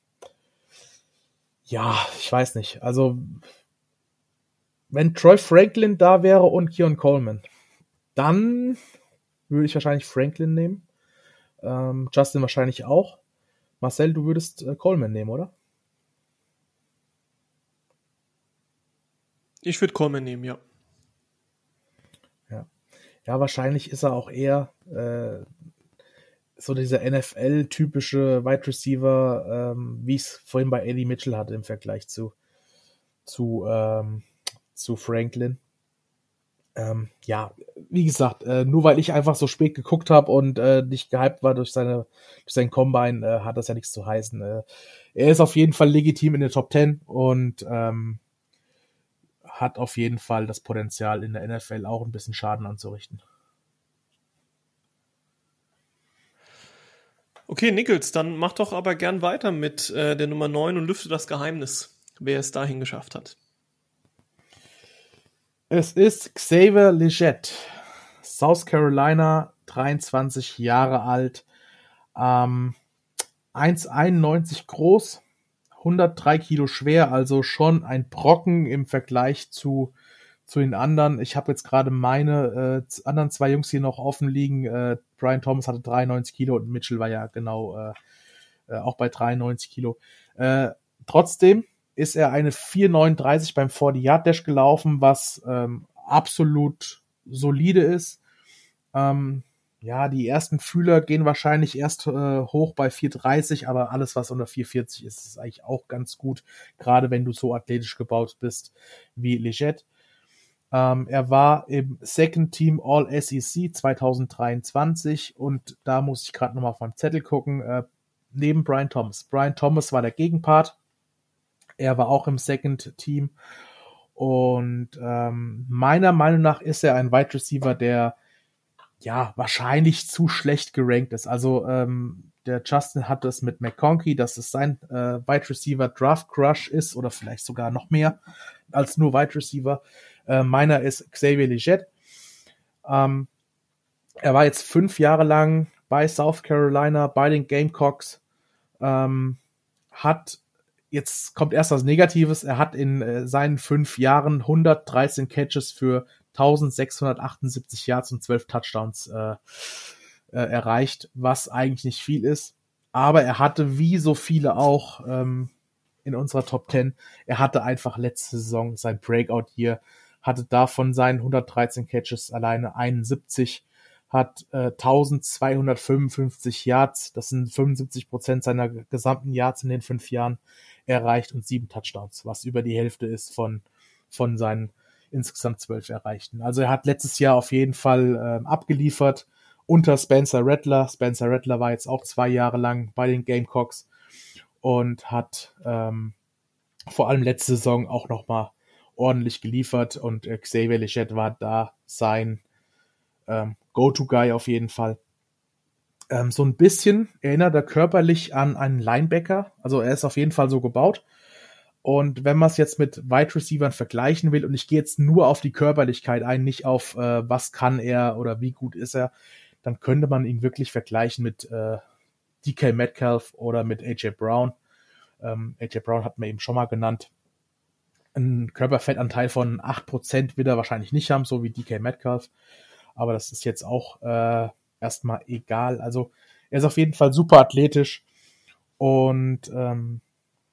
Ja, ich weiß nicht. Also, wenn Troy Franklin da wäre und Keon Coleman, dann würde ich wahrscheinlich Franklin nehmen. Ähm, Justin wahrscheinlich auch. Marcel, du würdest äh, Coleman nehmen, oder? Ich würde Coleman nehmen, ja. Ja. Ja, wahrscheinlich ist er auch eher äh, so dieser N F L-typische Wide Receiver, ähm, wie ich es vorhin bei Eddie Mitchell hatte im Vergleich zu, zu, ähm, zu Franklin. Ähm, ja, wie gesagt, äh, nur weil ich einfach so spät geguckt habe und äh, nicht gehypt war durch seine durch seinen Combine, äh, hat das ja nichts zu heißen. Äh, er ist auf jeden Fall legitim in der Top Ten und ähm, hat auf jeden Fall das Potenzial, in der N F L auch ein bisschen Schaden anzurichten. Okay, Nichols, dann mach doch aber gern weiter mit äh, der Nummer neun und lüfte das Geheimnis, wer es dahin geschafft hat. Es ist Xavier Legette, South Carolina, dreiundzwanzig Jahre alt, ähm, eins Komma einundneunzig groß, hundertdrei Kilo schwer, also schon ein Brocken im Vergleich zu zu den anderen. Ich habe jetzt gerade meine äh, anderen zwei Jungs hier noch offen liegen. Äh, Brian Thomas hatte dreiundneunzig Kilo und Mitchell war ja genau äh, äh, auch bei dreiundneunzig Kilo. Äh, trotzdem ist er eine vier Komma neununddreißig beim vierzig-Yard-Dash gelaufen, was ähm, absolut solide ist. Ähm, ja, die ersten Fühler gehen wahrscheinlich erst äh, hoch bei vier Komma dreißig, aber alles, was unter vier Komma vierzig ist, ist eigentlich auch ganz gut, gerade wenn du so athletisch gebaut bist wie Legette. Ähm, er war im Second Team All S E C zwanzig dreiundzwanzig und da muss ich gerade nochmal auf meinem Zettel gucken, äh, neben Brian Thomas. Brian Thomas war der Gegenpart Er war auch im Second Team. Und ähm, meiner Meinung nach ist er ein Wide Receiver, der ja wahrscheinlich zu schlecht gerankt ist. Also ähm, der Justin hat es mit McConkey, dass es sein äh, Wide Receiver Draft Crush ist oder vielleicht sogar noch mehr als nur Wide Receiver. Äh, meiner ist Xavier Legette. Ähm, er war jetzt fünf Jahre lang bei South Carolina, bei den Gamecocks, ähm, hat, jetzt kommt erst was Negatives, er hat in äh, seinen fünf Jahren hundertdreizehn Catches für eintausendsechshundertachtundsiebzig Yards und zwölf Touchdowns äh, äh, erreicht, was eigentlich nicht viel ist. Aber er hatte, wie so viele auch ähm, in unserer Top zehn, er hatte einfach letzte Saison sein Breakout-Year, hatte davon seinen hundertdreizehn Catches alleine einundsiebzig, hat äh, eintausendzweihundertfünfundfünfzig Yards, das sind fünfundsiebzig Prozent seiner gesamten Yards in den fünf Jahren erreicht und sieben Touchdowns, was über die Hälfte ist von, von seinen insgesamt zwölf erreichten. Also er hat letztes Jahr auf jeden Fall äh, abgeliefert unter Spencer Rattler. Spencer Rattler war jetzt auch zwei Jahre lang bei den Gamecocks und hat ähm, vor allem letzte Saison auch nochmal ordentlich geliefert und äh, Xavier Legette war da sein ähm, Go-To-Guy auf jeden Fall. Ähm, so ein bisschen erinnert er körperlich an einen Linebacker, also er ist auf jeden Fall so gebaut. Und wenn man es jetzt mit Wide Receivern vergleichen will, und ich gehe jetzt nur auf die Körperlichkeit ein, nicht auf äh, was kann er oder wie gut ist er, dann könnte man ihn wirklich vergleichen mit äh, D K Metcalf oder mit A J Brown. Ähm, A J Brown hat man eben schon mal genannt. Ein Körperfettanteil von acht Prozent wird er wahrscheinlich nicht haben, so wie D K Metcalf. Aber das ist jetzt auch äh, erstmal egal. Also er ist auf jeden Fall super athletisch. Und ähm,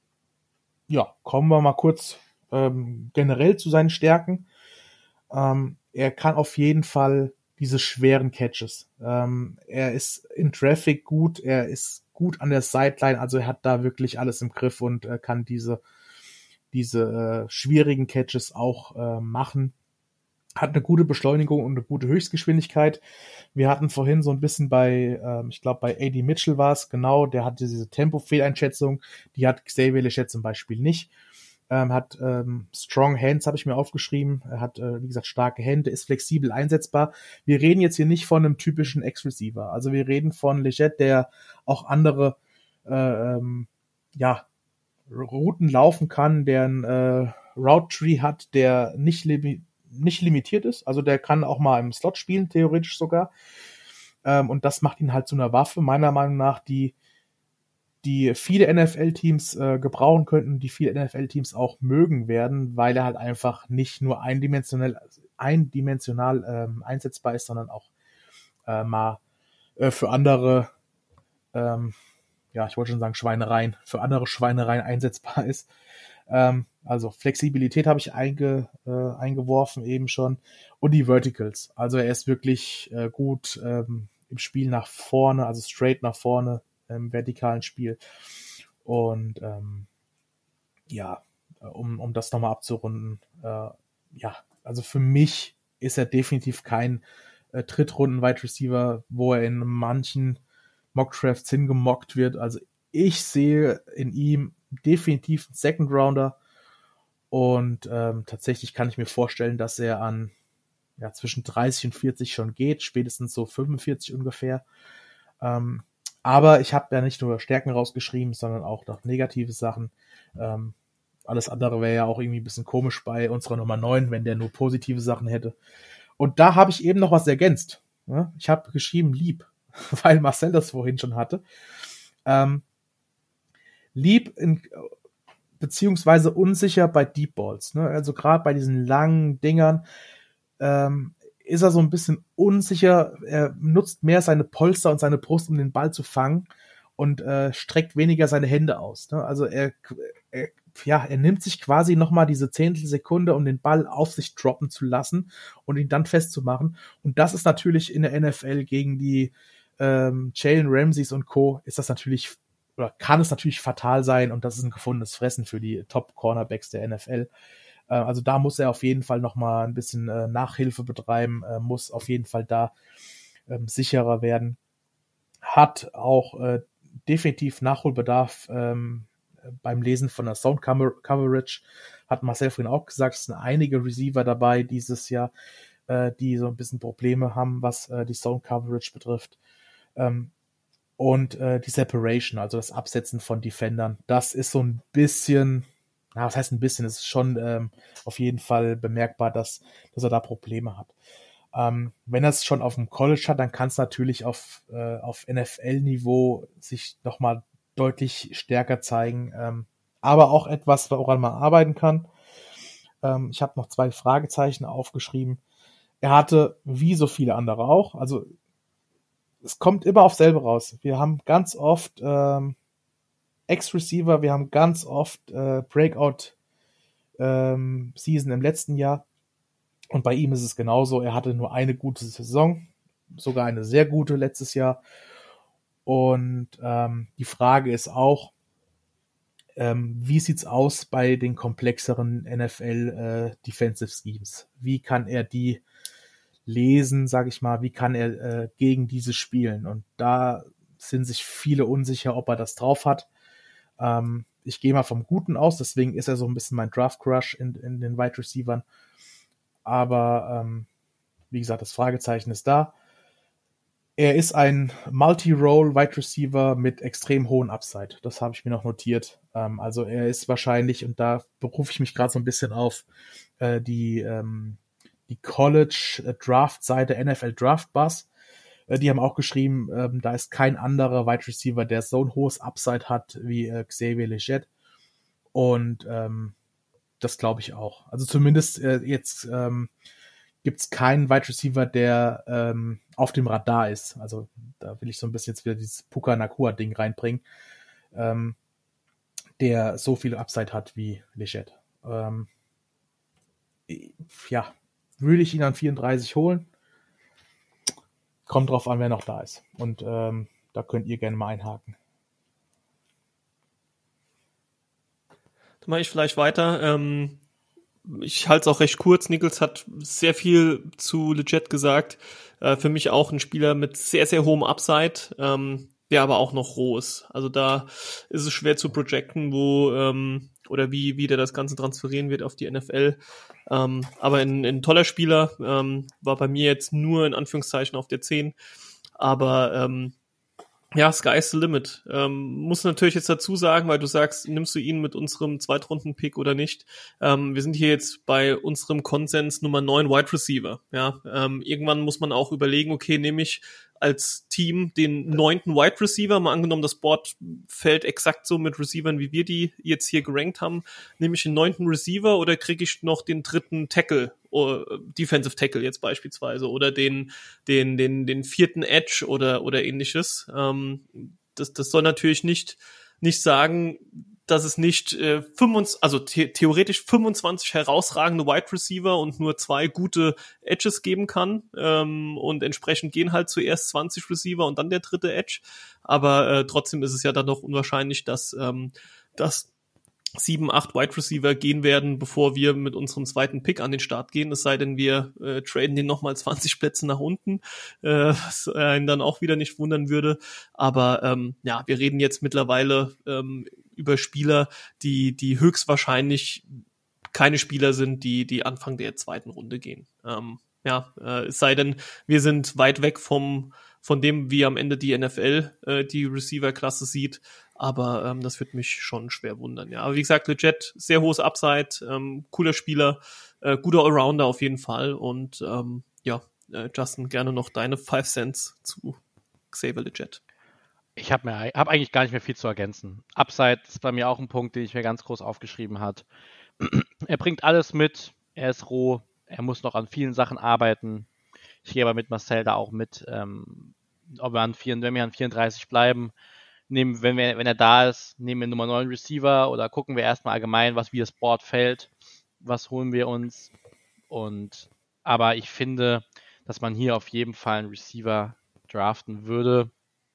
ja, kommen wir mal kurz ähm, generell zu seinen Stärken. Ähm, er kann auf jeden Fall diese schweren Catches. Ähm, er ist in Traffic gut, er ist gut an der Sideline, also er hat da wirklich alles im Griff und äh, kann diese, diese äh, schwierigen Catches auch äh, machen. Hat eine gute Beschleunigung und eine gute Höchstgeschwindigkeit. Wir hatten vorhin so ein bisschen bei, ähm, ich glaube bei A D Mitchell war es, genau, der hatte diese Tempo-Fehleinschätzung, die hat Xavier Legette zum Beispiel nicht. Ähm, hat ähm, Strong Hands, habe ich mir aufgeschrieben. Er hat, äh, wie gesagt, starke Hände, ist flexibel einsetzbar. Wir reden jetzt hier nicht von einem typischen X-Receiver. Also wir reden von Legette, der auch andere äh, ähm, ja, Routen laufen kann, der ein äh, Route Tree hat, der nicht, li- nicht limitiert ist. Also der kann auch mal im Slot spielen, theoretisch sogar. Ähm, und das macht ihn halt zu einer Waffe, meiner Meinung nach, die die viele N F L-Teams äh, gebrauchen könnten, die viele N F L-Teams auch mögen werden, weil er halt einfach nicht nur eindimensional, eindimensional ähm, einsetzbar ist, sondern auch äh, mal äh, für andere, ähm, ja, ich wollte schon sagen Schweinereien, für andere Schweinereien einsetzbar ist. Ähm, also Flexibilität habe ich einge, äh, eingeworfen eben schon und die Verticals. Also er ist wirklich äh, gut ähm, im Spiel nach vorne, also straight nach vorne, im vertikalen Spiel. Und ähm, ja, um, um das nochmal abzurunden, äh, ja, also für mich ist er definitiv kein äh, Drittrunden-Wide Receiver, wo er in manchen Mock-Drafts hingemockt wird. Also ich sehe in ihm definitiv einen Second Rounder und ähm, tatsächlich kann ich mir vorstellen, dass er an ja, zwischen dreißig und vierzig schon geht, spätestens so fünfundvierzig ungefähr. Ähm, Aber ich habe ja nicht nur Stärken rausgeschrieben, sondern auch noch negative Sachen. Ähm, alles andere wäre ja auch irgendwie ein bisschen komisch bei unserer Nummer neun, wenn der nur positive Sachen hätte. Und da habe ich eben noch was ergänzt. Ja? Ich habe geschrieben lieb, weil Marcel das vorhin schon hatte. Ähm, lieb in, beziehungsweise unsicher bei Deep Balls. Ne? Also gerade bei diesen langen Dingern ähm, ist er so ein bisschen unsicher, er nutzt mehr seine Polster und seine Brust, um den Ball zu fangen und äh, streckt weniger seine Hände aus. Ne? Also er, er, ja, er nimmt sich quasi nochmal diese Zehntelsekunde, um den Ball auf sich droppen zu lassen und ihn dann festzumachen. Und das ist natürlich in der N F L gegen die ähm, Jalen Ramseys und Co. ist das natürlich, oder kann es natürlich fatal sein und das ist ein gefundenes Fressen für die Top-Cornerbacks der N F L. Also da muss er auf jeden Fall noch mal ein bisschen äh, Nachhilfe betreiben, äh, muss auf jeden Fall da ähm, sicherer werden. Hat auch äh, definitiv Nachholbedarf, ähm, beim Lesen von der Zone Coverage hat Marcel vorhin auch gesagt, es sind einige Receiver dabei dieses Jahr, äh, die so ein bisschen Probleme haben, was äh, die Zone Coverage betrifft. Ähm, und äh, die Separation, also das Absetzen von Defendern, das ist so ein bisschen, na, was heißt ein bisschen, es ist schon ähm, auf jeden Fall bemerkbar, dass, dass er da Probleme hat. Ähm, wenn er es schon auf dem College hat, dann kann es natürlich auf, äh, auf N F L-Niveau sich nochmal deutlich stärker zeigen. Ähm, aber auch etwas, woran man arbeiten kann. Ähm, ich habe noch zwei Fragezeichen aufgeschrieben. Er hatte, wie so viele andere auch, also es kommt immer auf selbe raus. Wir haben ganz oft ähm, Ex-Receiver, wir haben ganz oft äh, Breakout ähm, Season im letzten Jahr. Und bei ihm ist es genauso. Er hatte nur eine gute Saison, sogar eine sehr gute letztes Jahr. Und ähm, die Frage ist auch, ähm, wie sieht's aus bei den komplexeren N F L äh, Defensive Schemes? Wie kann er die lesen, sage ich mal? Wie kann er äh, gegen diese spielen? Und da sind sich viele unsicher, ob er das drauf hat. Ähm, ich gehe mal vom Guten aus, deswegen ist er so ein bisschen mein Draft-Crush in, in den Wide Receivern. Aber ähm, wie gesagt, das Fragezeichen ist da. Er ist ein Multi-Role-Wide Receiver mit extrem hohen Upside. Das habe ich mir noch notiert. Ähm, also er ist wahrscheinlich, und da berufe ich mich gerade so ein bisschen auf äh, die, ähm, die College-Draft-Seite N F L Draft Buzz. Äh, die haben auch geschrieben, ähm, da ist kein anderer Wide Receiver, der so ein hohes Upside hat wie äh, Xavier Legette. Und ähm, das glaube ich auch. Also zumindest äh, jetzt ähm, gibt es keinen Wide Receiver, der ähm, auf dem Radar ist. Also da will ich so ein bisschen jetzt wieder dieses Puka Nakua-Ding reinbringen, ähm, der so viel Upside hat wie Legette. Ähm, ja, würde ich ihn an vierunddreißig holen? Kommt drauf an, wer noch da ist. Und ähm, da könnt ihr gerne mal einhaken. Dann mache ich vielleicht weiter. Ähm, ich halte es auch recht kurz. Nichols hat sehr viel zu Legette gesagt. Äh, für mich auch ein Spieler mit sehr, sehr hohem Upside, ähm, der aber auch noch roh ist. Also da ist es schwer zu projecten, wo ähm, oder wie, wie der das Ganze transferieren wird auf die N F L. Ähm, aber ein, ein toller Spieler, ähm, war bei mir jetzt nur in Anführungszeichen auf der zehn. Aber ähm, ja, sky's the limit. Ähm, muss natürlich jetzt dazu sagen, weil du sagst, nimmst du ihn mit unserem Zweitrunden-Pick oder nicht? Ähm, wir sind hier jetzt bei unserem Konsens Nummer neun Wide Receiver. Ja, ähm, irgendwann muss man auch überlegen, okay, nehme ich als Team den neunten Wide Receiver, mal angenommen, das Board fällt exakt so mit Receivern, wie wir die jetzt hier gerankt haben, nehme ich den neunten Receiver oder kriege ich noch den dritten Tackle, oder Defensive Tackle jetzt beispielsweise, oder den den den den vierten Edge oder oder ähnliches. Ähm, das das soll natürlich nicht nicht sagen, dass es nicht äh, fünfundzwanzig, also the- theoretisch fünfundzwanzig herausragende Wide Receiver und nur zwei gute Edges geben kann, ähm, und entsprechend gehen halt zuerst zwanzig Receiver und dann der dritte Edge, aber äh, trotzdem ist es ja dann noch unwahrscheinlich, dass ähm, dass sieben, acht Wide Receiver gehen werden, bevor wir mit unserem zweiten Pick an den Start gehen, es sei denn, wir äh, traden den nochmal zwanzig Plätze nach unten, äh, was einen dann auch wieder nicht wundern würde, aber ähm, ja, wir reden jetzt mittlerweile ähm, über Spieler, die die höchstwahrscheinlich keine Spieler sind, die die Anfang der zweiten Runde gehen. Ähm, ja, äh, es sei denn, wir sind weit weg vom von dem, wie am Ende die N F L äh, die Receiver-Klasse sieht, aber ähm, das wird mich schon schwer wundern. Ja, aber wie gesagt, Legette, sehr hohes Upside, ähm, cooler Spieler, äh, guter Allrounder auf jeden Fall und ähm, ja, äh, Justin, gerne noch deine Five Cents zu Xavier Legette. Ich habe mir hab eigentlich gar nicht mehr viel zu ergänzen. Upside ist bei mir auch ein Punkt, den ich mir ganz groß aufgeschrieben habe. Er bringt alles mit, er ist roh, er muss noch an vielen Sachen arbeiten. Ich gehe aber mit Marcel da auch mit, ähm, ob wir an vier, wenn wir an vierunddreißig bleiben, nehmen, wenn, wir, wenn er da ist, nehmen wir Nummer neun Receiver oder gucken wir erstmal allgemein, was wie das Board fällt, was holen wir uns. Und aber ich finde, dass man hier auf jeden Fall einen Receiver draften würde,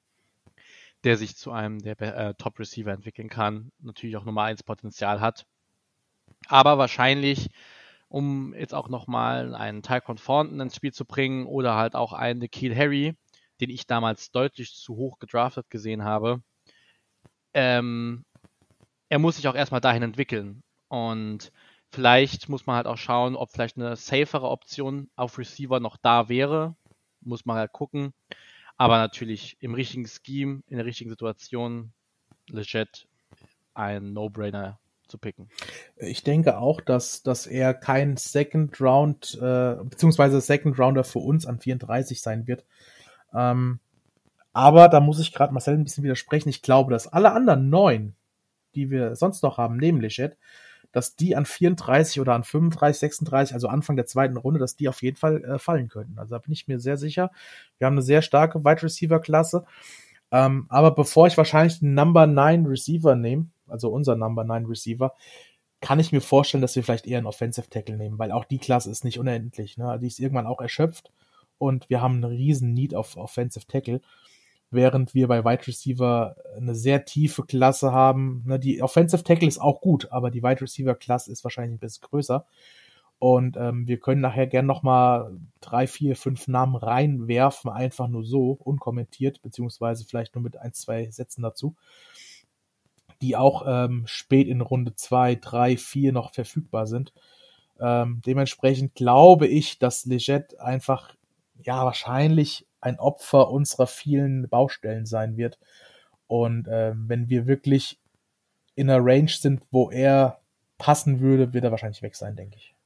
der sich zu einem der äh, Top-Receiver entwickeln kann, natürlich auch Nummer eins Potenzial hat. Aber wahrscheinlich, um jetzt auch nochmal einen Tyquan Thornton ins Spiel zu bringen oder halt auch einen N'Keal Harry, den ich damals deutlich zu hoch gedraftet gesehen habe. Ähm, er muss sich auch erstmal dahin entwickeln. Und vielleicht muss man halt auch schauen, ob vielleicht eine safere Option auf Receiver noch da wäre. Muss man halt gucken. Aber natürlich im richtigen Scheme, in der richtigen Situation, legit ein No-Brainer zu picken. Ich denke auch, dass, dass er kein Second Round, äh, beziehungsweise Second Rounder für uns an vierunddreißig sein wird. Ähm, aber da muss ich gerade Marcel ein bisschen widersprechen. Ich glaube, dass alle anderen neun, die wir sonst noch haben, neben Leggett, dass die an vierunddreißig oder an fünfunddreißig, sechsunddreißig, also Anfang der zweiten Runde, dass die auf jeden Fall äh, fallen könnten. Also da bin ich mir sehr sicher. Wir haben eine sehr starke Wide Receiver Klasse. Ähm, aber bevor ich wahrscheinlich den Number neun Receiver nehme, also unser Number neun Receiver, kann ich mir vorstellen, dass wir vielleicht eher einen Offensive Tackle nehmen, weil auch die Klasse ist nicht unendlich. Ne? Die ist irgendwann auch erschöpft und wir haben einen riesen Need auf Offensive Tackle, während wir bei Wide Receiver eine sehr tiefe Klasse haben. Ne? Die Offensive Tackle ist auch gut, aber die Wide Receiver Klasse ist wahrscheinlich ein bisschen größer. Und ähm, wir können nachher gern nochmal drei, vier, fünf Namen reinwerfen, einfach nur so, unkommentiert, beziehungsweise vielleicht nur mit ein, zwei Sätzen dazu, die auch ähm, spät in Runde zwei, drei, vier noch verfügbar sind. Ähm, dementsprechend glaube ich, dass Leggett einfach, ja, wahrscheinlich ein Opfer unserer vielen Baustellen sein wird. Und ähm, wenn wir wirklich in einer Range sind, wo er passen würde, wird er wahrscheinlich weg sein, denke ich.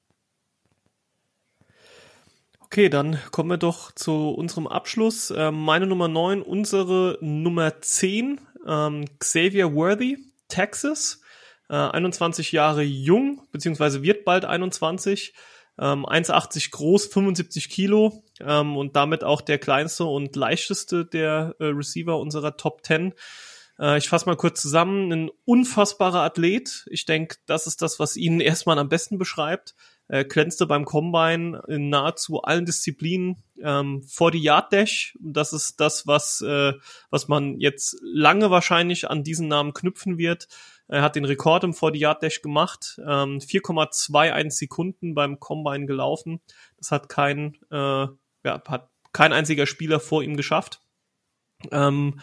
Okay, dann kommen wir doch zu unserem Abschluss. Ähm, meine Nummer neun, unsere Nummer zehn, ähm, Xavier Worthy, Texas, äh, einundzwanzig Jahre jung, beziehungsweise wird bald einundzwanzig, ähm, eins Komma achtzig groß, fünfundsiebzig Kilo ähm, und damit auch der kleinste und leichteste der äh, Receiver unserer Top zehn. Äh, ich fasse mal kurz zusammen. Ein unfassbarer Athlet. Ich denke, das ist das, was ihn erstmal am besten beschreibt. Er glänzte beim Combine in nahezu allen Disziplinen. Ähm, vierzig-Yard-Dash, das ist das, was äh, was man jetzt lange wahrscheinlich an diesen Namen knüpfen wird. Er hat den Rekord im vierzig-Yard-Dash gemacht, ähm, vier Komma einundzwanzig Sekunden beim Combine gelaufen. Das hat kein äh, ja, hat kein einziger Spieler vor ihm geschafft. Ähm,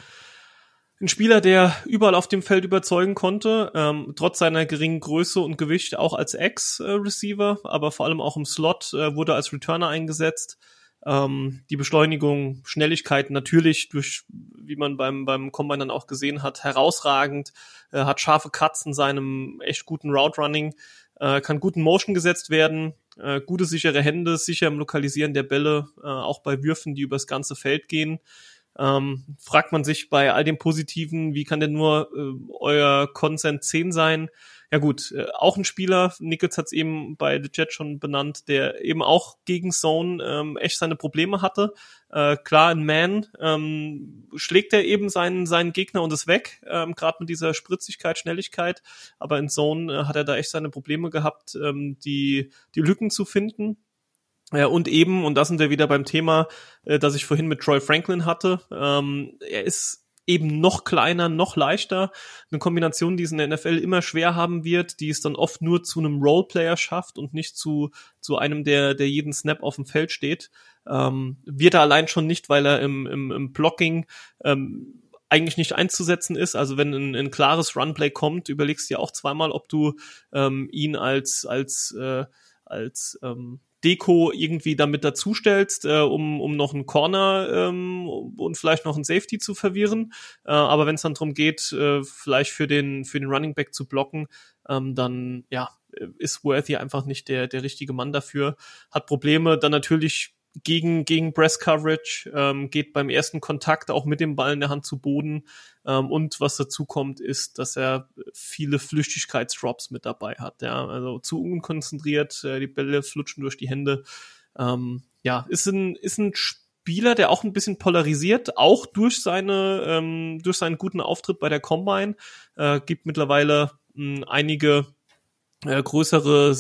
Ein Spieler, der überall auf dem Feld überzeugen konnte, ähm, trotz seiner geringen Größe und Gewicht auch als Ex-Receiver, aber vor allem auch im Slot, äh, wurde als Returner eingesetzt. Ähm, die Beschleunigung, Schnelligkeit natürlich durch, wie man beim beim Combine dann auch gesehen hat, herausragend, äh, hat scharfe Cuts in seinem echt guten Route Running, äh, kann gut in Motion gesetzt werden, äh, gute sichere Hände, sicher im Lokalisieren der Bälle, äh, auch bei Würfen, die übers ganze Feld gehen. Ähm, fragt man sich bei all dem Positiven, wie kann denn nur äh, euer Consent zehn sein? Ja gut, äh, auch ein Spieler, Nichols hat es eben bei The Jet schon benannt, der eben auch gegen Zone ähm, echt seine Probleme hatte. Äh, klar, in Man ähm, schlägt er eben seinen seinen Gegner und ist weg, ähm, gerade mit dieser Spritzigkeit, Schnelligkeit, aber in Zone äh, hat er da echt seine Probleme gehabt, ähm, die die Lücken zu finden. Ja, und eben, und da sind wir wieder beim Thema, äh, das ich vorhin mit Troy Franklin hatte, ähm, er ist eben noch kleiner, noch leichter, eine Kombination, die es in der N F L immer schwer haben wird, die es dann oft nur zu einem Roleplayer schafft und nicht zu zu einem, der der jeden Snap auf dem Feld steht, ähm, wird er allein schon nicht, weil er im im, im Blocking ähm, eigentlich nicht einzusetzen ist. Also wenn ein, ein klares Runplay kommt, überlegst du dir auch zweimal, ob du ähm, ihn als als äh, als ähm, Deko irgendwie damit dazustellst, äh, um um noch einen Corner ähm, und vielleicht noch einen Safety zu verwirren. Äh, aber wenn es dann darum geht, äh, vielleicht für den für den Running Back zu blocken, ähm, dann ja ist Worthy einfach nicht der der richtige Mann dafür. Hat Probleme dann natürlich gegen gegen Press Coverage, ähm, geht beim ersten Kontakt auch mit dem Ball in der Hand zu Boden. Ähm, und was dazu kommt, ist, dass er viele Flüchtigkeitsdrops mit dabei hat. Ja, also zu unkonzentriert, äh, die Bälle flutschen durch die Hände. Ähm, ja, ist ein ist ein Spieler, der auch ein bisschen polarisiert, auch durch seine ähm, durch seinen guten Auftritt bei der Combine. Äh, gibt mittlerweile mh, einige äh, größere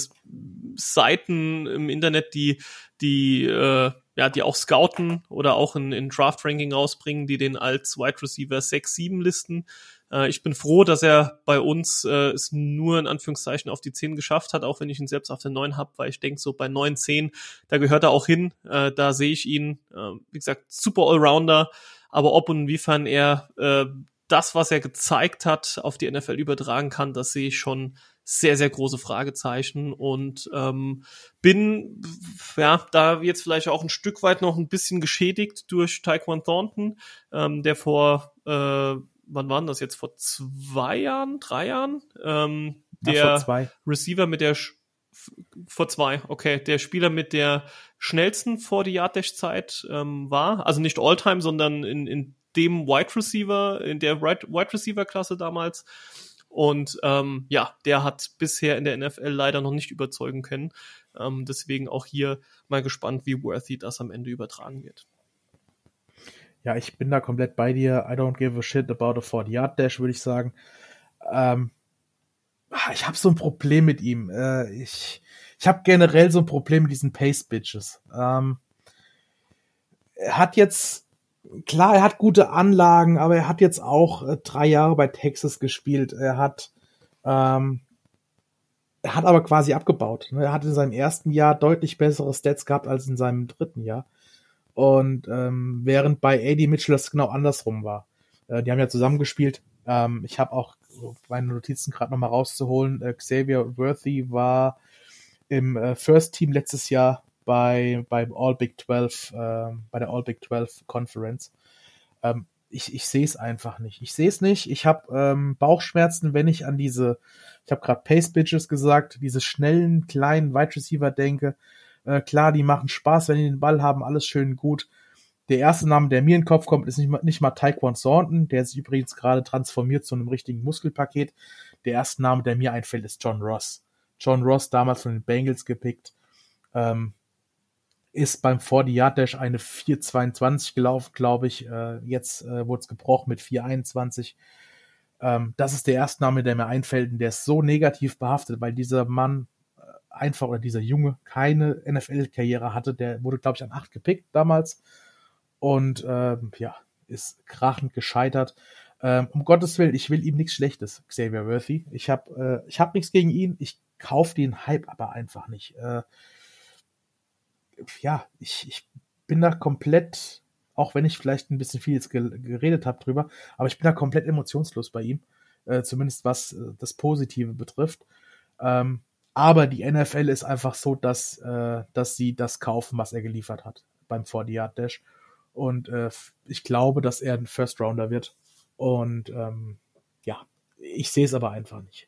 Seiten im Internet, die die äh, ja, die auch scouten oder auch in, in Draft-Ranking rausbringen, die den als Wide Receiver sechs, sieben listen. Äh, ich bin froh, dass er bei uns äh, es nur in Anführungszeichen auf die zehn geschafft hat, auch wenn ich ihn selbst auf der neun habe, weil ich denke, so bei neun, zehn, da gehört er auch hin. Äh, da sehe ich ihn, äh, wie gesagt, super Allrounder, aber ob und inwiefern er äh, das, was er gezeigt hat, auf die N F L übertragen kann, das sehe ich schon sehr, sehr große Fragezeichen und ähm, bin ja da jetzt vielleicht auch ein Stück weit noch ein bisschen geschädigt durch Tyquan Thornton, ähm, der vor, äh, wann waren das jetzt, vor zwei Jahren, drei Jahren? Ähm, der ja, vor zwei. Receiver mit der Sch- vor zwei, okay, der Spieler mit der schnellsten forty-Yard-Dash-Zeit ähm, war, also nicht All-Time, sondern in, in dem Wide Receiver, in der Wide Receiver-Klasse damals. Und ähm, ja, der hat bisher in der N F L leider noch nicht überzeugen können. Ähm, deswegen auch hier mal gespannt, wie Worthy das am Ende übertragen wird. Ja, ich bin da komplett bei dir. I don't give a shit about a forty-Yard-Dash, würde ich sagen. Ähm, ich habe so ein Problem mit ihm. Äh, ich ich habe generell so ein Problem mit diesen Pace-Bitches. Ähm, er hat jetzt Klar, er hat gute Anlagen, aber er hat jetzt auch äh, drei Jahre bei Texas gespielt. Er hat, ähm, er hat aber quasi abgebaut. Ne? Er hat in seinem ersten Jahr deutlich bessere Stats gehabt als in seinem dritten Jahr. Und ähm, während bei A D Mitchell das genau andersrum war. Äh, die haben ja zusammengespielt. Ähm, ich habe auch meine Notizen gerade nochmal rauszuholen. Äh, Xavier Worthy war im äh, First Team letztes Jahr bei beim All Big zwölf, äh, bei der All Big zwölf Conference. Ähm, ich ich sehe es einfach nicht. Ich sehe es nicht. Ich habe ähm, Bauchschmerzen, wenn ich an diese, ich habe gerade Pace Bitches gesagt, diese schnellen, kleinen Wide Receiver denke. Äh, klar, die machen Spaß, wenn die den Ball haben, alles schön gut. Der erste Name, der mir in den Kopf kommt, ist nicht mal, nicht mal Tyquan Thornton, der sich übrigens gerade transformiert zu einem richtigen Muskelpaket. Der erste Name, der mir einfällt, ist John Ross. John Ross, damals von den Bengals gepickt, ähm, ist beim forty-Yard-Dash eine vier zweiundzwanzig gelaufen, glaube ich. Äh, jetzt äh, wurde es gebrochen mit vier einundzwanzig. Ähm, das ist der erste Name, der mir einfällt, und der ist so negativ behaftet, weil dieser Mann äh, einfach, oder dieser Junge, keine N F L-Karriere hatte. Der wurde, glaube ich, an acht gepickt damals und ähm, ja, ist krachend gescheitert. Ähm, um Gottes Willen, ich will ihm nichts Schlechtes, Xavier Worthy. Ich habe äh, ich hab nichts gegen ihn, ich kaufe den Hype aber einfach nicht. Äh, ja, ich, ich bin da komplett, auch wenn ich vielleicht ein bisschen viel jetzt ge- geredet habe drüber, aber ich bin da komplett emotionslos bei ihm, äh, zumindest was äh, das Positive betrifft. Ähm, aber die N F L ist einfach so, dass, äh, dass sie das kaufen, was er geliefert hat beim forty-Yard-Dash. Und äh, ich glaube, dass er ein First-Rounder wird. Und ähm, ja, ich sehe es aber einfach nicht.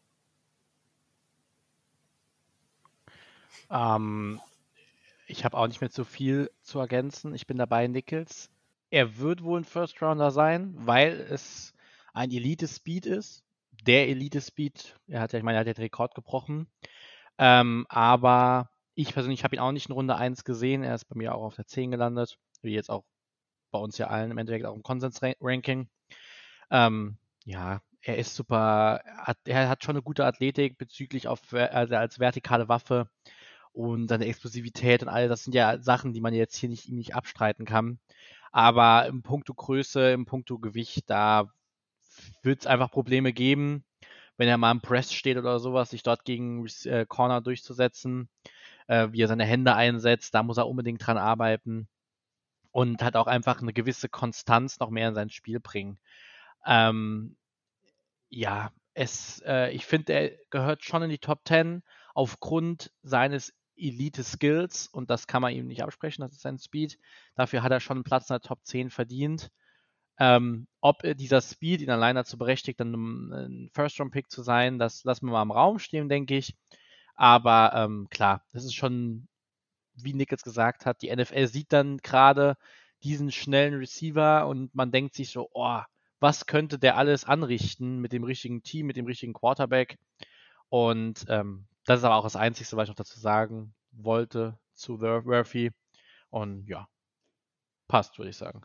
Ähm, ich habe auch nicht mehr so viel zu ergänzen. Ich bin dabei, Nichols. Er wird wohl ein First-Rounder sein, weil es ein Elite-Speed ist. Der Elite-Speed, er hat ja, ich meine, er hat ja den Rekord gebrochen. Ähm, aber ich persönlich habe ihn auch nicht in Runde eins gesehen. Er ist bei mir auch auf der zehn gelandet. Wie jetzt auch bei uns ja allen im Endeffekt auch im Konsens-Ranking. Ähm, ja, er ist super. Hat, er hat schon eine gute Athletik bezüglich auf, also als vertikale Waffe. Und seine Explosivität und all das sind ja Sachen, die man jetzt hier nicht, ihm nicht abstreiten kann. Aber im Puncto Größe, im Puncto Gewicht, da wird es einfach Probleme geben, wenn er mal im Press steht oder sowas, sich dort gegen äh, Corner durchzusetzen, äh, wie er seine Hände einsetzt, da muss er unbedingt dran arbeiten und hat auch einfach eine gewisse Konstanz noch mehr in sein Spiel bringen. Ähm, ja, es, äh, ich finde, er gehört schon in die Top zehn aufgrund seines Elite-Skills und das kann man ihm nicht absprechen, das ist sein Speed. Dafür hat er schon einen Platz in der Top zehn verdient. Ähm, ob dieser Speed ihn allein dazu berechtigt, dann ein First-Round-Pick zu sein, das lassen wir mal im Raum stehen, denke ich. Aber ähm, klar, das ist schon, wie Nick jetzt gesagt hat, die N F L sieht dann gerade diesen schnellen Receiver und man denkt sich so, oh, was könnte der alles anrichten mit dem richtigen Team, mit dem richtigen Quarterback? Und ähm, das ist aber auch das Einzige, was ich noch dazu sagen wollte zu Worthy. Und ja, passt, würde ich sagen.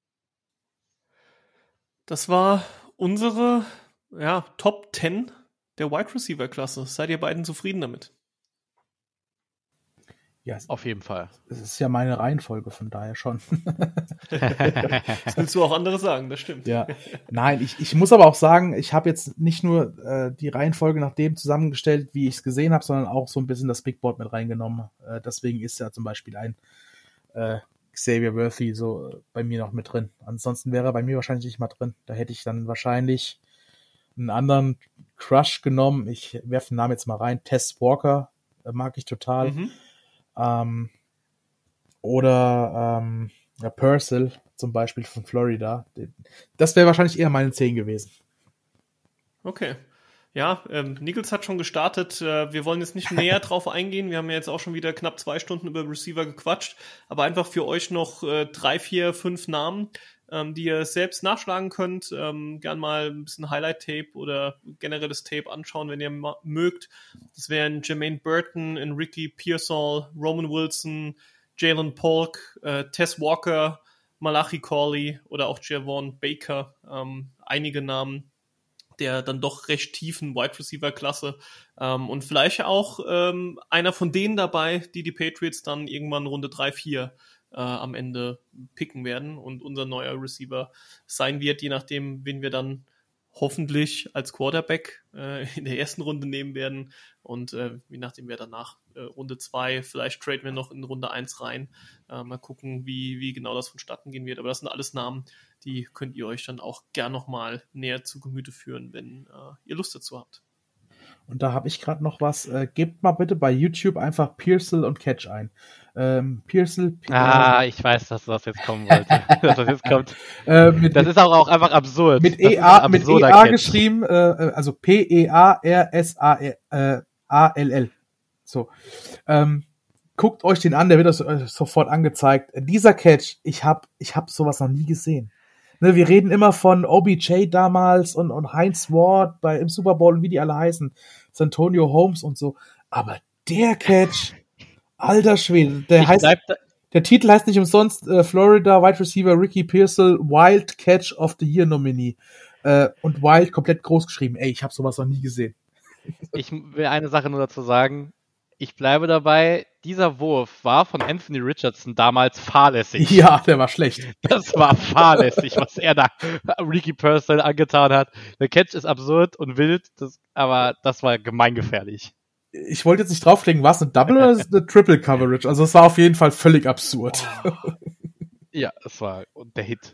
Das war unsere ja, Top zehn der Wide Receiver Klasse. Seid ihr beiden zufrieden damit? Ja, auf jeden Fall. Das ist ja meine Reihenfolge, von daher schon. Das willst du auch anderes sagen, das stimmt. Ja, nein, ich, ich muss aber auch sagen, ich habe jetzt nicht nur äh, die Reihenfolge nach dem zusammengestellt, wie ich es gesehen habe, sondern auch so ein bisschen das Big Board mit reingenommen. Äh, deswegen ist ja zum Beispiel ein äh, Xavier Worthy so bei mir noch mit drin. Ansonsten wäre er bei mir wahrscheinlich nicht mal drin. Da hätte ich dann wahrscheinlich einen anderen Crush genommen. Ich werfe den Namen jetzt mal rein. Tess Walker äh, mag ich total. Mhm. Ähm, oder ähm, ja, Purcell zum Beispiel von Florida. Das wäre wahrscheinlich eher meine zehn gewesen. Okay. Ja, ähm, Nichols hat schon gestartet. Äh, wir wollen jetzt nicht näher drauf eingehen. Wir haben ja jetzt auch schon wieder knapp zwei Stunden über Receiver gequatscht. Aber einfach für euch noch äh, drei, vier, fünf Namen, ähm, die ihr selbst nachschlagen könnt. Ähm, gern mal ein bisschen Highlight-Tape oder generelles Tape anschauen, wenn ihr ma- mögt. Das wären Jermaine Burton, Enrique Pearsall, Roman Wilson, Jalen Polk, äh, Tess Walker, Malachi Corley oder auch Javon Baker. Ähm, einige Namen der dann doch recht tiefen Wide Receiver Klasse ähm, und vielleicht auch ähm, einer von denen dabei, die die Patriots dann irgendwann Runde drei, vier äh, am Ende picken werden und unser neuer Receiver sein wird, je nachdem, wen wir dann hoffentlich als Quarterback äh, in der ersten Runde nehmen werden und äh, je nachdem, wer danach äh, Runde zwei, vielleicht traden wir noch in Runde eins rein, äh, mal gucken, wie, wie genau das vonstatten gehen wird, aber das sind alles Namen, die könnt ihr euch dann auch gern nochmal näher zu Gemüte führen, wenn äh, ihr Lust dazu habt. Und da habe ich gerade noch was. Äh, gebt mal bitte bei YouTube einfach Pearsall und Catch ein. Ähm, Pearsall. P- Ah, ich weiß, dass das jetzt kommen wollte. dass das jetzt kommt. Äh, mit, Das ist auch, auch einfach absurd. mit Das E ist A, ein mit absurder E A Catch. geschrieben, äh, also P E A R S A L L. So. Ähm, guckt euch den an, der wird das äh, sofort angezeigt. Dieser Catch, ich hab, ich hab sowas noch nie gesehen. Ne, wir reden immer von O B J damals und, und Heinz Ward bei, im Super Bowl und wie die alle heißen. Santonio Holmes und so. Aber der Catch, alter Schwede, der Ich heißt, bleib da, der Titel heißt nicht umsonst äh, Florida Wide Receiver Ricky Pearsall Wild Catch of the Year Nominee. Äh, und Wild komplett groß geschrieben. Ey, ich habe sowas noch nie gesehen. ich will eine Sache nur dazu sagen. Ich bleibe dabei, dieser Wurf war von Anthony Richardson damals fahrlässig. Ja, der war schlecht. Das war fahrlässig, was er da Ricky Pearsall angetan hat. Der Catch ist absurd und wild, das, aber das war gemeingefährlich. Ich wollte jetzt nicht drauflegen, war es eine Double oder eine Triple Coverage? Also es war auf jeden Fall völlig absurd. Oh. Ja, es war der Hit.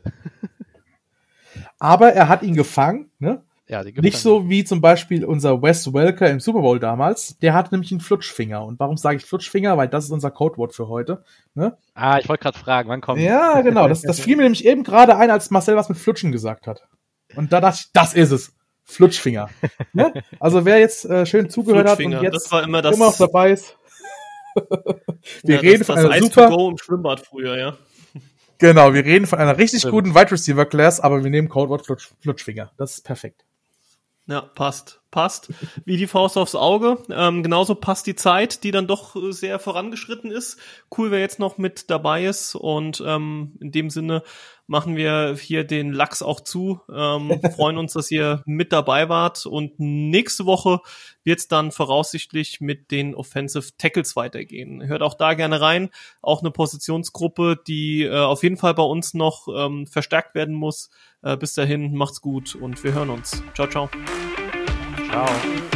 Aber er hat ihn gefangen, ne? Ja, die Nicht so wie zum Beispiel unser Wes Welker im Super Bowl damals. Der hat nämlich einen Flutschfinger. Und warum sage ich Flutschfinger? Weil das ist unser Codewort für heute. Ne? Ah, ich wollte gerade fragen, wann kommt? Ja, genau. Das, das fiel mir nämlich eben gerade ein, als Marcel was mit Flutschen gesagt hat. Und da dachte ich, das ist es. Flutschfinger. Ne? Also wer jetzt äh, schön zugehört hat und jetzt das war immer, das, immer noch dabei ist. Wir ja, reden das, von das einer Eis super... to go im Schwimmbad früher, ja. Genau, wir reden von einer richtig Stimmt. guten Wide Receiver Class, aber wir nehmen Codewort Flutsch, Flutschfinger. Das ist perfekt. Ja, passt. Passt. Wie die Faust aufs Auge. Ähm, genauso passt die Zeit, die dann doch sehr vorangeschritten ist. Cool, wer jetzt noch mit dabei ist. Und ähm, in dem Sinne machen wir hier den Lachs auch zu. Ähm, freuen uns, dass ihr mit dabei wart. Und nächste Woche wird es dann voraussichtlich mit den Offensive Tackles weitergehen. Hört auch da gerne rein. Auch eine Positionsgruppe, die äh, auf jeden Fall bei uns noch ähm, verstärkt werden muss. Äh, bis dahin, macht's gut und wir hören uns. Ciao, ciao. Ciao.